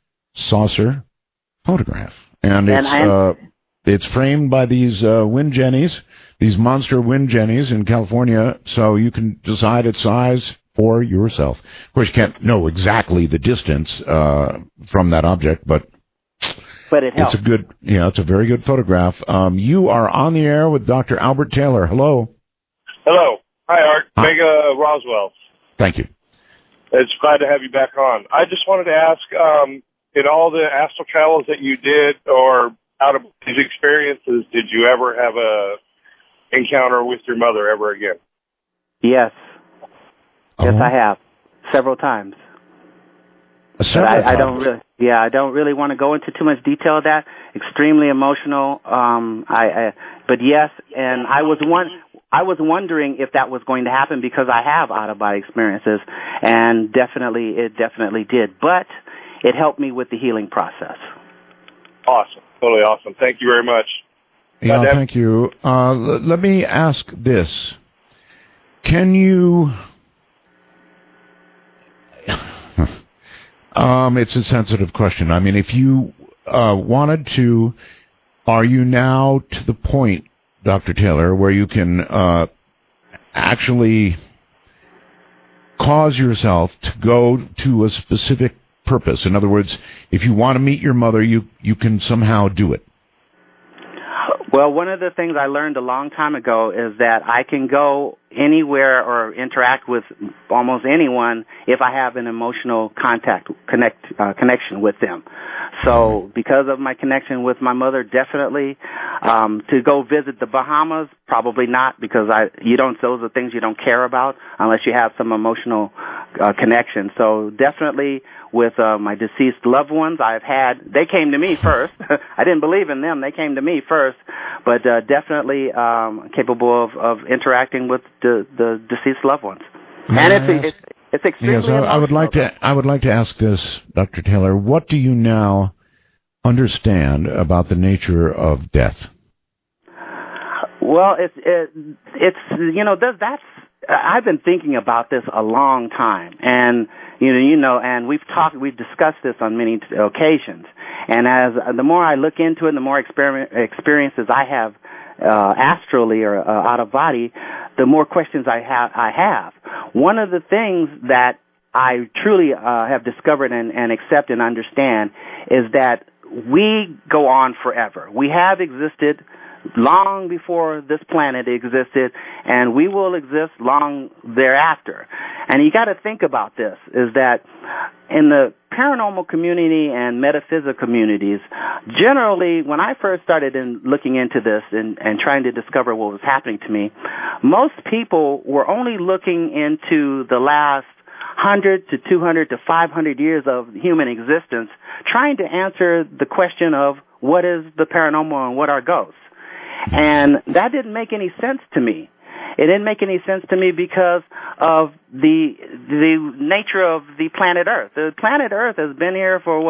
C: saucer photograph, and it's framed by these wind jennies, these monster wind jennies in California, so you can decide its size for yourself. Of course, you can't know exactly the distance from that object, but
E: it helps.
C: It's a very good photograph. You are on the air with Dr. Albert Taylor. Hello.
H: Hello. Hi, Art. Mega Roswell.
C: Thank you.
H: It's glad to have you back on. I just wanted to ask, in all the astral travels that you did, or out of these experiences, did you ever have a encounter with your mother ever again?
E: Yes. Yes, I have. Several times. I don't really. Yeah, I don't really want to go into too much detail of that. Extremely emotional. But yes, and I was wondering if that was going to happen because I have out-of-body experiences, and it definitely did. But it helped me with the healing process.
H: Awesome. Totally awesome. Thank you very much.
C: Yeah, thank you. Let me ask this. Can you... it's a sensitive question. I mean, if you wanted to, are you now to the point, Dr. Taylor, where you can actually cause yourself to go to a specific purpose? In other words, if you want to meet your mother, you can somehow do it.
E: Well, one of the things I learned a long time ago is that I can go anywhere or interact with almost anyone if I have an emotional connection with them. So because of my connection with my mother, definitely. To go visit the Bahamas, probably not, because those are things you don't care about unless you have some emotional connection. So definitely with my deceased loved ones, they came to me first. I didn't believe in them. They came to me first, but definitely capable of interacting with the deceased loved ones. And it's extremely emotional.
C: I would like to ask this, Dr. Taylor. What do you now understand about the nature of death?
E: Well, that's I've been thinking about this a long time, and and we've discussed this on many occasions. And as the more I look into it, the more experiences I have astrally or out of body, the more questions I have. One of the things that I truly have discovered and accept and understand is that we go on forever. We have existed long before this planet existed, and we will exist long thereafter. And you got to think about this, is that in the paranormal community and metaphysical communities, generally, when I first started looking into this and trying to discover what was happening to me, most people were only looking into the last 100 to 200 to 500 years of human existence, trying to answer the question of what is the paranormal and what are ghosts. And that didn't make any sense to me. It didn't make any sense to me because of the nature of the planet Earth. The planet Earth has been here for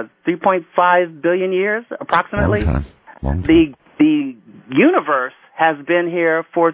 E: 3.5 billion years, approximately.
C: Long time.
E: The universe has been here for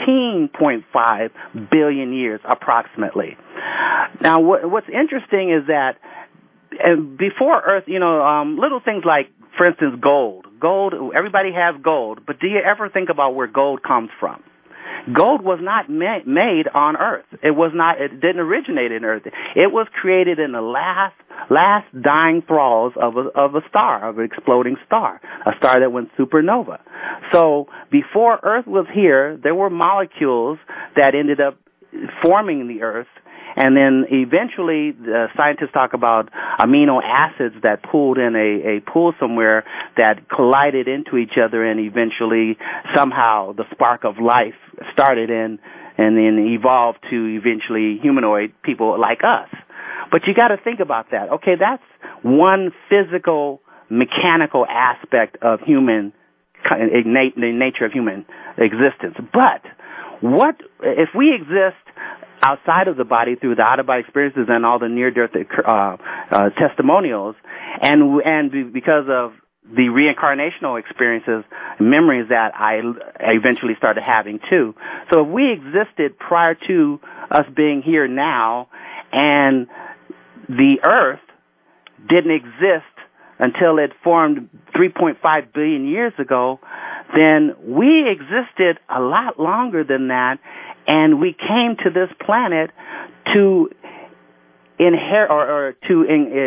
E: 13.5 billion years, approximately. Now, what's interesting is that before Earth, little things like, for instance, gold. Gold, everybody has gold, but do you ever think about where gold comes from? Gold was not made on Earth. It didn't originate in Earth. It was created in the last dying thralls of an exploding star, a star that went supernova. So before Earth was here, there were molecules that ended up forming the Earth. And then eventually, scientists talk about amino acids that pooled in a pool somewhere that collided into each other, and eventually, somehow, the spark of life started and then evolved to eventually humanoid people like us. But you got to think about that. Okay, that's one physical, mechanical aspect of the nature of human existence. But what if we exist outside of the body through the out-of-body experiences and all the near-death testimonials, and because of the reincarnational experiences, memories that I eventually started having too. So if we existed prior to us being here now, and the Earth didn't exist until it formed 3.5 billion years ago, then we existed a lot longer than that, and we came to this planet to inherit or to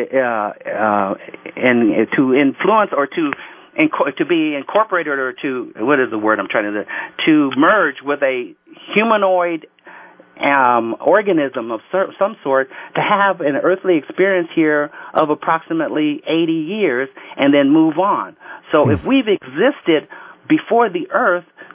E: influence or to be incorporated or to, what is the word I'm trying to merge with a humanoid organism of some sort, to have an earthly experience here of approximately 80 years and then move on. So if we've existed before the Earth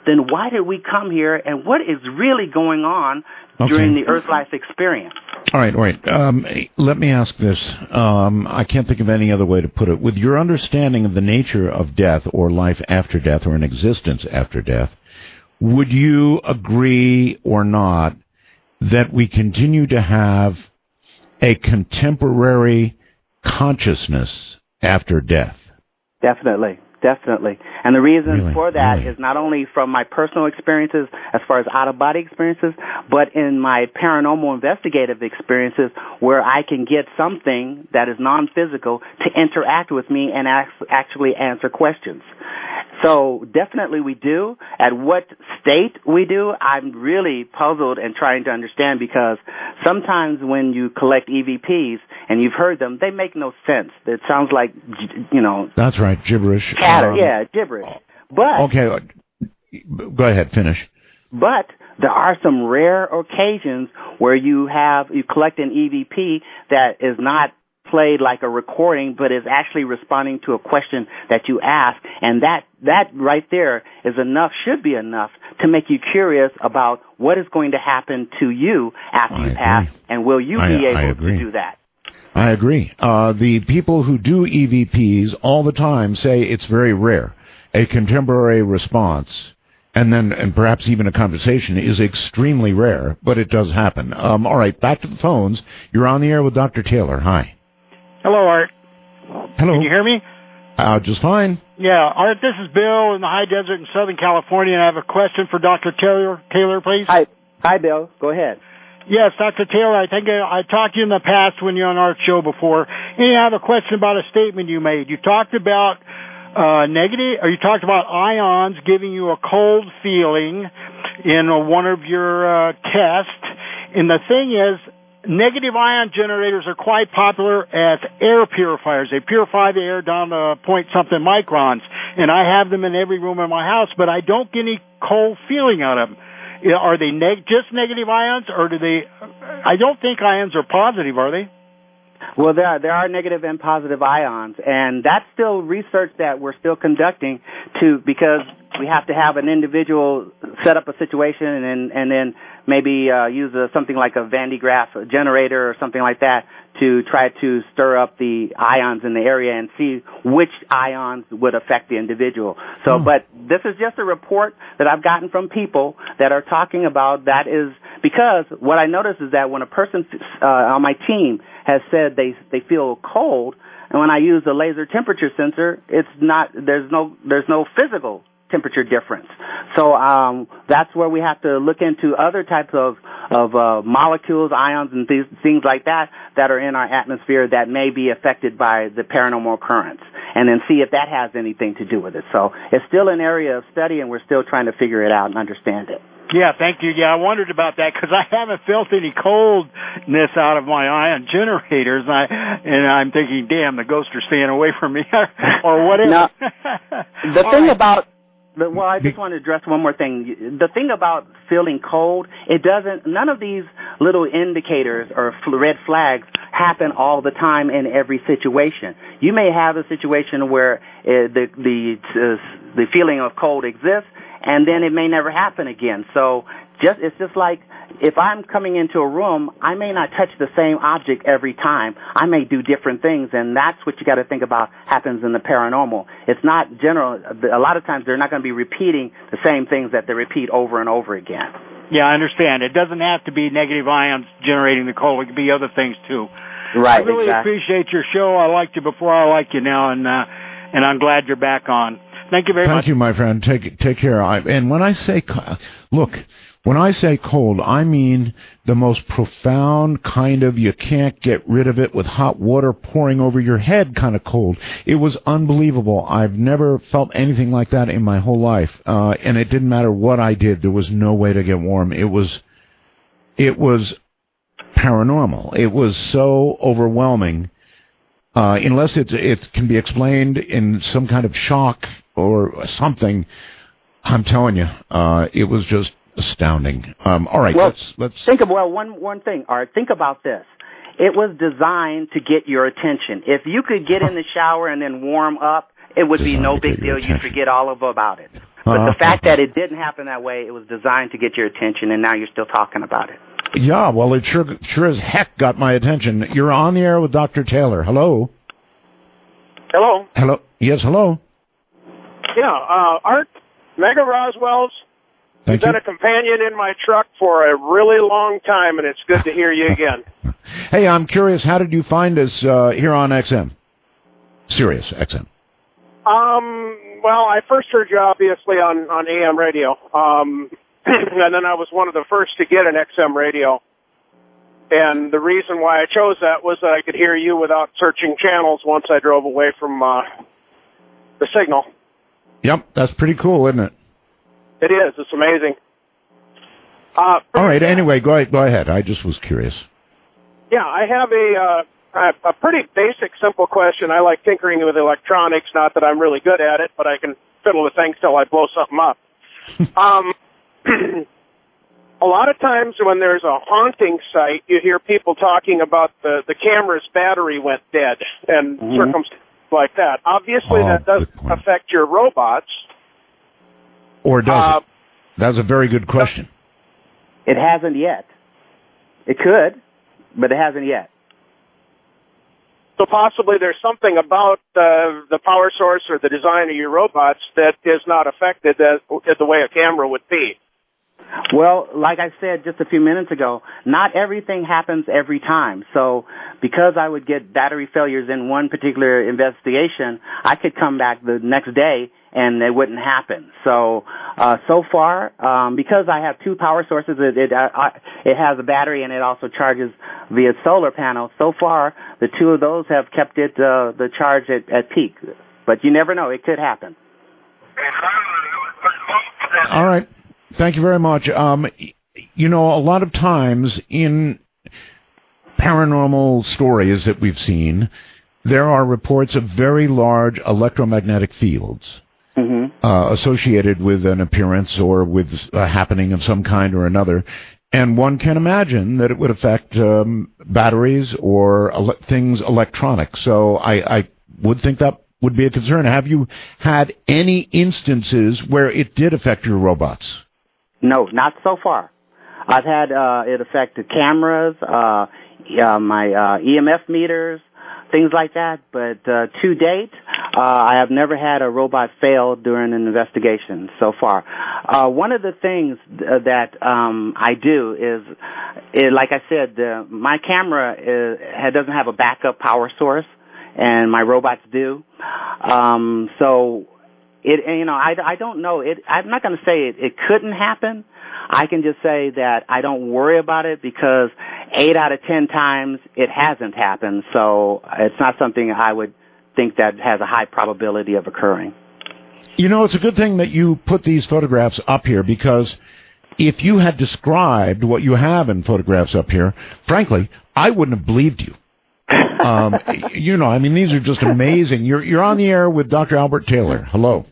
E: then why did we come here, and what is really going on during the Earth life experience?
C: All right. Let me ask this. I can't think of any other way to put it. With your understanding of the nature of death or life after death or an existence after death, would you agree or not that we continue to have a contemporary consciousness after death?
E: Definitely. And the reason for that is not only from my personal experiences as far as out-of-body experiences, but in my paranormal investigative experiences where I can get something that is non-physical to interact with me and actually answer questions. So definitely we do. At what state we do, I'm really puzzled and trying to understand, because sometimes when you collect EVPs and you've heard them, they make no sense. It sounds like,
C: That's right, gibberish.
E: Chatter, gibberish. But
C: okay, go ahead, finish.
E: But there are some rare occasions where you collect an EVP that is not played like a recording, but is actually responding to a question that you ask, and that right there is should be enough to make you curious about what is going to happen to you after you pass, and will you be able to do that?
C: I agree. The people who do EVPs all the time say it's very rare. A contemporary response, and perhaps even a conversation, is extremely rare, but it does happen. All right, back to the phones. You're on the air with Dr. Taylor. Hi.
I: Hello, Art.
C: Hello.
I: Can you hear me?
C: Just fine.
I: Yeah, Art, this is Bill in the high desert in Southern California, and I have a question for Dr. Taylor. Taylor, please.
E: Hi, Bill. Go ahead.
I: Yes, Dr. Taylor, I think I talked to you in the past when you were on our show before, and I have a question about a statement you made. You talked about you talked about ions giving you a cold feeling in one of your tests, and the thing is, negative ion generators are quite popular as air purifiers. They purify the air down to point-something microns, and I have them in every room in my house, but I don't get any cold feeling out of them. Are they just negative ions, or do they... I don't think ions are positive, are they?
E: Well, there are negative and positive ions, and that's still research that we're still conducting because we have to have an individual set up a situation and then maybe use something like a Van de Graaff generator or something like that to try to stir up the ions in the area and see which ions would affect the individual. So, but this is just a report that I've gotten from people that are talking about that is because what I notice is that when a person on my team has said they feel cold, and when I use a laser temperature sensor, there's no physical temperature difference. So that's where we have to look into other types of molecules, ions, and things like that are in our atmosphere that may be affected by the paranormal occurrence, and then see if that has anything to do with it. So it's still an area of study, and we're still trying to figure it out and understand it.
I: Yeah, thank you. Yeah, I wondered about that because I haven't felt any coldness out of my ion generators, and I'm thinking, damn, the ghosts are staying away from me or whatever.
E: Now, the thing about well, I just want to address one more thing. The thing about feeling cold, none of these little indicators or red flags happen all the time in every situation. You may have a situation where the feeling of cold exists, and then it may never happen again. So it's just like if I'm coming into a room, I may not touch the same object every time. I may do different things, and that's what you got to think about happens in the paranormal. It's not general. A lot of times they're not going to be repeating the same things that they repeat over and over again.
I: Yeah, I understand. It doesn't have to be negative ions generating the cold. It could be other things, too.
E: Right,
I: I really appreciate your show. I liked you before. I like you now, and I'm glad you're back on. Thank you very much.
C: Thank you, my friend. Take care. And when I say, when I say cold, I mean the most profound kind of you can't get rid of it with hot water pouring over your head kind of cold. It was unbelievable. I've never felt anything like that in my whole life. And it didn't matter what I did. There was no way to get warm. It was paranormal. It was so overwhelming. Unless it can be explained in some kind of shock or something, I'm telling you, it was just astounding. All right,
E: well,
C: let's
E: think of one thing. Art, think about this. It was designed to get your attention. If you could get in the shower and then warm up, it would be no big deal. You'd forget all about it. But the fact that it didn't happen that way, it was designed to get your attention, and now you're still talking about it.
C: Yeah, well, it sure as heck got my attention. You're on the air with Dr. Taylor. Hello.
J: Hello.
C: Hello. Yes, hello.
J: Yeah, Art, Mega Roswell's.
C: Thank
J: You've
C: you.
J: been a companion in my truck for a really long time, and it's good to hear you again.
C: Hey, I'm curious, how did you find us here on XM? Sirius XM.
J: Well, I first heard you obviously on AM radio, and then I was one of the first to get an XM radio. And the reason why I chose that was that I could hear you without searching channels once I drove away from the signal.
C: Yep, that's pretty cool, isn't it?
J: It is. It's amazing.
C: All right, anyway, go ahead. I just was curious.
J: Yeah, I have a pretty basic, simple question. I like tinkering with electronics, not that I'm really good at it, but I can fiddle with things till I blow something up. A lot of times when there's a haunting site, you hear people talking about the camera's battery went dead and circumstances like that. Obviously, that doesn't affect your robots.
C: Or does it? That's a very good question.
E: It hasn't yet. It could, but it hasn't yet.
J: So possibly there's something about the power source or the design of your robots that is not affected as the way a camera would be.
E: Well, like I said just a few minutes ago, not everything happens every time. So because I would get battery failures in one particular investigation, I could come back the next day and it wouldn't happen. So so far, because I have two power sources, it has a battery and it also charges via solar panel. So far, the two of those have kept it the charge at peak. But you never know; it could happen.
C: All right. Thank you very much. You know, a lot of times in paranormal stories that we've seen, there are reports of very large electromagnetic fields associated with an appearance or with a happening of some kind or another. And one can imagine that it would affect batteries or things electronic. So I would think that would be a concern. Have you had any instances where it did affect your robots?
E: No, not so far. I've had it affect the cameras, my EMF meters, things like that. But to date, I have never had a robot fail during an investigation so far. One of the things that I do is like I said, my camera doesn't have a backup power source, and my robots do. So I don't know. I'm not going to say it couldn't happen. I can just say that I don't worry about it because 8 out of 10 times it hasn't happened. So it's not something I would think that has a high probability of occurring.
C: You know, it's a good thing that you put these photographs up here because if you had described what you have in photographs up here, frankly, I wouldn't have believed you. You know, I mean, these are just amazing. You're on the air with Dr. Albert Taylor. Hello.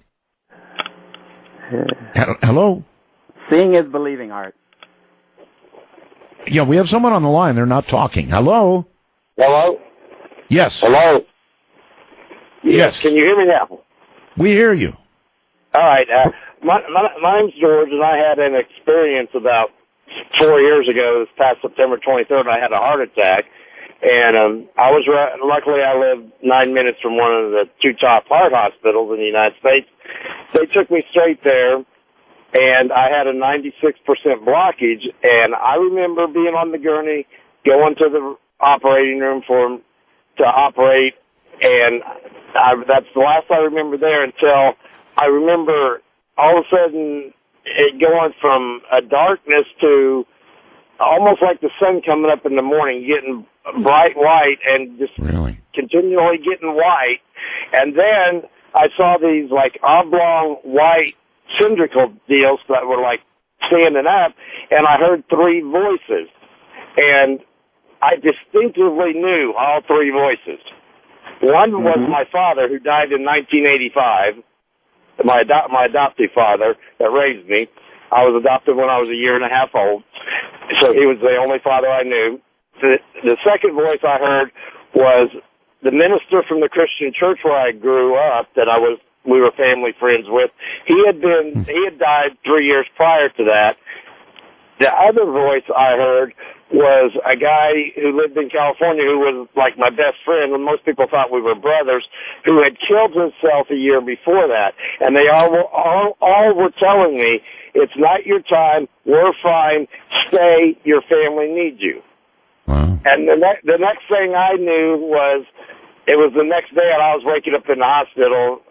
C: Hello.
E: Seeing is believing, Art.
C: Yeah, we have someone on the line. They're not talking. Hello.
K: Hello.
C: Yes.
K: Hello.
C: Yes.
K: Can you hear me now?
C: We hear you.
K: All right. My name's George, and I had an experience about 4 years ago, this past September 23rd. I had a heart attack. And luckily I lived 9 minutes from one of the two top heart hospitals in the United States. They took me straight there, and I had a 96% blockage. And I remember being on the gurney, going to the operating room to operate, and that's the last I remember there until I remember all of a sudden it going from a darkness to almost like the sun coming up in the morning, getting bright white and just continually getting white. And then I saw these like oblong white cylindrical deals that were like standing up, and I heard 3 voices. And I distinctively knew all 3 voices. One was my father, who died in 1985, my adoptive father that raised me. I was adopted when I was 1.5 years old, so he was the only father I knew. The second voice I heard was the minister from the Christian church where I grew up, that I was we were family friends with. He had died 3 years prior to that. The other voice I heard was a guy who lived in California who was like my best friend, and most people thought we were brothers, who had killed himself a year before that. And they all were telling me, it's not your time, we're fine, stay, your family needs you.
C: Wow.
K: And the next thing I knew was, it was the next day and I was waking up in the hospital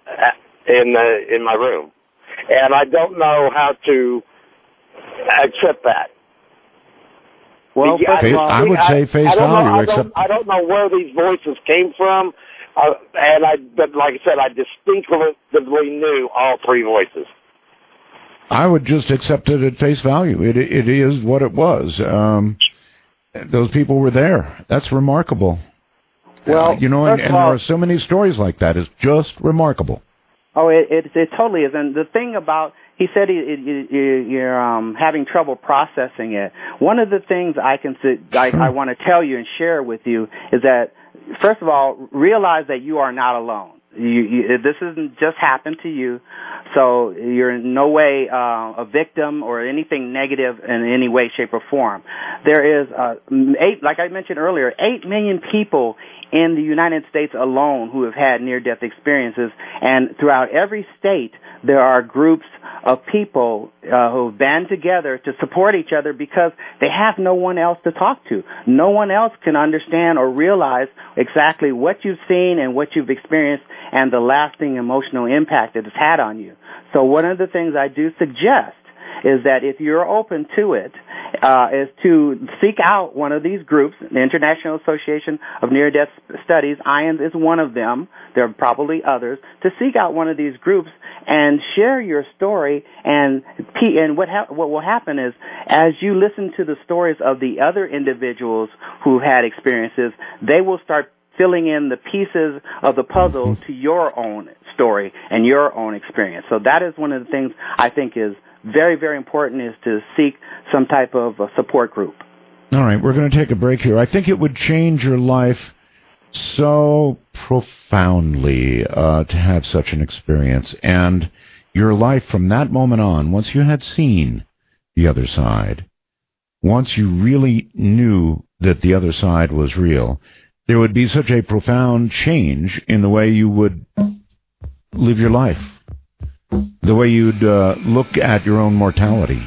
K: in my room. And I don't know how to accept that.
I: Well,
C: I would say face value.
K: I don't know where these voices came from, but like I said, I distinctively knew all three voices.
C: I would just accept it at face value. It is what it was. Those people were there. That's remarkable.
E: Well,
C: and there are so many stories like that. It's just remarkable.
E: Oh, it totally is. And the thing about, he said you're having trouble processing it. One of the things I want to tell you and share with you is that, first of all, realize that you are not alone. This isn't just happened to you, so you're in no way a victim or anything negative in any way, shape, or form. There is like I mentioned earlier, 8 million people in the United States alone who have had near-death experiences, and throughout every state there are groups of people who band together to support each other because they have no one else to talk to. No one else can understand or realize exactly what you've seen and what you've experienced and the lasting emotional impact it has had on you. So one of the things I do suggest is that if you're open to it, is to seek out one of these groups. The International Association of Near-Death Studies, IANDS, is one of them. There are probably others. To seek out one of these groups and share your story, and what will happen is, as you listen to the stories of the other individuals who had experiences, they will start filling in the pieces of the puzzle to your own story and your own experience. So that is one of the things I think is very, very important, is to seek some type of support group.
C: All right, we're going to take a break here. I think it would change your life so profoundly to have such an experience. And your life from that moment on, once you had seen the other side, once you really knew that the other side was real, there would be such a profound change in the way you would live your life. The way you'd look at your own mortality,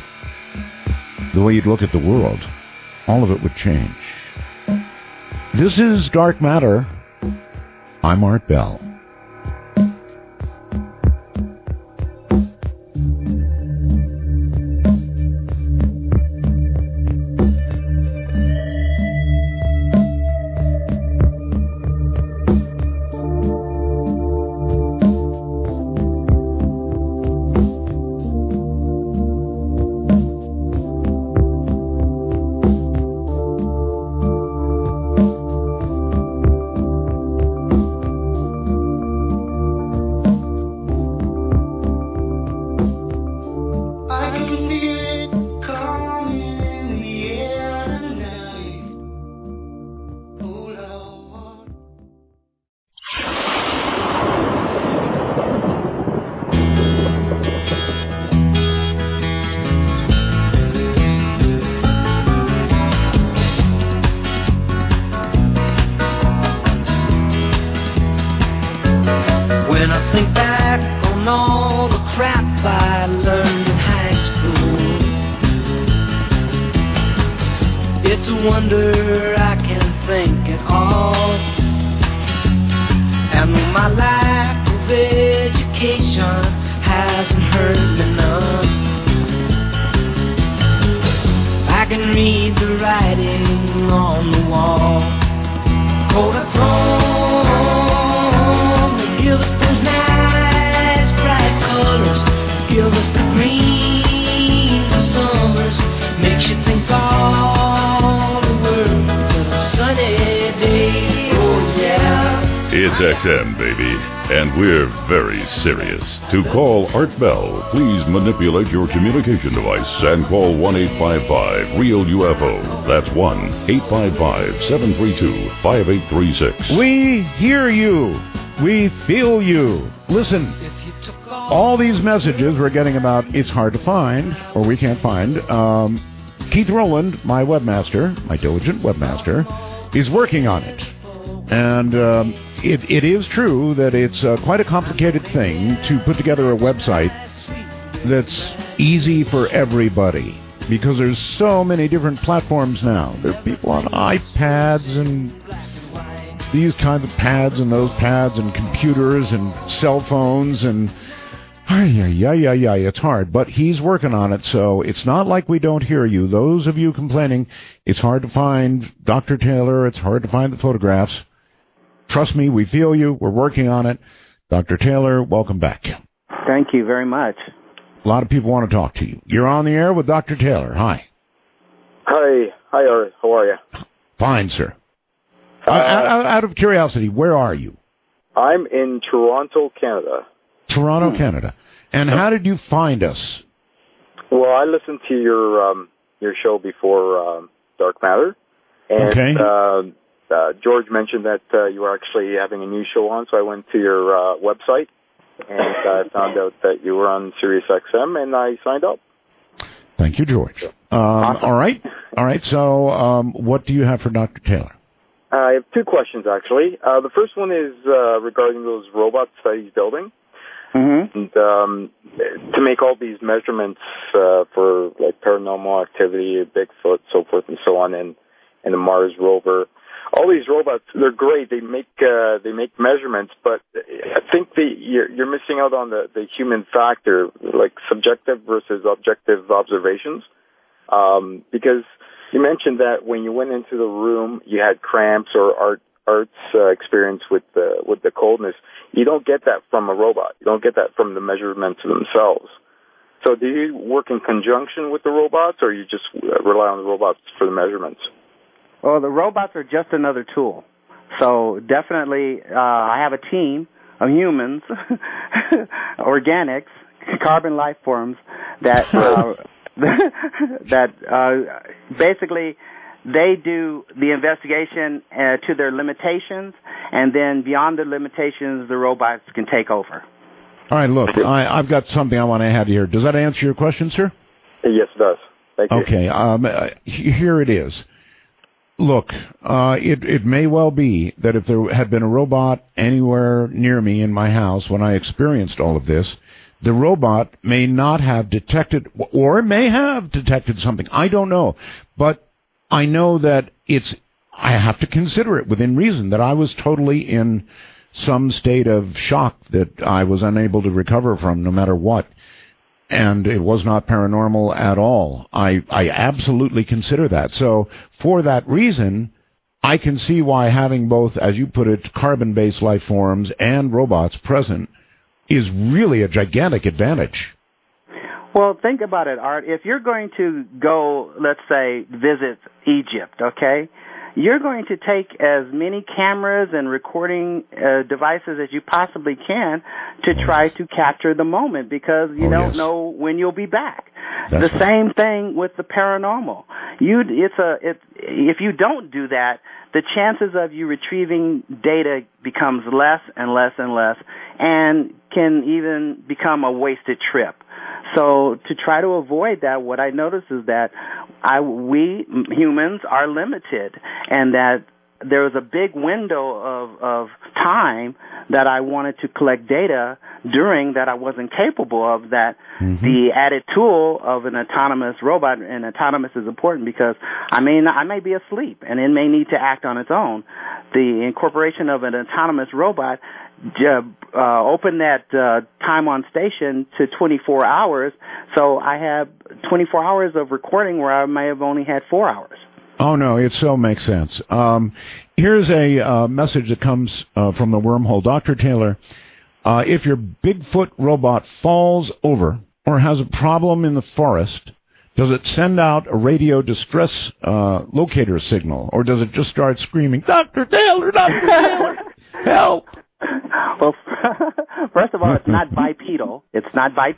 C: the way you'd look at the world, all of it would change. This is Dark Matter. I'm Art Bell.
B: XM, baby, and we're very serious. To call Art Bell, please manipulate your communication device and call 1-855-REAL-UFO. That's 1-855-732-5836.
C: We hear you. We feel you. Listen, all these messages we're getting about it's hard to find, or we can't find. Keith Rowland, my webmaster, my diligent webmaster, is working on it. And it is true that it's quite a complicated thing to put together a website that's easy for everybody, because there's so many different platforms now. There are people on iPads and these kinds of pads and those pads and computers and cell phones and it's hard. But he's working on it, so it's not like we don't hear you. Those of you complaining, it's hard to find Dr. Taylor, it's hard to find the photographs. Trust me, we feel you. We're working on it. Dr. Taylor, welcome back.
E: Thank you very much.
C: A lot of people want to talk to you. You're on the air with Dr. Taylor. Hi.
L: Hi, Art. How are you?
C: Fine, sir. Out of curiosity, where are you?
L: I'm in Toronto, Canada.
C: Toronto, Canada. And how did you find us?
L: Well, I listened to your show before Dark Matter, and George mentioned that you were actually having a new show on, so I went to your website, and I found out that you were on Sirius XM, and I signed up.
C: Thank you, George.
L: Awesome.
C: All right. So what do you have for Dr. Taylor?
L: I have two questions, actually. The first one is regarding those robots that he's building.
E: Mm-hmm.
L: And to make all these measurements for like paranormal activity, Bigfoot, so forth and so on, and the Mars rover. All these robots, they're great. They make measurements, but I think you're missing out on the human factor, like subjective versus objective observations. Because you mentioned that when you went into the room, you had cramps or Art's experience with the coldness. You don't get that from a robot. You don't get that from the measurements themselves. So do you work in conjunction with the robots, or you just rely on the robots for the measurements?
E: Well, the robots are just another tool. So definitely I have a team of humans, organics, carbon life forms that basically they do the investigation to their limitations, and then beyond the limitations, the robots can take over.
C: All right, look, I've got something I want to add here. Does that answer your question, sir?
L: Yes, it does. Thank you.
C: Okay, here it is. Look, it may well be that if there had been a robot anywhere near me in my house when I experienced all of this, the robot may not have detected, or may have detected something. I don't know. But I know that I have to consider it within reason, that I was totally in some state of shock that I was unable to recover from no matter what. And it was not paranormal at all. I absolutely consider that. So for that reason, I can see why having both, as you put it, carbon-based life forms and robots present is really a gigantic advantage.
E: Well, think about it, Art. If you're going to go, let's say, visit Egypt, okay, you're going to take as many cameras and recording devices as you possibly can to try to capture the moment, because you don't know when you'll be back. That's the same thing with the paranormal. If you don't do that, the chances of you retrieving data becomes less and less and less, and can even become a wasted trip. So to try to avoid that, what I notice is that we humans are limited, and that there was a big window of time that I wanted to collect data during that I wasn't capable of, that the added tool of an autonomous robot, and autonomous is important because I may be asleep and it may need to act on its own. The incorporation of an autonomous robot open that time on station to 24 hours, so I have 24 hours of recording where I may have only had 4 hours.
C: Oh, no, it so makes sense. Here's a message that comes from the wormhole. Dr. Taylor, if your Bigfoot robot falls over or has a problem in the forest, does it send out a radio distress locator signal, or does it just start screaming, Dr. Taylor, Dr. Taylor, help?
E: Well, first of all, it's not bipedal. It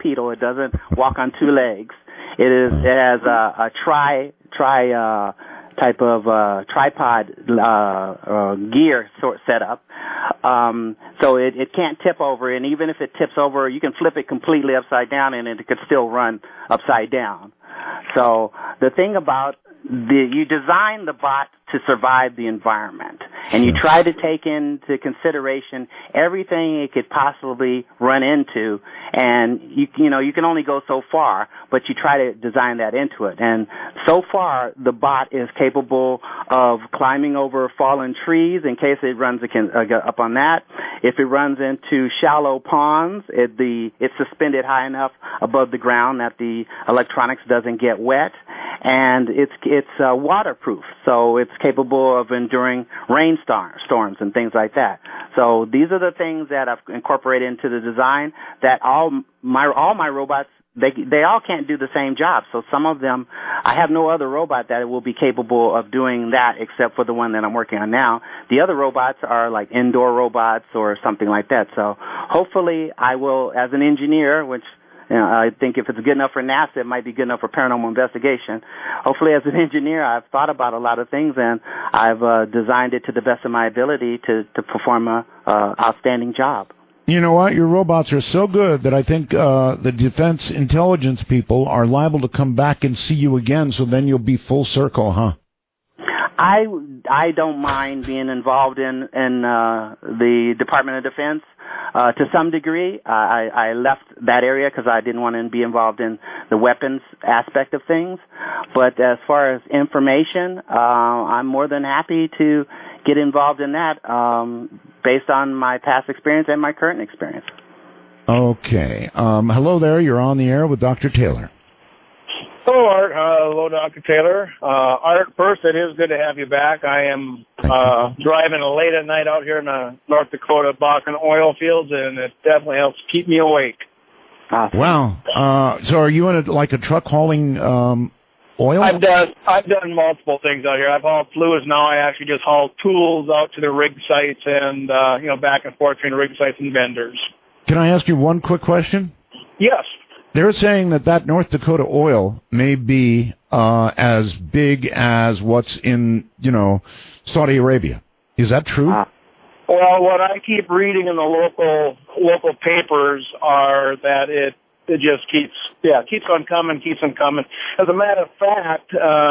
E: doesn't walk on two legs. It has a tripod gear sort setup. So it can't tip over, and even if it tips over, you can flip it completely upside down, and it could still run upside down. So the thing about you design the bot to survive the environment, and you try to take into consideration everything it could possibly run into, and you can only go so far, but you try to design that into it. And so far, the bot is capable of climbing over fallen trees in case it runs up on that. If it runs into shallow ponds, it's suspended high enough above the ground that the electronics doesn't get wet, and it's waterproof, so it's capable of enduring rainstorms and things like that. So these are the things that I've incorporated into the design that all my robots, they all can't do the same job. So some of them, I have no other robot that will be capable of doing that except for the one that I'm working on now. The other robots are like indoor robots or something like that. So hopefully I will, as an engineer, which I think if it's good enough for NASA, it might be good enough for paranormal investigation. Hopefully, as an engineer, I've thought about a lot of things, and I've designed it to the best of my ability to perform a outstanding job.
C: You know what? Your robots are so good that I think the defense intelligence people are liable to come back and see you again, so then you'll be full circle, huh?
E: I don't mind being involved in the Department of Defense. To some degree, I left that area because I didn't want to be involved in the weapons aspect of things. But as far as information, I'm more than happy to get involved in that based on my past experience and my current experience.
C: Okay. Hello there. You're on the air with Dr. Taylor.
M: Hello, Art. Hello, Dr. Taylor. Art, first, it is good to have you back. I am driving late at night out here in the North Dakota Bakken oil fields, and it definitely helps keep me awake.
E: Awesome.
C: Wow. So are you in a truck hauling oil?
M: I've done multiple things out here. I've hauled fluids now. I actually just haul tools out to the rig sites and, back and forth between rig sites and vendors.
C: Can I ask you one quick question?
M: Yes.
C: They're saying that North Dakota oil may be as big as what's in, Saudi Arabia. Is that true?
M: Well, what I keep reading in the local papers are that it just keeps on coming. As a matter of fact,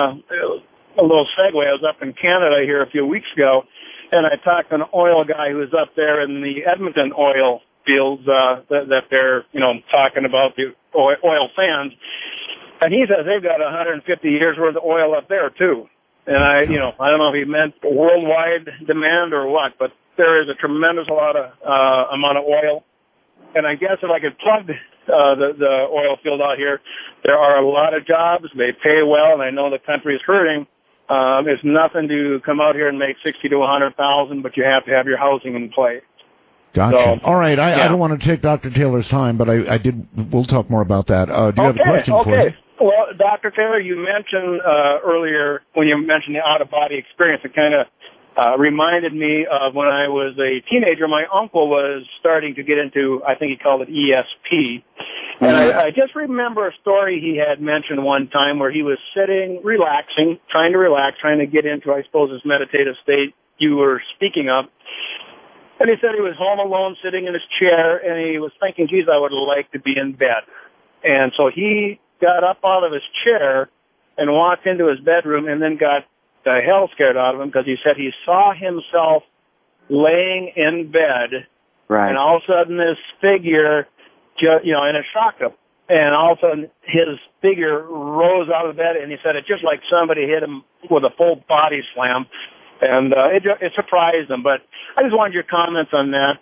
M: a little segue, I was up in Canada here a few weeks ago, and I talked to an oil guy who was up there in the Edmonton oil fields that they're, talking about, the oil sands. And he says they've got 150 years worth of oil up there too. And I don't know if he meant worldwide demand or what, but there is a tremendous amount of oil. And I guess if I could plug the oil field out here, there are a lot of jobs. They pay well, and I know the country is hurting. It's nothing to come out here and make $60,000 to $100,000, but you have to have your housing in place.
C: Gotcha.
M: So,
C: all right. I don't want to take Dr. Taylor's time, but we'll talk more about that. Do you have a question for me?
M: Well, Dr. Taylor, you mentioned earlier, when you mentioned the out-of-body experience, it kind of reminded me of when I was a teenager. My uncle was starting to get into, I think he called it ESP. And I just remember a story he had mentioned one time where he was sitting, relaxing, trying to get into, I suppose, this meditative state you were speaking of. And he said he was home alone, sitting in his chair, and he was thinking, geez, I would like to be in bed. And so he got up out of his chair and walked into his bedroom and then got the hell scared out of him because he said he saw himself laying in bed.
E: Right. And
M: all of a sudden this figure, and it shocked him. And all of a sudden his figure rose out of bed, and he said it just like somebody hit him with a full body slam. And it surprised him. But I just wanted your comments on that,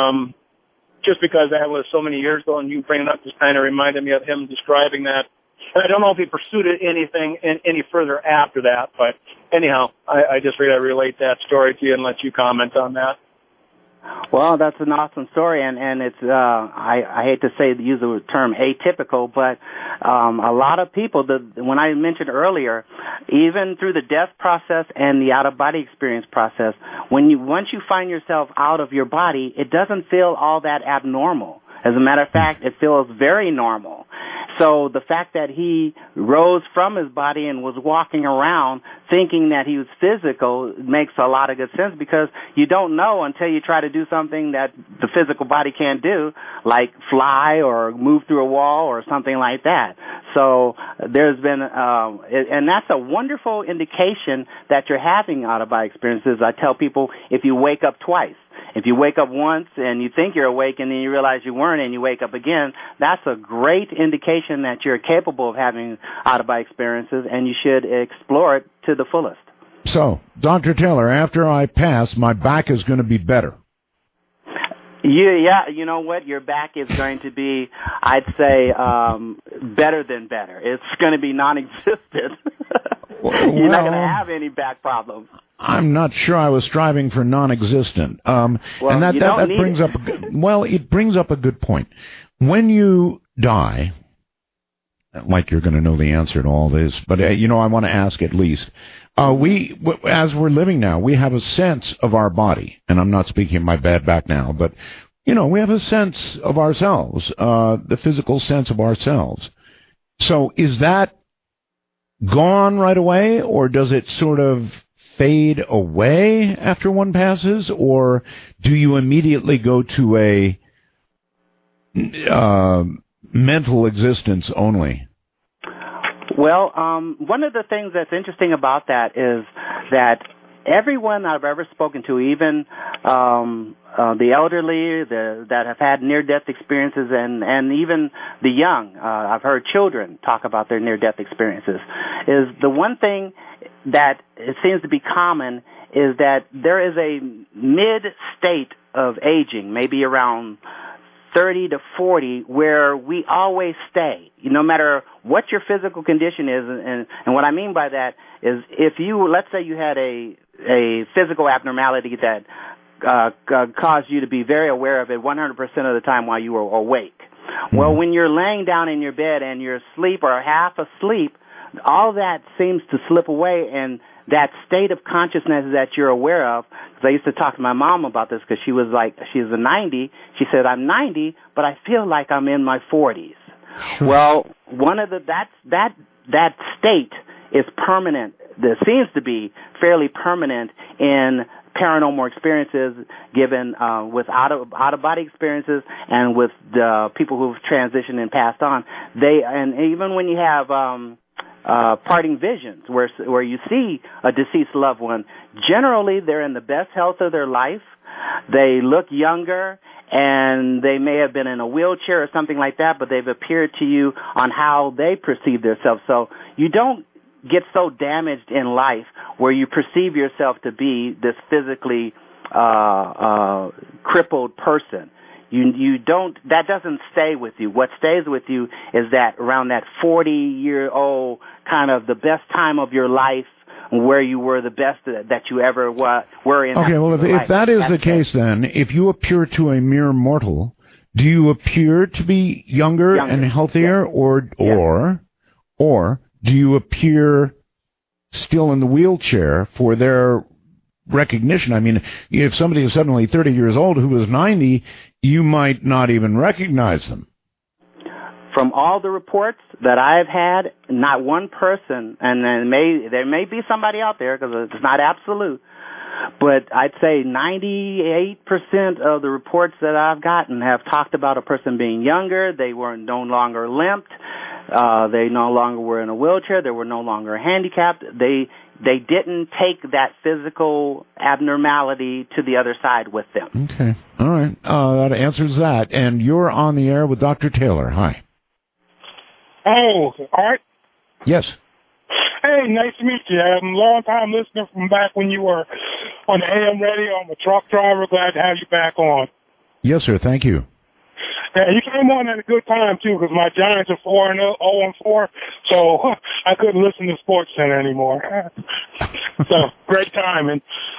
M: just because that was so many years ago, and you bringing it up just kind of reminded me of him describing that. And I don't know if he pursued it any further after that. But anyhow, I just really relate that story to you and let you comment on that.
E: Well, that's an awesome story, and it's I hate to use the term atypical, but a lot of people, when I mentioned earlier, even through the death process and the out-of-body experience process, once you find yourself out of your body, it doesn't feel all that abnormal. As a matter of fact, it feels very normal. So the fact that he rose from his body and was walking around thinking that he was physical makes a lot of good sense, because you don't know until you try to do something that the physical body can't do, like fly or move through a wall or something like that. So there's been, and that's a wonderful indication that you're having out-of-body experiences. I tell people, if you wake up twice, if you wake up once and you think you're awake and then you realize you weren't and you wake up again, that's a great indication that you're capable of having out-of-body experiences, and you should explore it to the fullest.
C: So, Dr. Taylor, after I pass, my back is going to be better.
E: Yeah, you know what? Your back is going to be, I'd say, better than better. It's going to be non-existent. You're not going to have any back problems.
C: I'm not sure I was striving for non-existent. And that brings up it brings up a good point. When you die, like you're going to know the answer to all this, but I want to ask at least. We, as we're living now, we have a sense of our body, and I'm not speaking of my bad back now, but we have a sense of ourselves, the physical sense of ourselves. So is that gone right away, or does it sort of fade away after one passes, or do you immediately go to a mental existence only?
E: Well, one of the things that's interesting about that is that everyone I've ever spoken to, even the elderly that have had near-death experiences, and even the young, I've heard children talk about their near-death experiences, is the one thing that it seems to be common is that there is a mid-state of aging, maybe around 30 to 40, where we always stay, no matter what your physical condition is. And what I mean by that is, if you, let's say you had a physical abnormality that caused you to be very aware of it 100% of the time while you were awake. Well, when you're laying down in your bed and you're asleep or half asleep, all that seems to slip away, and that state of consciousness that you're aware of, because I used to talk to my mom about this, because she's a 90. She said, I'm 90, but I feel like I'm in my 40s. Well, one of that state is permanent. There seems to be fairly permanent in paranormal experiences given with out-of-body experiences and with the people who've transitioned and passed on. And even when you have parting visions, where you see a deceased loved one, generally they're in the best health of their life. They look younger, and they may have been in a wheelchair or something like that, but they've appeared to you on how they perceive themselves. So you don't get so damaged in life where you perceive yourself to be this physically crippled person. You don't, that doesn't stay with you. What stays with you is that around that 40-year-old kind of the best time of your life, where you were the best that you ever were in.
C: Okay, well, if that is the case, then, if you appear to a mere mortal, do you appear to be younger and healthier, or do you appear still in the wheelchair for their recognition? I mean, if somebody is suddenly 30 years old who is 90, you might not even recognize them.
E: From all the reports that I've had, not one person, and there may be somebody out there, because it's not absolute, but I'd say 98% of the reports that I've gotten have talked about a person being younger. They were no longer limped. They no longer were in a wheelchair. They were no longer handicapped. They didn't take that physical abnormality to the other side with them.
C: Okay. All right. That answers that. And you're on the air with Dr. Taylor. Hi.
N: Oh, Art?
C: Yes.
N: Hey, nice to meet you. I'm a long-time listener from back when you were on the AM radio. I'm a truck driver. Glad to have you back on.
C: Yes, sir. Thank you.
N: Yeah, you came on at a good time, too, because my Giants are 4-0-4, so I couldn't listen to SportsCenter anymore. So, great timing.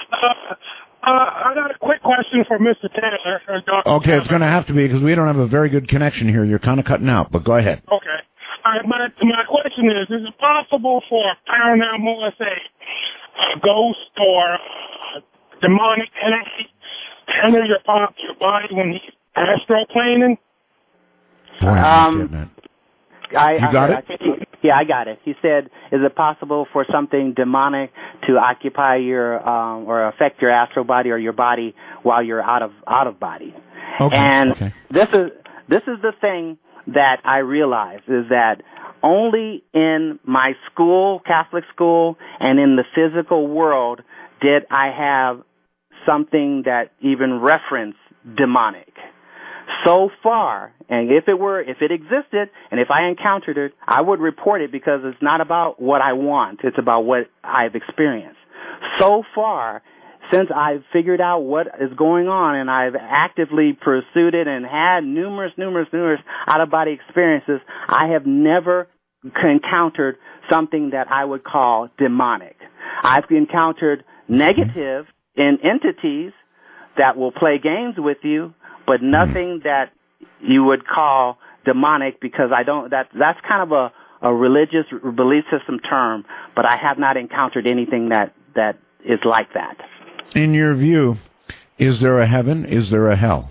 N: I got a quick question for Mr. Taylor.
C: Okay, it's going to have to be, because we don't have a very good connection here. You're kind of cutting out, but go ahead.
N: Okay. All right, my question is it possible for paranormal, let's say, a ghost or demonic energy to enter your body when he's astroplaning?
C: You got it?
E: I got it. He said, is it possible for something demonic to occupy your or affect your astral body or your body while you're out of body?
C: Okay.
E: And this is the thing that I realized is that only in my school, Catholic school, and in the physical world did I have something that even referenced demonic. So far, and if it existed, and if I encountered it, I would report it because it's not about what I want. It's about what I've experienced. So far, since I've figured out what is going on and I've actively pursued it and had numerous out-of-body experiences, I have never encountered something that I would call demonic. I've encountered negative entities that will play games with you, but nothing that you would call demonic because that's kind of a religious belief system term, but I have not encountered anything that is like that.
C: In your view, is there a heaven? Is there a hell?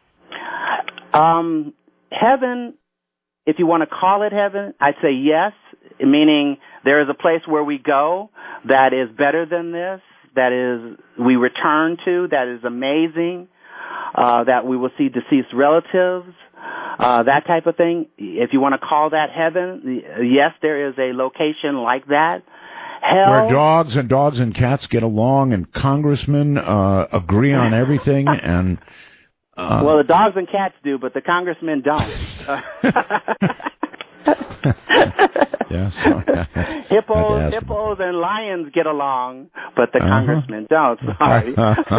E: Heaven, if you want to call it heaven, I'd say yes, meaning there is a place where we go that is better than this, that is we return to, that is amazing, that we will see deceased relatives, that type of thing. If you want to call that heaven, yes, there is a location like that. Hell,
C: where dogs and cats get along and congressmen agree on everything and...
E: well, the dogs and cats do, but the congressmen don't.
C: Yes.
E: Hippos and lions get along, but the congressmen don't. Sorry.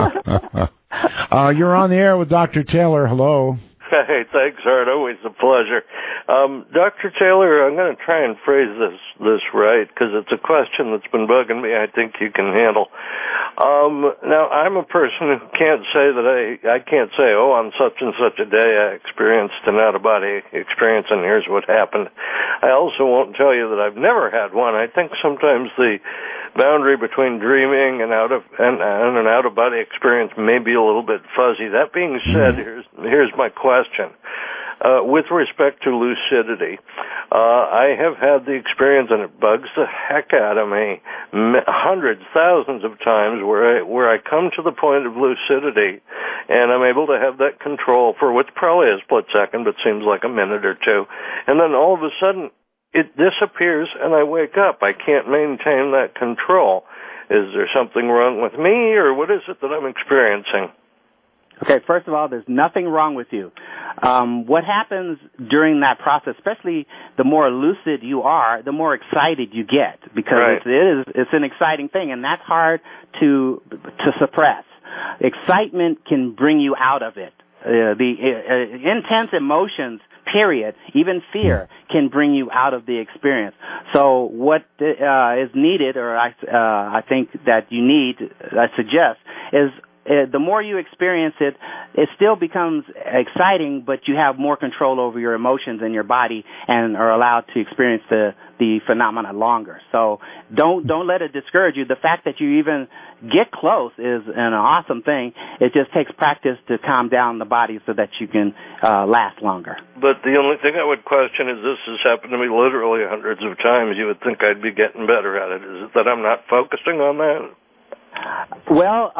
C: You're on the air with Dr. Taylor. Hello.
O: Hey, thanks, Art. Always a pleasure. Dr. Taylor, I'm going to try and phrase this right because it's a question that's been bugging me. I think you can handle. Now, I'm a person who can't say that I can't say, oh, on such and such a day I experienced an out-of-body experience and here's what happened. I also won't tell you that I've never had one. I think sometimes the boundary between dreaming and an out-of-body experience may be a little bit fuzzy. That being said, here's my question. With respect to lucidity, I have had the experience, and it bugs the heck out of me, hundreds, thousands of times where I come to the point of lucidity, and I'm able to have that control for what's probably a split second, but seems like a minute or two, and then all of a sudden it disappears, and I wake up. I can't maintain that control. Is there something wrong with me, or what is it that I'm experiencing?
E: Okay, first of all, there's nothing wrong with you. What happens during that process, especially the more lucid you are, the more excited you get because it's an exciting thing, and that's hard to suppress. Excitement can bring you out of it. The intense emotions, period, even fear, can bring you out of the experience. So what is needed, or I think that you need, I suggest, is the more you experience it, it still becomes exciting, but you have more control over your emotions and your body and are allowed to experience the phenomena longer. So don't let it discourage you. The fact that you even get close is an awesome thing. It just takes practice to calm down the body so that you can last longer.
O: But the only thing I would question is this has happened to me literally hundreds of times. You would think I'd be getting better at it. Is it that I'm not focusing on that?
E: Well,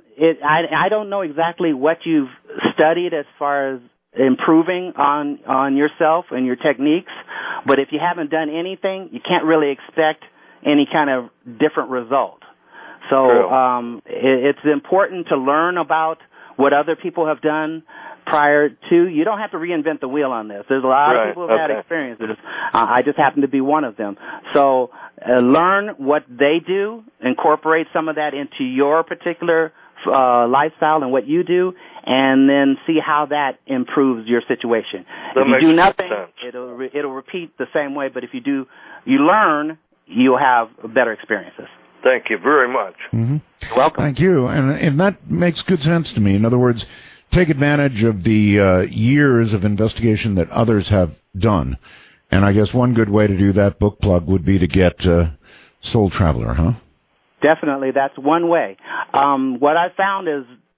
E: I don't know exactly what you've studied as far as improving on yourself and your techniques, but if you haven't done anything, you can't really expect any kind of different result. So it's important to learn about what other people have done prior to. You don't have to reinvent the wheel on this. There's a lot of people who've had experiences. I just happen to be one of them. So learn what they do, incorporate some of that into your particular lifestyle and what you do, and then see how that improves your situation. If you do nothing, it'll repeat the same way, but if you learn, you'll have better experiences.
O: Thank you very much.
C: Mm-hmm.
E: You're welcome.
C: Thank you. And that makes good sense to me. In other words, take advantage of the years of investigation that others have done. And I guess one good way to do that, book plug, would be to get Soul Traveler, huh?
E: Definitely, that's one way. What I found is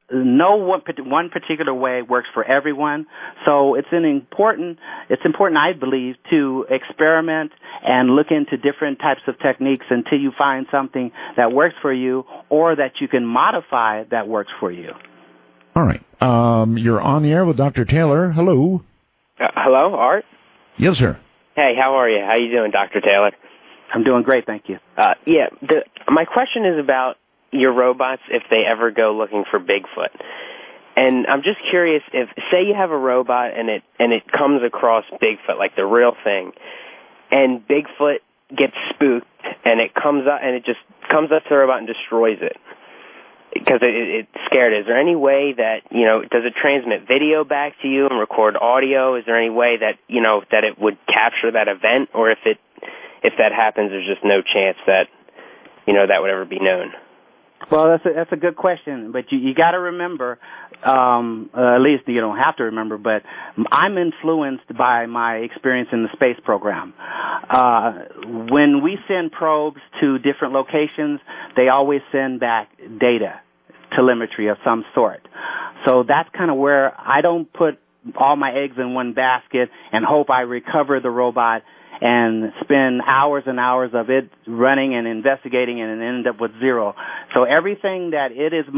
E: no one particular way works for everyone. So it's important, I believe, to experiment and look into different types of techniques until you find something that works for you or that you can modify that works for you.
C: All right. You're on the air with Dr. Taylor. Hello.
P: Hello, Art?
C: Yes, sir.
P: Hey, how are you? How you doing, Dr. Taylor?
E: I'm doing great, thank you.
P: My question is about your robots if they ever go looking for Bigfoot. And I'm just curious if, say you have a robot and it comes across Bigfoot, like the real thing, and Bigfoot gets spooked and it comes up to the robot and destroys it because it's scared. Is there any way that, does it transmit video back to you and record audio? Is there any way that, that it would capture that event? Or if that happens, there's just no chance that, that would ever be known?
E: Well, that's a good question, but you got to remember, at least you don't have to remember, but I'm influenced by my experience in the space program. When we send probes to different locations, they always send back data, telemetry of some sort. So that's kind of where I don't put all my eggs in one basket and hope I recover the robot and spend hours and hours of it running and investigating and end up with zero. So everything that it is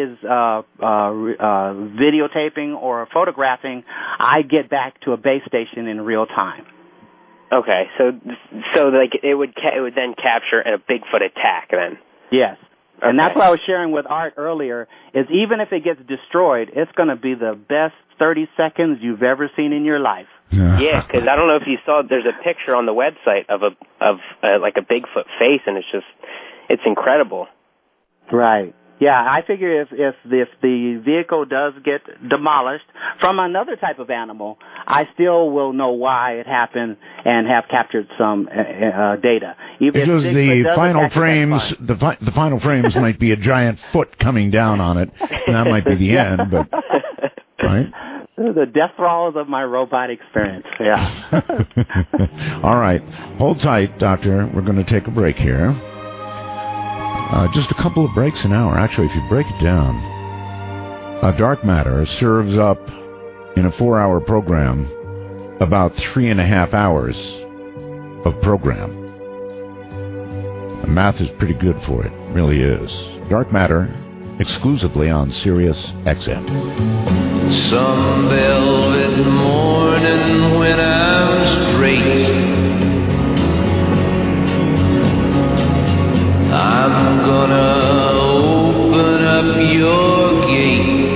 E: videotaping or photographing, I get back to a base station in real time.
P: Okay, so like it would then capture a Bigfoot attack then.
E: Yes.
P: Okay.
E: And that's what I was sharing with Art earlier, is even if it gets destroyed, it's going to be the best 30 seconds you've ever seen in your life.
P: Yeah, because I don't know if you saw, there's a picture on the website of like a Bigfoot face, and it's incredible.
E: Right. Yeah, I figure if the vehicle does get demolished from another type of animal, I still will know why it happened and have captured some data.
C: Because the final frames might be a giant foot coming down on it, and that might be the end. But right.
E: The death throes of my robot experience, yeah.
C: All right. Hold tight, Doctor. We're going to take a break here. Just a couple of breaks an hour. Actually, if you break it down, Dark Matter serves up in a 4-hour program about 3.5 hours of program. The math is pretty good for it. It really is. Dark Matter, exclusively on Sirius XM.
G: Some velvet morning when I'm straight, I'm gonna open up your gate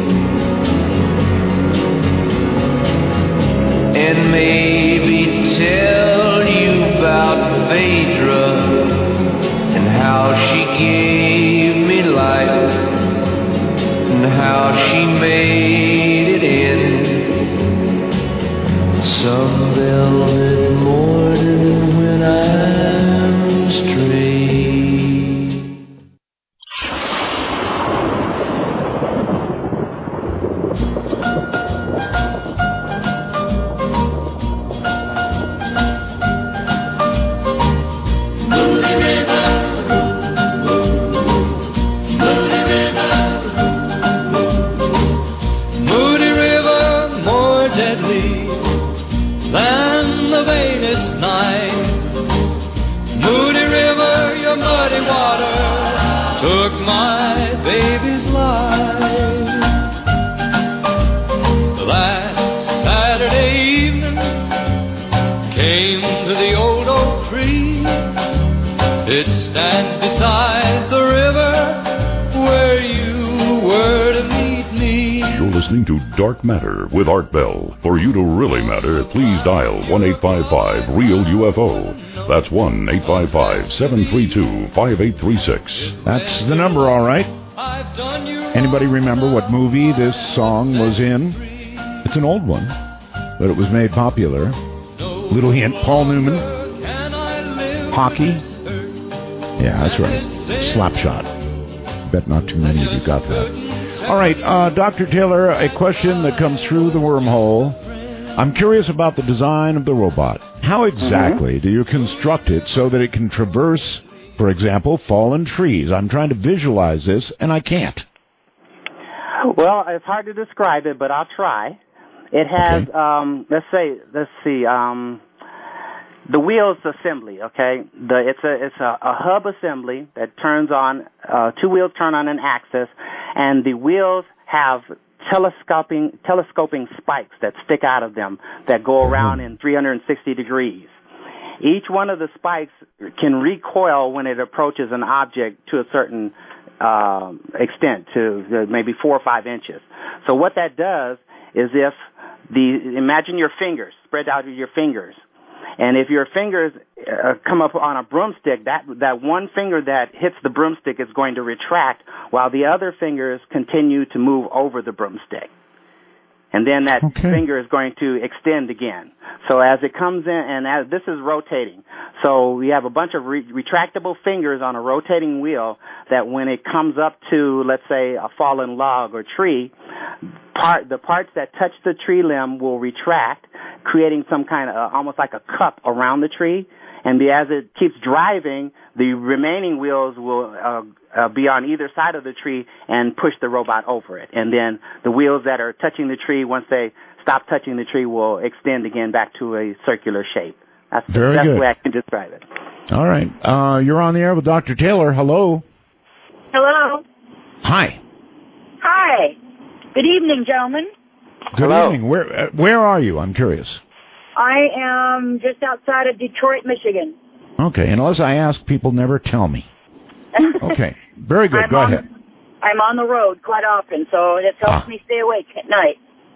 G: and maybe tell you about Phaedra and how she gave me life and how she made it in some velvet morning when I'm straight.
B: To Dark Matter with Art Bell. For you to really matter, please dial 1-855-REAL-UFO. That's 1-855-732-5836.
C: That's the number, all right. Anybody remember what movie this song was in? It's an old one, but it was made popular. Little hint, Paul Newman. Hockey. Yeah, that's right. Slapshot. Bet not too many of you got that. All right, Dr. Taylor, a question that comes through the wormhole. I'm curious about the design of the robot. How exactly do you construct it so that it can traverse, for example, fallen trees? I'm trying to visualize this, and I can't.
E: Well, it's hard to describe it, but I'll try. It has, let's see, the wheels assembly. Okay, it's a hub assembly that turns on. Two wheels turn on an axis, and the wheels have telescoping spikes that stick out of them that go around in 360 degrees. Each one of the spikes can recoil when it approaches an object to a certain extent, to maybe 4 or 5 inches. So what that does is imagine your fingers, spread out your fingers. And if your fingers come up on a broomstick, that one finger that hits the broomstick is going to retract while the other fingers continue to move over the broomstick. And then that finger is going to extend again. So as it comes in, and as this is rotating, so we have a bunch of retractable fingers on a rotating wheel that when it comes up to, let's say, a fallen log or tree, the parts that touch the tree limb will retract, creating some kind of, almost like a cup around the tree. And as it keeps driving, the remaining wheels will be on either side of the tree and push the robot over it. And then the wheels that are touching the tree, once they stop touching the tree, will extend again back to a circular shape. That's the best way I can describe it.
C: All right. You're on the air with Dr. Taylor. Hello.
Q: Hello.
C: Hi.
Q: Hi. Good evening, gentlemen.
C: Good evening. Where are you? I'm curious.
Q: I am just outside of Detroit, Michigan.
C: Okay. Unless I ask, people never tell me. Okay. Very good. Go ahead.
Q: I'm on the road quite often, so it helps me stay awake at night.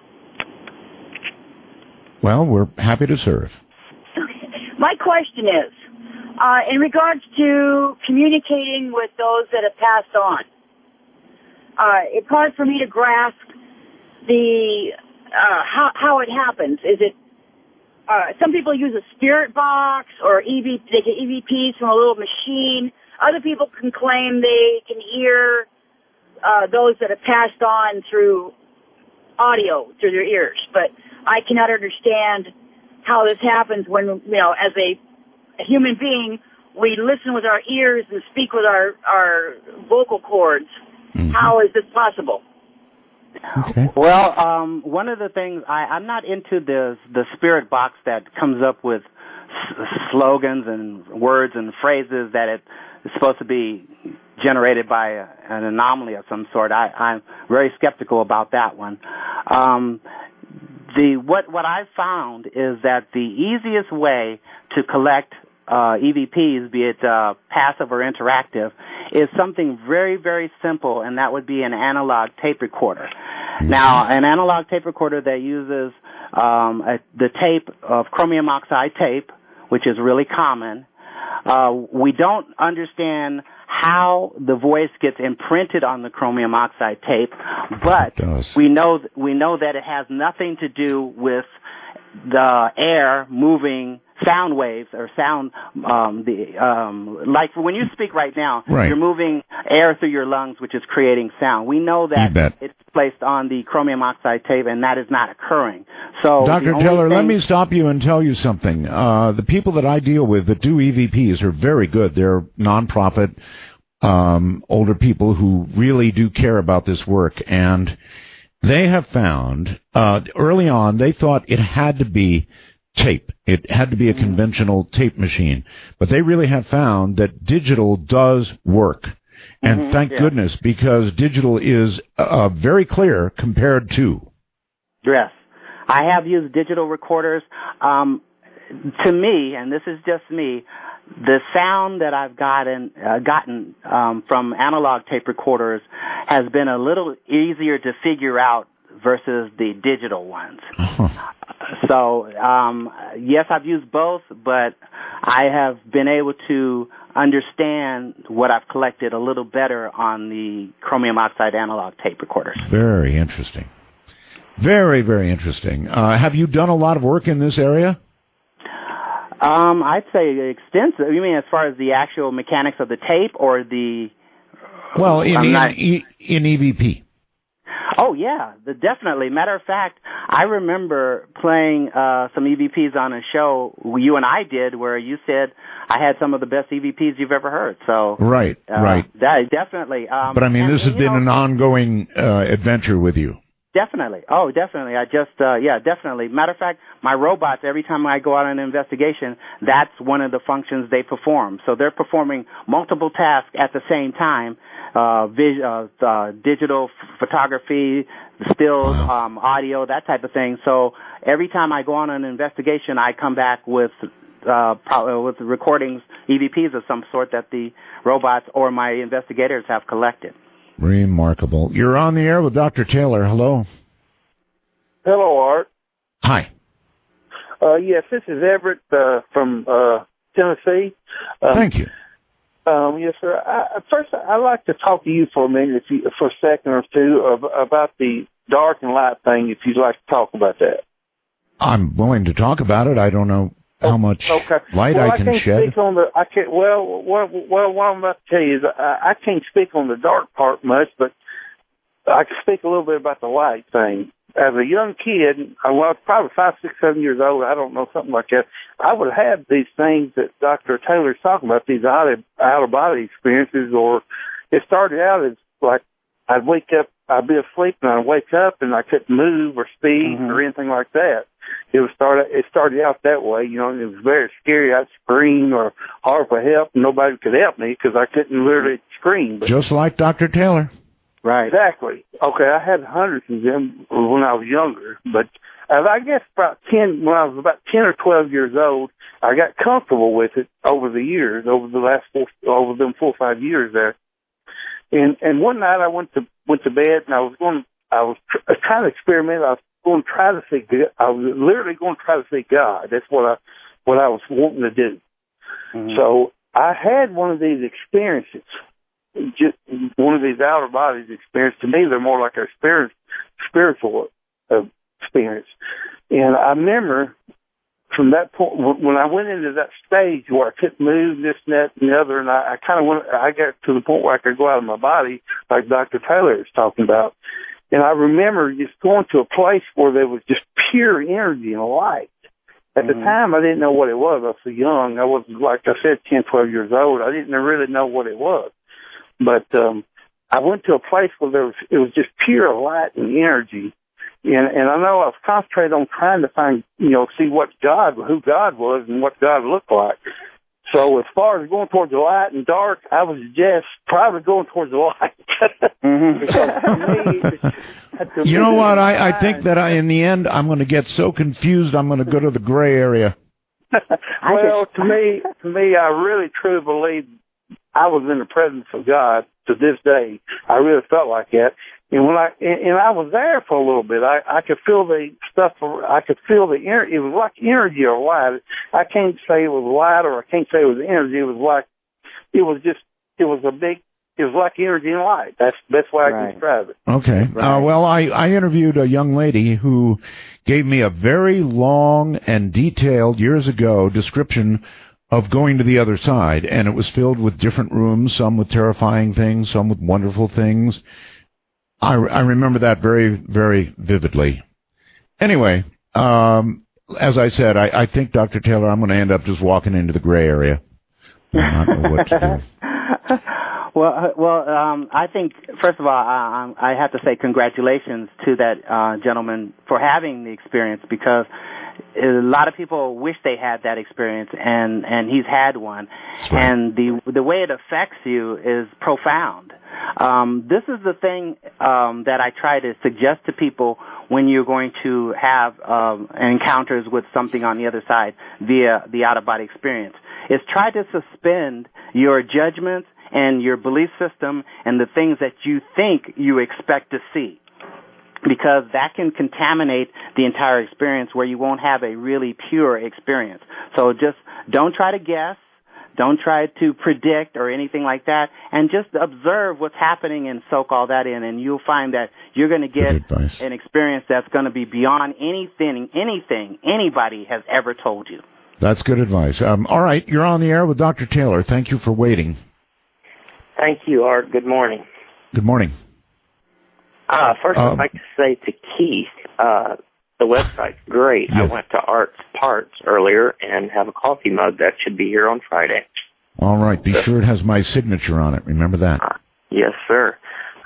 C: Well, we're happy to serve.
Q: My question is, in regards to communicating with those that have passed on, it's hard for me to grasp the how it happens. Is it some people use a spirit box or they get EVPs from a little machine. Other people can claim they can hear those that have passed on through audio, through their ears. But I cannot understand how this happens when, as a human being, we listen with our ears and speak with our vocal cords. Mm-hmm. How is this possible?
C: Okay.
E: Well, one of the things, I'm not into the spirit box that comes up with slogans and words and phrases that it's supposed to be generated by an anomaly of some sort. I'm very skeptical about that one. What I've found is that the easiest way to collect EVPs, be it passive or interactive, is something very, very simple, and that would be an analog tape recorder. Mm-hmm. Now, an analog tape recorder that uses the tape of chromium oxide tape, which is really common. We don't understand how the voice gets imprinted on the chromium oxide tape, but we know that it has nothing to do with the air moving sound waves or sound, like when you speak right now, you're moving air through your lungs, which is creating sound. We know that it's placed on the chromium oxide tape, and that is not occurring. So,
C: Dr. Taylor, let me stop you and tell you something. The people that I deal with that do EVPs are very good. They're nonprofit, older people who really do care about this work, and they have found, early on, they thought it had to be tape. It had to be a conventional tape machine. But they really have found that digital does work. And thank goodness, because digital is very clear compared to.
E: Yes. I have used digital recorders. To me, and this is just me, the sound that I've gotten from analog tape recorders has been a little easier to figure out versus the digital ones. So, yes, I've used both, but I have been able to understand what I've collected a little better on the chromium oxide analog tape recorders.
C: Very interesting. Very, very interesting. Have you done a lot of work in this area?
E: I'd say extensive. You mean as far as the actual mechanics of the tape or the...
C: Well, in EVP.
E: Oh, yeah, definitely. Matter of fact, I remember playing some EVPs on a show you and I did where you said I had some of the best EVPs you've ever heard. So
C: Right.
E: That, definitely.
C: But, I mean, this has been an ongoing adventure with you.
E: Definitely. Oh, definitely. I just, definitely. Matter of fact, my robots, every time I go out on an investigation, that's one of the functions they perform. So they're performing multiple tasks at the same time, digital photography, stills, audio, that type of thing. So every time I go on an investigation, I come back with recordings, EVPs of some sort that the robots or my investigators have collected.
C: Remarkable. You're on the air with Dr. Taylor. Hello.
R: Hello, Art.
C: Hi.
R: Yes, this is Everett from Tennessee.
C: Thank you.
R: Yes, sir. First, I'd like to talk to you for a minute, for a second or two, about the dark and light thing, if you'd like to talk about that.
C: I'm willing to talk about it. I don't know how much light I can shed.
R: What I'm about to tell you is I can't speak on the dark part much, but I can speak a little bit about the light thing. As a young kid, I was probably 5, 6, 7 years old, I don't know, something like that, I would have these things that Dr. Taylor's talking about, these out-of-body experiences, or it started out as like I'd wake up, I'd be asleep, and I'd wake up, and I couldn't move or speak or anything like that. It started out that way, you know, and it was very scary. I'd scream or holler for help, and nobody could help me because I couldn't literally scream. But
C: just like Dr. Taylor.
R: Right. Exactly. Okay, I had hundreds of them when I was younger, but I guess when I was about 10 or 12 years old, I got comfortable with it over the years, over them 4 or 5 years there. And one night I went to bed, and I was trying to experiment. I was literally going to try to see God. That's what I was wanting to do. Mm-hmm. So I had one of these experiences, just one of these outer bodies experiences. To me, they're more like a spiritual experience. And I remember from that point, when I went into that stage where I couldn't move this, that, and the other, and I got to the point where I could go out of my body, like Dr. Taylor was talking about. And I remember just going to a place where there was just pure energy and light. At the time, I didn't know what it was. I was so young. I was, like I said, 10, 12 years old. I didn't really know what it was. But I went to a place where it was just pure light and energy. And I know I was concentrated on trying to find, see who God was and what God looked like. So as far as going towards the light and dark, I was just probably going towards the light.
C: You know what? I think that in the end, I'm going to get so confused, I'm going to go to the gray area.
R: Well, to me, I really truly believe I was in the presence of God to this day. I really felt like that. And I was there for a little bit. I could feel the stuff. I could feel the energy. It was like energy or light. I can't say it was light or I can't say it was energy. It was like energy and light. That's the best way I can describe it.
C: Okay.
R: Right.
C: Well, I interviewed a young lady who gave me a very long and detailed, years ago, description of going to the other side, and it was filled with different rooms, some with terrifying things, some with wonderful things. I remember that very, very vividly. Anyway, as I said, I think, Dr. Taylor, I'm going to end up just walking into the gray area. I not know what to do.
E: Well, I think, first of all, I have to say congratulations to that gentleman for having the experience, because a lot of people wish they had that experience, and he's had one. Right. And the way it affects you is profound. This is the thing that I try to suggest to people when you're going to have encounters with something on the other side via the out-of-body experience, is try to suspend your judgments and your belief system and the things that you think you expect to see, because that can contaminate the entire experience where you won't have a really pure experience. So just don't try to guess. Don't try to predict or anything like that, and just observe what's happening and soak all that in, and you'll find that you're going to get an experience that's going to be beyond anything anybody has ever told you.
C: That's good advice. All right, you're on the air with Dr. Taylor. Thank you for waiting.
S: Thank you, Art. Good morning.
C: Good morning.
S: First, I'd like to say to Keith, the website's great.
C: Yes.
S: I went to Art's Parts earlier and have a coffee mug that should be here on Friday.
C: All right. Be sure it has my signature on it. Remember that.
S: Yes, sir.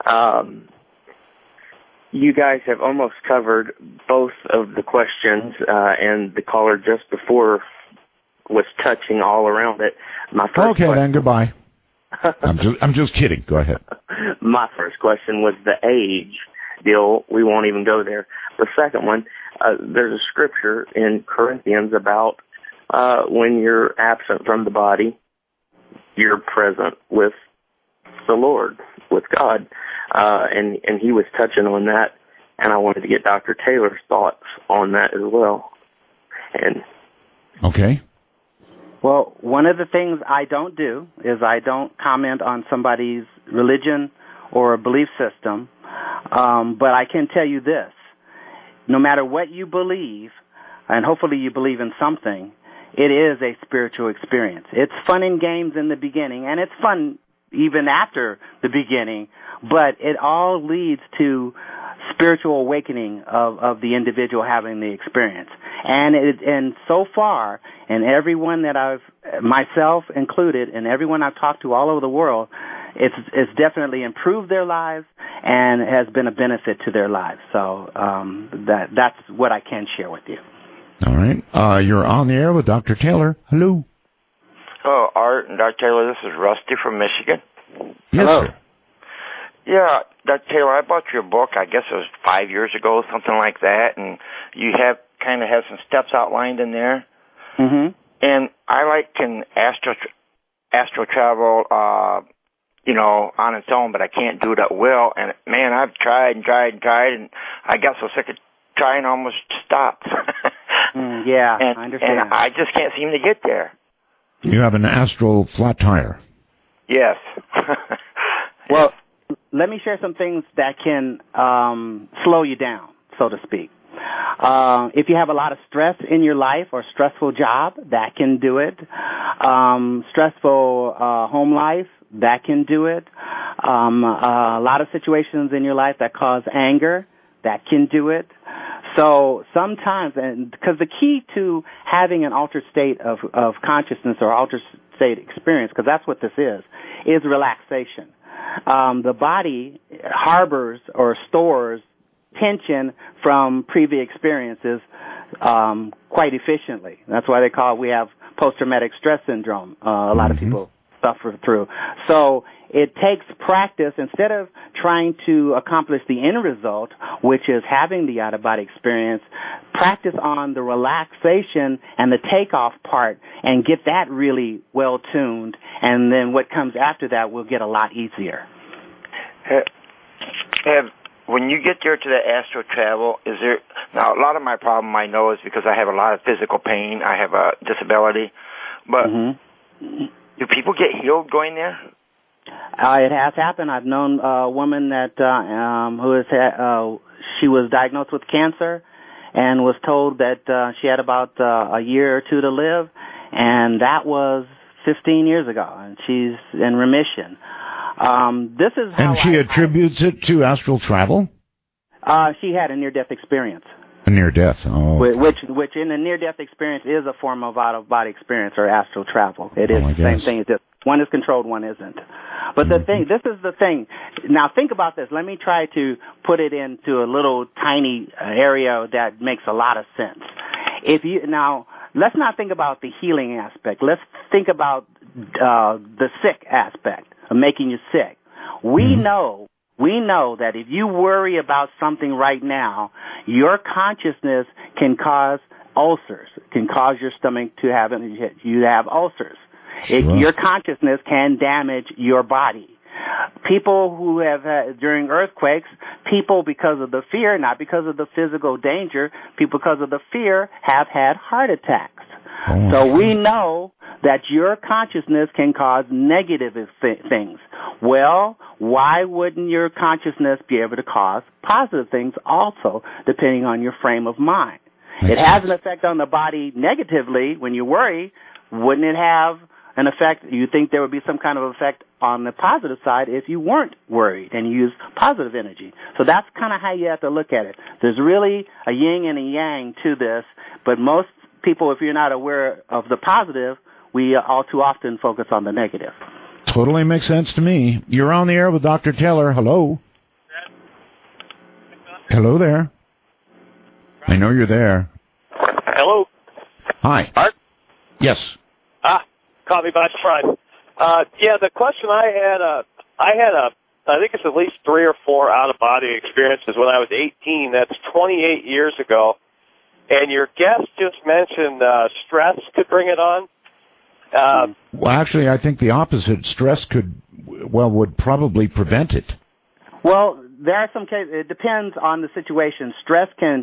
S: You guys have almost covered both of the questions, and the caller just before was touching all around it. My first
C: Okay, then. Goodbye. I'm just kidding. Go ahead.
S: My first question was the age deal. We won't even go there. The second one, there's a scripture in Corinthians about when you're absent from the body, you're present with the Lord, with God. And he was touching on that, and I wanted to get Dr. Taylor's thoughts on that as well. And
C: okay.
E: Well, one of the things I don't do is I don't comment on somebody's religion or belief system, but I can tell you this. No matter what you believe, and hopefully you believe in something, it is a spiritual experience. It's fun and games in the beginning, and it's fun even after the beginning, but it all leads to spiritual awakening of the individual having the experience. And so far, and everyone that myself included, and everyone I've talked to all over the world, it's definitely improved their lives and has been a benefit to their lives. So that's what I can share with you.
C: All right. You're on the air with Dr. Taylor. Hello.
T: Oh, Art and Dr. Taylor, this is Rusty from Michigan.
C: Yes,
T: Hello.
C: sir.
T: Yeah, Dr. Taylor, I bought your book, I guess it was 5 years ago, something like that, and you have some steps outlined in there.
E: Mm-hmm.
T: And I can astro travel, on its own, but I can't do it at will. And man, I've tried, and I got so sick of trying, I almost stopped.
E: Yeah, I understand.
T: And I just can't seem to get there.
C: You have an astral flat tire.
T: Yes.
E: Well, let me share some things that can slow you down, so to speak. If you have a lot of stress in your life or stressful job, that can do it. Stressful home life, that can do it. A lot of situations in your life that cause anger, that can do it. So sometimes, and because the key to having an altered state of consciousness or altered state experience, because that's what this is relaxation. The body harbors or stores tension from previous experiences quite efficiently. That's why we have post-traumatic stress syndrome. A lot of people suffer through. So it takes practice. Instead of trying to accomplish the end result, which is having the out-of-body experience, practice on the relaxation and the takeoff part and get that really well-tuned, and then what comes after that will get a lot easier.
T: When you get there to the astral travel, now a lot of my problem I know is because I have a lot of physical pain. I have a disability, but do people get healed going there?
E: It has happened. I've known a woman that she was diagnosed with cancer and was told that she had about a year or two to live, and that was 15 years ago, and she's in remission. This is how
C: and she attributes it to astral travel?
E: She had a near-death experience.
C: A near-death, oh.
E: Which in a near-death experience is a form of out-of-body experience or astral travel. It is the same thing. It's just one is controlled, one isn't. But this is the thing. Now think about this. Let me try to put it into a little tiny area that makes a lot of sense. Let's not think about the healing aspect. Let's think about the sick aspect of making you sick. We know that if you worry about something right now, your consciousness can cause ulcers, can cause your stomach to have ulcers.
C: Sure.
E: Your consciousness can damage your body. People who have during earthquakes, people because of the fear, not because of the physical danger, people because of the fear have had heart attacks.
C: Oh.
E: So we know that your consciousness can cause negative things. Well, why wouldn't your consciousness be able to cause positive things also, depending on your frame of mind? It has an effect on the body negatively when you worry. Wouldn't it have an effect, you think there would be some kind of effect on the positive side if you weren't worried and you used positive energy. So that's kind of how you have to look at it. There's really a yin and a yang to this, but most people, if you're not aware of the positive, we all too often focus on the negative.
C: Totally makes sense to me. You're on the air with Dr. Taylor. Hello. Hello there. I know you're there.
U: Hello.
C: Hi.
U: Art?
C: Yes.
U: Caught me by surprise. The question I had, I think it's at least 3 or 4 out-of-body experiences when I was 18. That's 28 years ago. And your guest just mentioned stress could bring it on.
C: Well, actually, I think the opposite. Stress would probably prevent it.
E: Well, there are some cases. It depends on the situation. Stress can,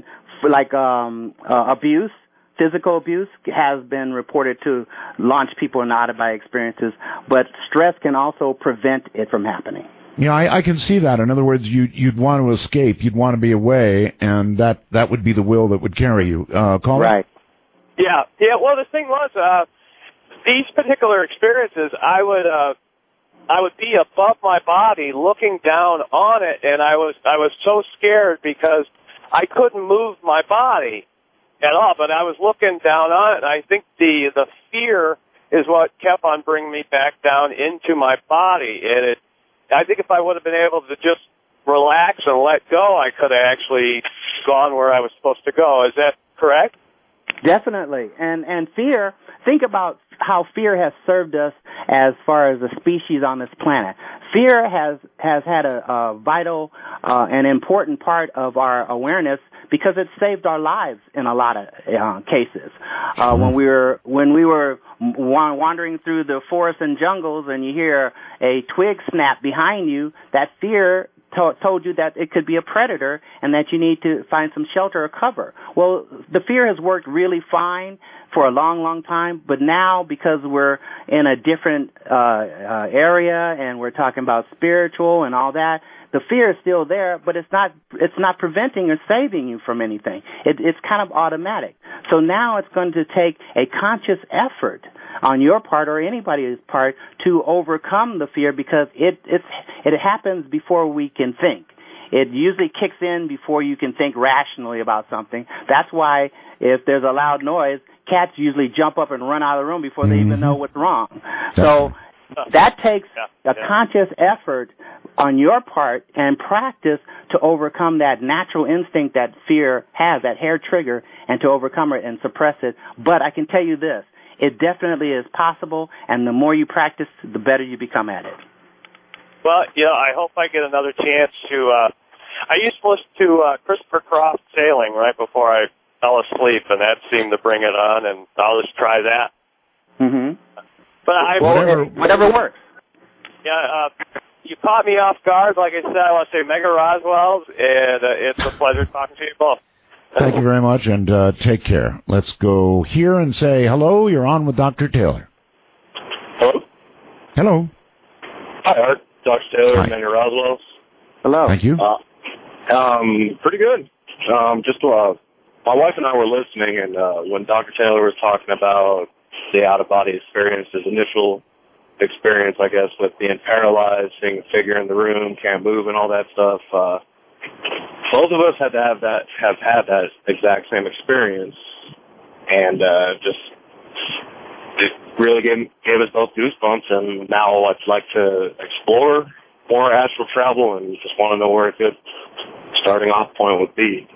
E: abuse, physical abuse has been reported to launch people in out-of-body experiences, but stress can also prevent it from happening.
C: Yeah, I can see that. In other words, you'd want to escape, you'd want to be away, and that would be the will that would carry you. Colin?
U: Right. Yeah. Well, the thing was, these particular experiences, I would be above my body, looking down on it, and I was so scared because I couldn't move my body at all. But I was looking down on it, and I think the fear is what kept on bringing me back down into my body, and I think if I would have been able to just relax and let go, I could have actually gone where I was supposed to go. Is that correct?
E: Definitely. And fear, think about how fear has served us as far as a species on this planet. Fear has had a vital and important part of our awareness because it saved our lives in a lot of cases. When we were wandering through the forests and jungles and you hear a twig snap behind you, that fear told you that it could be a predator and that you need to find some shelter or cover. Well, the fear has worked really fine for a long, long time, but now because we're in a different area and we're talking about spiritual and all that, the fear is still there, but it's not preventing or saving you from anything. It's kind of automatic. So now it's going to take a conscious effort on your part or anybody's part to overcome the fear because it happens before we can think. It usually kicks in before you can think rationally about something. That's why if there's a loud noise, cats usually jump up and run out of the room before they even know what's wrong. So that takes a conscious effort on your part and practice to overcome that natural instinct that fear has, that hair trigger, and to overcome it and suppress it. But I can tell you this, it definitely is possible, and the more you practice, the better you become at it.
U: Well, I hope I get another chance to... I used to listen to Christopher Cross Sailing right before I fell asleep, and that seemed to bring it on, and I'll just try that.
E: Mm-hmm.
U: But
E: whatever works.
U: Yeah, you caught me off guard. Like I said, I want to say Mega Roswell's, and it's a pleasure talking to you both.
C: Thank you very much, and take care. Let's go here and say hello. You're on with Dr. Taylor.
V: Hello?
C: Hello.
V: Hi, Art. Dr. Taylor,
C: Hi.
V: Mega Roswell's.
E: Hello.
C: Thank you.
V: Pretty good. My wife and I were listening, and when Dr. Taylor was talking about the out-of-body experience, his initial experience, I guess, with being paralyzed, seeing a figure in the room, can't move, and all that stuff, both of us have had that exact same experience, and it really gave us both goosebumps, and now I'd like to explore more astral travel and just want to know where a good starting off point would be.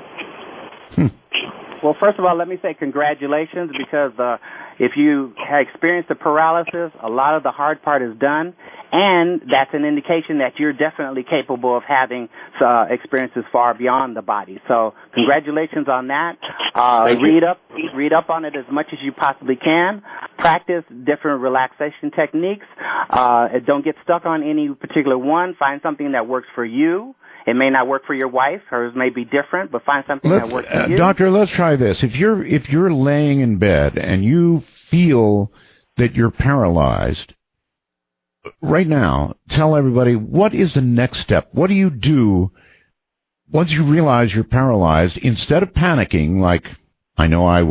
E: Well, first of all, let me say congratulations because if you have experienced the paralysis, a lot of the hard part is done, and that's an indication that you're definitely capable of having experiences far beyond the body. So congratulations on that. Read up on it as much as you possibly can. Practice different relaxation techniques. Don't get stuck on any particular one. Find something that works for you. It may not work for your wife. Hers may be different, but find something that works for you.
C: Doctor, let's try this. If you're laying in bed and you feel that you're paralyzed, right now, tell everybody, what is the next step? What do you do once you realize you're paralyzed? Instead of panicking, like I know I would,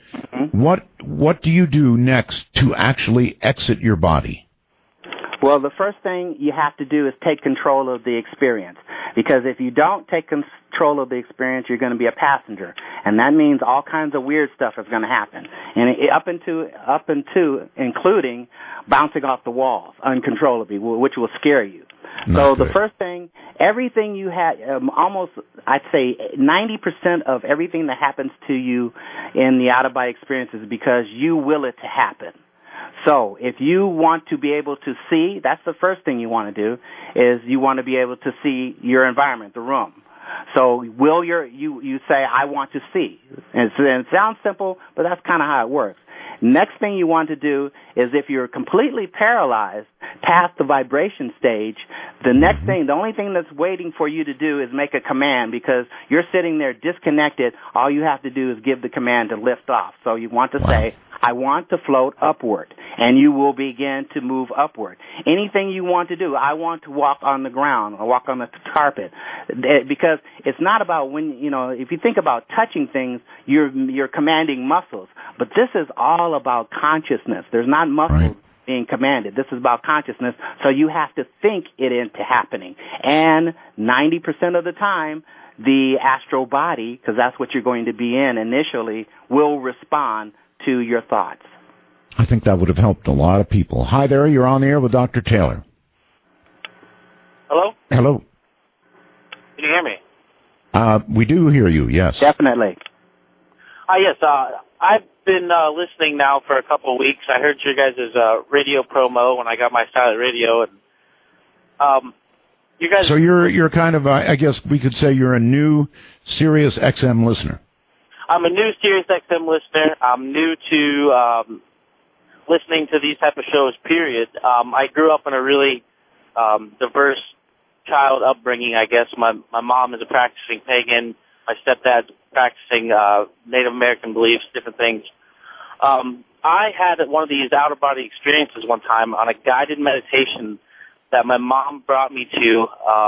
C: What do you do next to actually exit your body?
E: Well, the first thing you have to do is take control of the experience. Because if you don't take control of the experience, you're going to be a passenger. And that means all kinds of weird stuff is going to happen. And up into including bouncing off the walls uncontrollably, which will scare you. So the first thing, everything you had, almost, I'd say 90% of everything that happens to you in the out-of-body experience is because you will it to happen. So if you want to be able to see, that's the first thing you want to do, is you want to be able to see your environment, the room. So will you say, I want to see. And it sounds simple, but that's kind of how it works. Next thing you want to do is if you're completely paralyzed past the vibration stage, the next thing, the only thing that's waiting for you to do is make a command, because you're sitting there disconnected. All you have to do is give the command to lift off. So you want to say, I want to float upward, and you will begin to move upward. Anything you want to do, I want to walk on the ground or walk on the carpet, because it's not about if you think about touching things, you're commanding muscles, but this is all about consciousness. There's not muscles being commanded. This is about consciousness, so you have to think it into happening. And 90% of the time, the astral body, because that's what you're going to be in initially, will respond to your thoughts.
C: I think that would have helped a lot of people. Hi there, you're on the air with Dr. Taylor.
A: Hello?
C: Hello.
A: Can you hear me?
C: We do hear you, yes.
E: Definitely.
A: Yes, I've been listening now for a couple of weeks. I heard your guys' radio promo when I got my silent radio, and you guys...
C: So you're kind of, I guess we could say you're a new Sirius XM listener.
A: I'm a new Sirius XM listener. I'm new to listening to these type of shows, period. I grew up in a really diverse child upbringing, I guess. My mom is a practicing pagan. My stepdad's practicing Native American beliefs, different things. I had one of these out-of-body experiences one time on a guided meditation that my mom brought me to,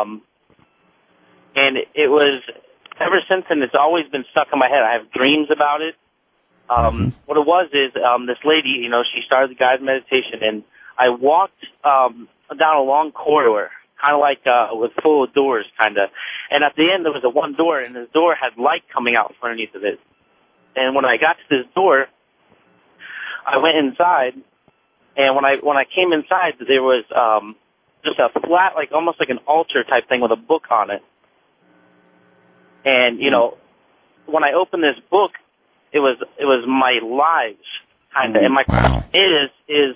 A: and it was... Ever since then, it's always been stuck in my head. I have dreams about it. What it was is this lady, she started the guided meditation, and I walked down a long corridor, kind of like with full of doors, kind of. And at the end, there was a one door, and this door had light coming out from underneath of it. And when I got to this door, I went inside, and when I came inside, there was just a flat, like almost like an altar type thing with a book on it. And, when I opened this book, it was my lives, kind of. And my question is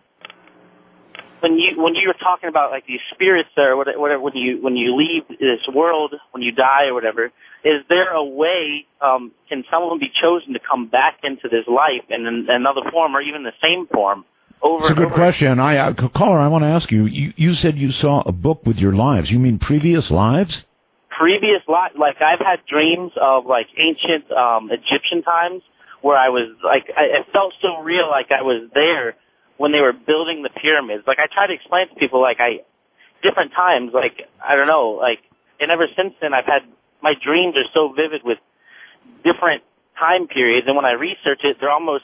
A: when you were talking about like these spirits or whatever, when you leave this world, when you die or whatever, is there a way, can someone be chosen to come back into this life in another form or even the same form? It's
C: a good question. Caller, I want to ask you, you said you saw a book with your lives. You mean previous lives?
A: Previous life, like I've had dreams of like ancient Egyptian times where I was like, it felt so real, like I was there when they were building the pyramids. Like I try to explain to people, like different times, like I don't know, like, and ever since then I've had, my dreams are so vivid with different time periods, and when I research it, they're almost,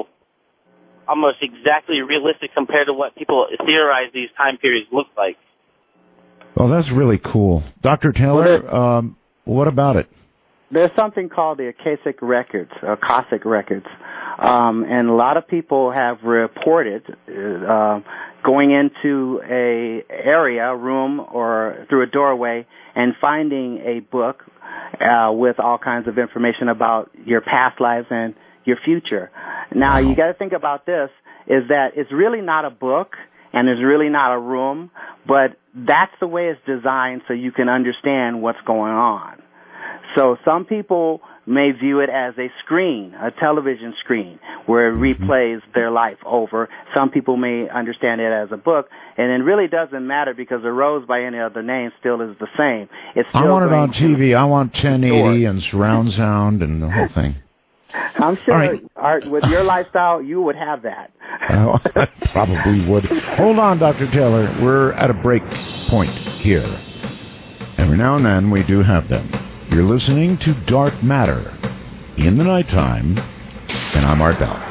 A: almost exactly realistic compared to what people theorize these time periods look like.
C: Well, that's really cool. Dr. Taylor, what about it?
E: There's something called the Akashic Records, or Cossack Records, and a lot of people have reported going into a area, room, or through a doorway and finding a book with all kinds of information about your past lives and your future. Now, you got to think about this, is that it's really not a book, and there's really not a room, but that's the way it's designed so you can understand what's going on. So some people may view it as a screen, a television screen, where it replays their life over. Some people may understand it as a book, and it really doesn't matter because the rose by any other name still is the same. It's still
C: I want it on TV. I want 1080 and surround sound and the whole thing.
E: I'm sure Art, with your lifestyle, you would have that.
C: I probably would. Hold on, Dr. Taylor. We're at a break point here. Every now and then we do have them. You're listening to Dark Matter in the nighttime And I'm Art Bell.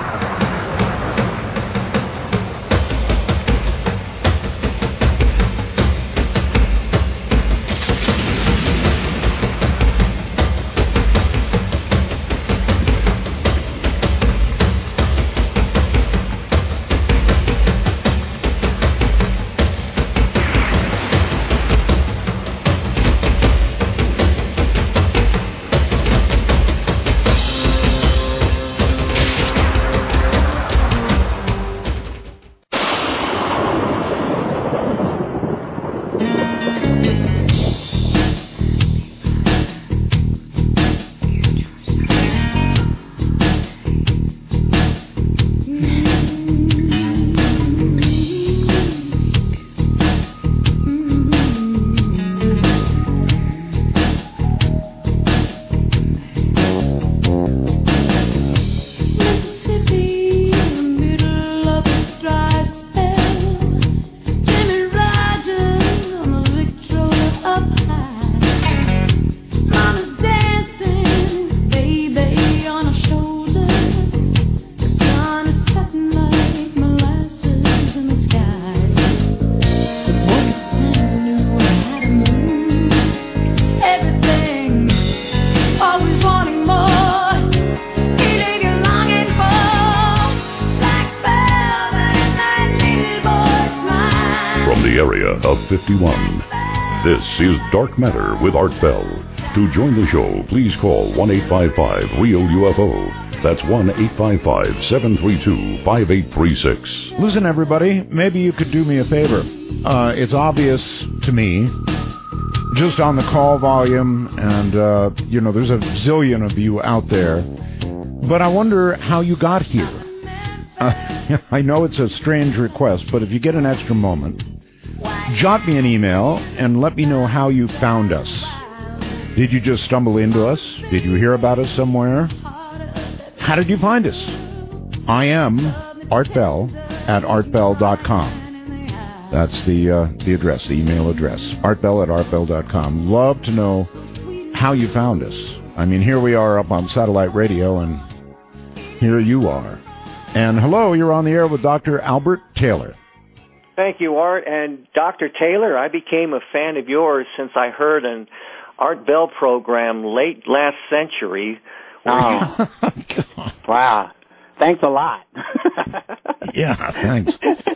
B: Of 51. This is Dark Matter with Art Bell. To join the show, please call 1-855-REAL-UFO. That's 1-855-732-5836.
C: Listen, everybody, maybe you could do me a favor. It's obvious to me, just on the call volume, and, there's a zillion of you out there, but I wonder how you got here. I know it's a strange request, but if you get an extra moment, jot me an email and let me know how you found us. Did you just stumble into us? Did you hear about us somewhere? How did you find us? I am Art Bell at artbell.com. That's the address, the email address. Artbell at artbell.com. Love to know how you found us. I mean, here we are up on satellite radio, and here you are. And hello, you're on the air with Dr. Albert Taylor.
D: Thank you, Art. And Dr. Taylor, I became a fan of yours since I heard an Art Bell program late last century.
E: Wow. Thanks a lot.
C: Yeah, thanks.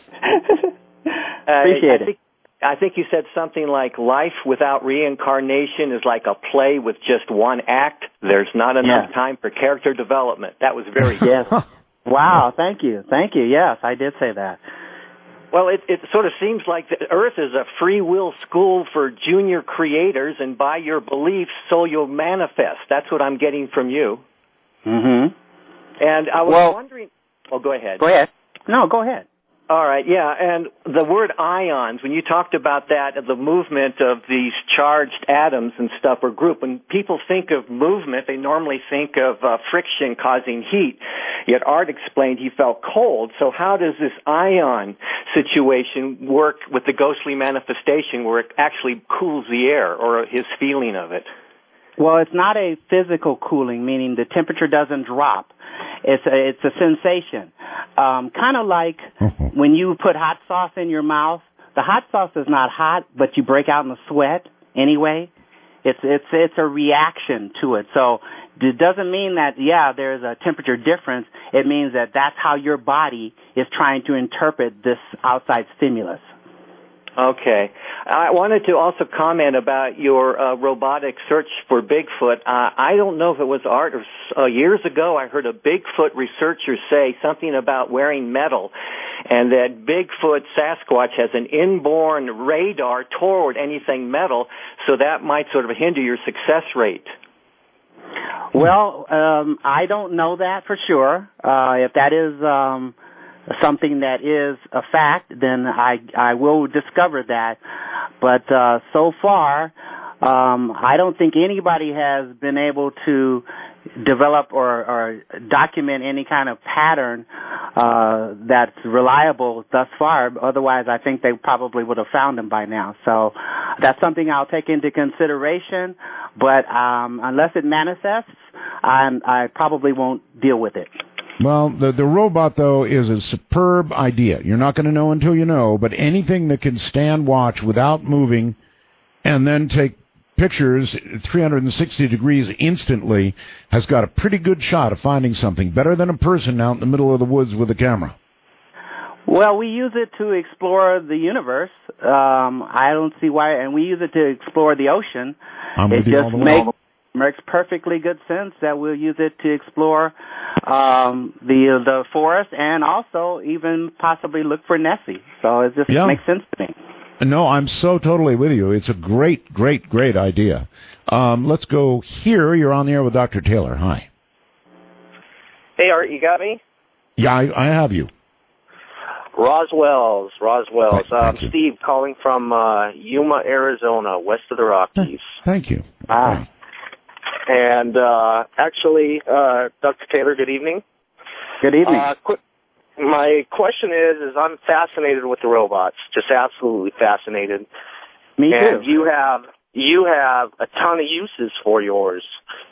E: Appreciate it.
D: I think you said something like life without reincarnation is like a play with just one act. There's not enough time for character development. That was very good.
E: Yes. Wow, thank you. Thank you. Yes, I did say that.
D: Well, it sort of seems like the Earth is a free will school for junior creators, and by your beliefs, so you'll manifest. That's what I'm getting from you.
E: Mm-hmm.
D: And I was wondering... Oh, go ahead.
E: Go ahead. No, go ahead.
D: All right, yeah, and the word ions, when you talked about that, the movement of these charged atoms and stuff or group, when people think of movement, they normally think of friction causing heat. Yet Art explained he felt cold, so how does this ion situation work with the ghostly manifestation where it actually cools the air, or his feeling of it?
E: Well, it's not a physical cooling, meaning the temperature doesn't drop. It's a sensation. Kind of like when you put hot sauce in your mouth. The hot sauce is not hot, but you break out in a sweat anyway. It's a reaction to it. So it doesn't mean that, there's a temperature difference. It means that that's how your body is trying to interpret this outside stimulus.
D: Okay. I wanted to also comment about your robotic search for Bigfoot. I don't know if it was Art or years ago I heard a Bigfoot researcher say something about wearing metal, and that Bigfoot Sasquatch has an inborn radar toward anything metal, so that might sort of hinder your success rate.
E: Well, I don't know that for sure. If that is something that is a fact, then I will discover that. But so far, I don't think anybody has been able to develop or document any kind of pattern that's reliable thus far. Otherwise, I think they probably would have found them by now. So that's something I'll take into consideration. But unless it manifests, I probably won't deal with it.
C: Well, the robot, though, is a superb idea. You're not going to know until you know, but anything that can stand watch without moving and then take pictures 360 degrees instantly has got a pretty good shot of finding something, better than a person out in the middle of the woods with a camera.
E: Well, we use it to explore the universe. I don't see why, and we use it to explore the ocean.
C: It just
E: makes perfectly good sense that we'll use it to explore the forest and also even possibly look for Nessie. So it just makes sense to me.
C: No, I'm so totally with you. It's a great, great, great idea. Let's go here. You're on the air with Dr. Taylor. Hi.
F: Hey, Art, you got me?
C: Yeah, I have you.
F: Roswell's.
C: Thank you.
F: Steve calling from Yuma, Arizona, west of the Rockies.
C: Thank you.
F: Wow. And actually, Dr. Taylor, good evening.
E: Good evening.
F: My question is I'm fascinated with the robots, just absolutely fascinated.
E: Me too.
F: And you have a ton of uses for yours.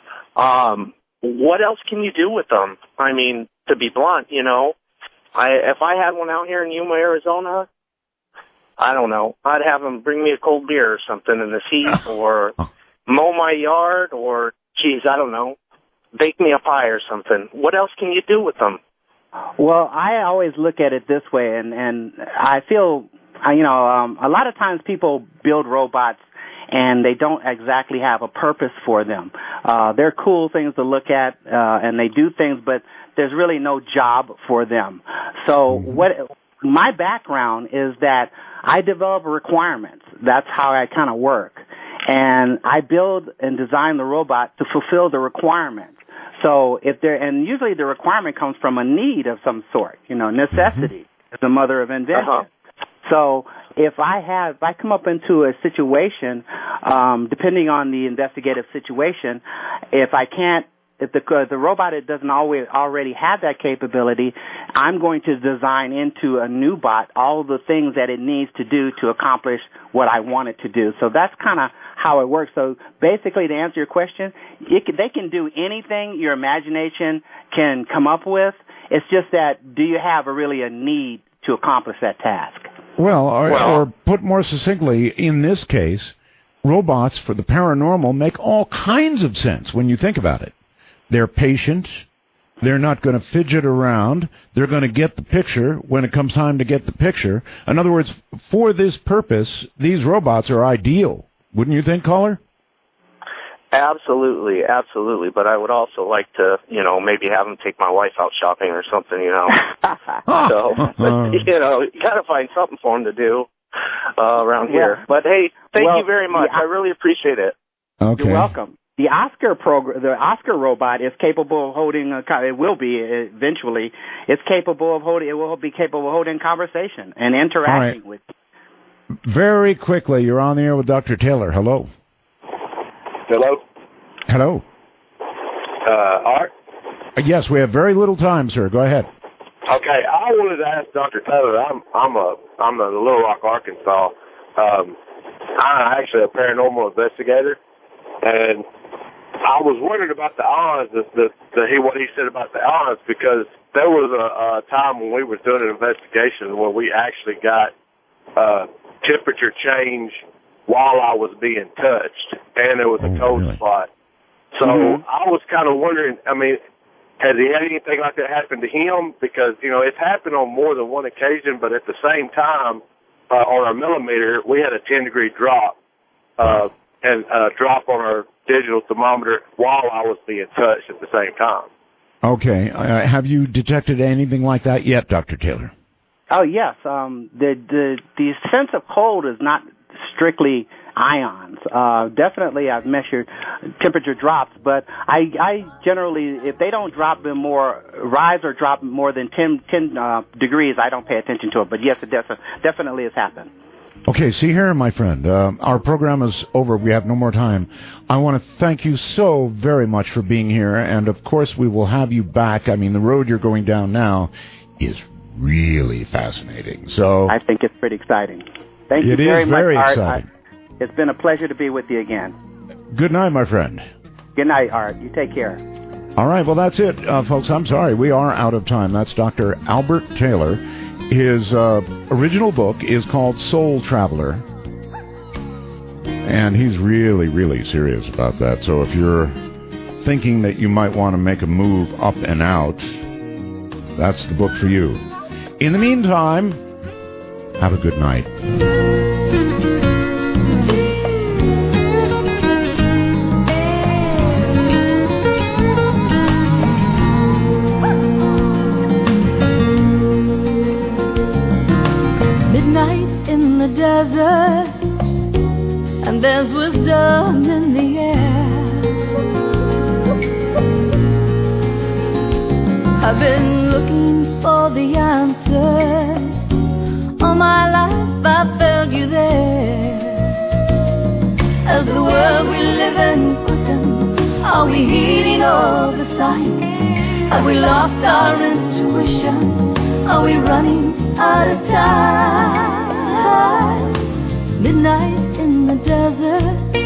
F: What else can you do with them? I mean, to be blunt, you know, if I had one out here in Yuma, Arizona, I don't know, I'd have them bring me a cold beer or something in this heat, or mow my yard, or, geez, I don't know, bake me a pie or something. What else can you do with them?
E: Well, I always look at it this way, and I feel, you know, a lot of times people build robots and they don't exactly have a purpose for them. They're cool things to look at, and they do things, but there's really no job for them. So my background is that I develop requirements. That's how I kind of work. And I build and design the robot to fulfill the requirements. So and usually the requirement comes from a need of some sort, you know, necessity is the mother of invention. So if I come up into a situation, depending on the investigative situation, if the robot doesn't always already have that capability, I'm going to design into a new bot all the things that it needs to do to accomplish what I want it to do. So that's kind of how it works. So basically, to answer your question, they can do anything your imagination can come up with. It's just that, do you have really a need to accomplish that task?
C: Well, or put more succinctly, in this case, robots for the paranormal make all kinds of sense when you think about it. They're patient. They're not going to fidget around. They're going to get the picture when it comes time to get the picture. In other words, for this purpose, these robots are ideal. Wouldn't you think, caller?
F: Absolutely, absolutely. But I would also like to, you know, maybe have them take my wife out shopping or something, you know. So, but, you know, you got to find something for them to do around here. But, hey, thank you very much. I really appreciate it.
C: Okay.
E: You're welcome. The Oscar robot is capable of holding it will be eventually. It will be capable of holding conversation and interacting with you.
C: Very quickly, you're on the air with Dr. Taylor. Hello.
V: Hello.
C: Hello.
V: Art?
C: Yes, we have very little time, sir. Go ahead.
V: Okay, I wanted to ask Dr. Taylor. I'm in Little Rock, Arkansas. I'm actually a paranormal investigator, and I was wondering about the ions, what he said about the ions, because there was a time when we were doing an investigation where we actually got temperature change while I was being touched, and there was a cold spot. So I was kind of wondering, I mean, has he had anything like that happen to him? Because, you know, it's happened on more than one occasion, but at the same time, on our millimeter, we had a 10-degree drop, and a drop on our digital thermometer while I was being touched at the same time. Okay.
C: Have you detected anything like that yet, Dr. Taylor?
E: Oh, yes. The sense of cold is not strictly ions. Definitely, I've measured temperature drops, but I generally, if they don't rise or drop more than 10 degrees, I don't pay attention to it. But yes, it definitely has happened.
C: Okay, see here, my friend, our program is over. We have no more time. I want to thank you so very much for being here, and of course we will have you back. I mean, the road you're going down now is really fascinating. So
E: I think it's pretty exciting. Thank you very much, Art. Exciting. It's been a pleasure to be with you again.
C: Good night, my friend.
E: Good night, Art. You take care.
C: All right, well, that's it, folks. I'm sorry. We are out of time. That's Dr. Albert Taylor. His original book is called Soul Traveler. And he's really, really serious about that. So if you're thinking that you might want to make a move up and out, that's the book for you. In the meantime, have a good night.
H: Desert, and there's wisdom in the air. I've been looking for the answers. All my life I felt you there. As the world we live in quickens, are we heeding all the signs? Have we lost our intuition? Are we running out of time? Midnight in the desert,